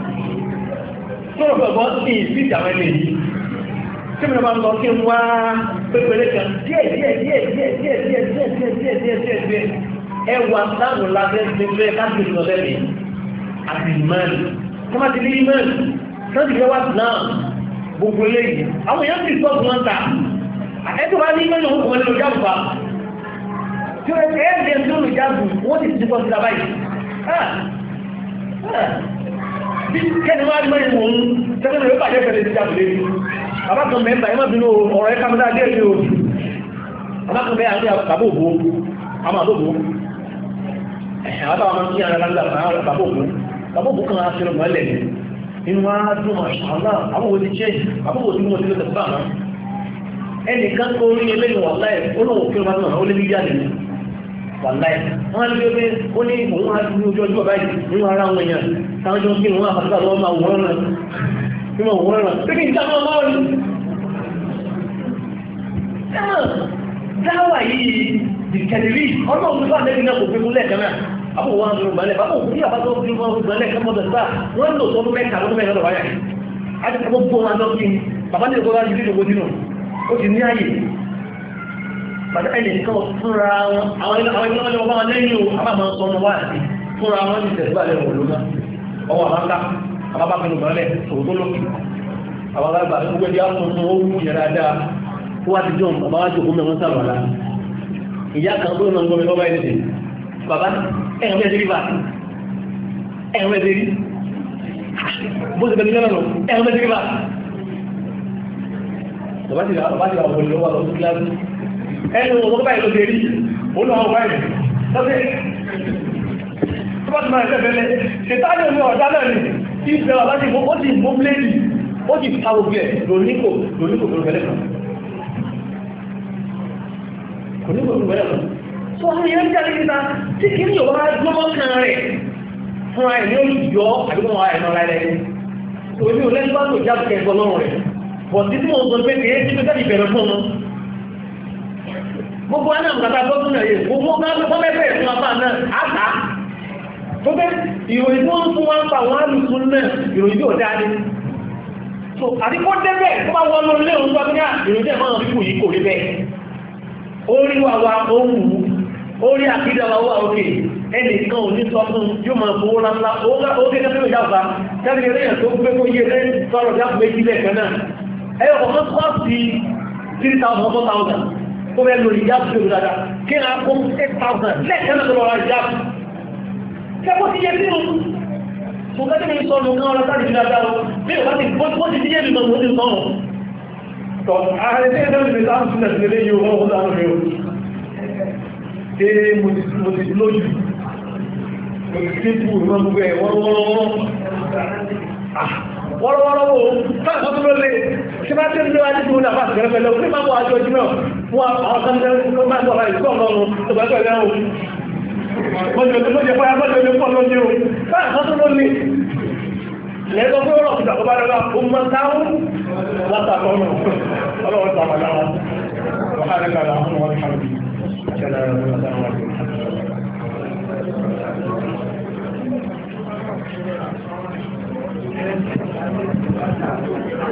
fún ọ̀gbọ̀n sí ìfíìsì àwọn ẹni yìí tí mo máa ń lọ kí n wá pépéré kan díẹ̀ díẹ̀ díẹ̀ díẹ̀ díẹ̀ díẹ̀ díẹ̀ díẹ̀ díẹ̀ díẹ̀ díẹ̀ díẹ̀ ẹwà láàrùn lábẹ́ pépéré láti lọ lẹ́bi àti ìmọ̀ẹ́nì tí wọ́n ti rí ìmọ̀ẹ́nì tí wọ́n ti fẹ́ wá náà gbogbo eléyìí àwọn èèyàn ti sọ́ọ̀tù wọn ta ẹ̀tọ́ bá ní ìmọ̀ẹ́nì òun kò wọlé lójà bùbá tí wọ́n ti ẹ̀ẹ́dẹ̀ tó lójà bù wọ́n ti ti kọ́ sí lábáyìí bí kẹ́ni wá ní mọ́rin mọ̀ ń tẹ́lẹ̀ lórí pàdé pẹ̀lẹ̀ ti jábùlé ní àbákan mẹ́ta ẹmọ́ bínú ọ̀rọ̀ ẹka mẹ́ta dé ní òjò àbákan mẹ́ àti àbábòbò àmà àbòbò ẹ̀hẹ̀ àbáwọn kí ara lágbà àbábòbò àbábòbò kan á fẹ́rọ mọ́lẹ̀ inú wá dùn àṣàlá àbòbò ti ṣe àbòbò tí mo ti lọ́tẹ̀ bá wọn ẹnìkan tó rí eléyìn wà láì olóhùn kí wọ́n ó lé ní jáde wàláì wọ́n lè gbé ó ní òun á ní ojú ọjọ́ báyìí nínú ara àwọn èèyàn táwọn jọ kí wọ́n àfàtà lọ́wọ́ máa wọ́n rán ní wọ́n wọ́n rán pé kí n jábọ́ máa rí dáwà yìí dìkẹ̀lẹ̀rí ọdún òun bá lẹ́gbẹ̀ẹ́ náà kò gbé fún lẹ́ẹ̀kan náà àbò wọn rún gbọ́nlẹ̀ bàbá òun ní àbájọ́ bí wọ́n rún gbọ́nlẹ̀ kẹ́mọ́tọ̀ sípà wọ́n lò tó mẹ́ta lọ́dún mẹ́ta lọ́dún wáyà àti gbogbo wọn lọ́kí bàbá ní ìkọ́lá yìí nínú òdínú ó ti ní ààyè pàdé ẹni nìkan fúnra wọn àwọn ilé ọmọ wọn lẹ́yìn o àbámọ́ sọ ọmọ wá àti fúnra wọn ní tẹ̀síwà lẹ́wọ̀n olóná ọwọ́ àbáńká àbábákanú gbọ́nlẹ̀ tòótó lókè àwọn alágbà gbogbo ẹdí àtúntún ó wù yẹra dáa ó wá ti jọ bàbá wá jòkó mẹ́wọ́n sábàlá ìyá kan tó náà ń gbọ́mí lọ́wọ́ ẹni tẹ̀ bàbá ẹ̀rùn ẹ̀dẹ̀ rí bá ẹ̀rùn ẹ̀dẹ̀ rí bó ti bẹ̀rẹ̀ lọ́nà ẹ̀rùn ẹ̀dẹ̀ rí bá bàbá ti rà wọlé lọ́wọ́ lọ sí kíláàsì ẹni wọn báyìí ló dé rí olú àwọn báyìí lọ́sẹ̀ tó bá ti máa ẹ̀fẹ́ fẹ́lẹ́ ṣètájì omi ọ̀dá náà ni tí ìfẹ́ wà láti ó ti mú bléèdì ó ti fa gbogbo ẹ̀ lóníkò lóníkò tó fẹ́lẹ́ kan kò ní gbogbo ẹ̀ lọ tó àwọn èèyàn jáde níta tí kí ní yóò wá gbọ́mọ́ kan rẹ̀ fúnra ẹ̀ ní olùjọ́ àdúgbò wa ẹ̀ náà láìlẹ́ òní ò lẹ́yìn bá lò jáde kẹ́gbọ́ lọ́rùn rẹ̀ bọ̀ títí mo sọ pé kì í sí pé jáde ìbẹ̀rẹ̀ fún un gbogbo ẹ̀nà ìgbàta tó tún ẹ̀yẹ gbogbo ọmọbẹ̀bẹ̀ fún apá náà àtà tó bẹ́ ìròyìn tó ń fún wọn pa wọn alùsùn náà ìròyìn yóò dáadé so àdíkọ́ débẹ̀ tó bá wọ́n lórí lẹ́rùn tó bá ìròyìn tẹ́ máa fífò yìí kò rí bẹ́ẹ̀ orí wa wa ohun orí àkídà wa wà òkè ẹnìkan ò ní sọ fún yóò máa fowó ńlá ó kéde tó ìjáfà tẹ́lẹ̀ lẹ́yìn tó gbé kó yé lẹ́yìn sọ́rọ̀ jáfù méjì lẹ́ẹ̀kan náà ẹyọ kọ̀ọ̀kan tó wá sí three thousand four thousand tó bẹ́ẹ̀ lórí jáfù tó dáadáa kí n á kó eight thousand lẹ́ẹ̀kan náà tó lọ́ra jáfù kẹ́kọ̀ọ́ ti yẹ nínú tó gẹ́gẹ́ bí sọ́nù kan ọ̀rọ̀ sáàdì dáadáa o bí o bá ti bó ti ti yé nínú ọmọ ti sọ́nù tọ́ ààrẹ tí ẹ̀dọ́ ìgbésà ń sílẹ̀ sílẹ̀ yìí wọ́n wọ́n dáa rẹ̀ o ṣe mo ti lójú mo ti sí fún ìwọ̀n gbogbo ẹ̀ wọ́rọ́wọ́rọ́wọ́ wọ́rọ́wọ́rọ́wọ́ fáàkọ́ tó lólè ṣe bá tẹ́ lé wájú tó dàbà gẹ̀rẹ́fẹ́ lọ sí máa bọ́ àjọ jù náà fún àwọn kan tó máa bọ́ àjọ ìkọ́ ọ̀rọ̀ tó bá pẹ̀lẹ́ o mọ́jọ́ tó lójẹ́ fáyà mọ́jọ́ tó pọ̀ lójẹ́ o fáàkọ́ tó lólè lẹ́gbọ́n pé ọ̀rọ̀ ìgbà tó bá rẹ̀ ó mọ́ táwọn látàkọ́ náà ọlọ́wọ́ tàbàláwà wàhálà kàrà àwọn ọmọ Thank you.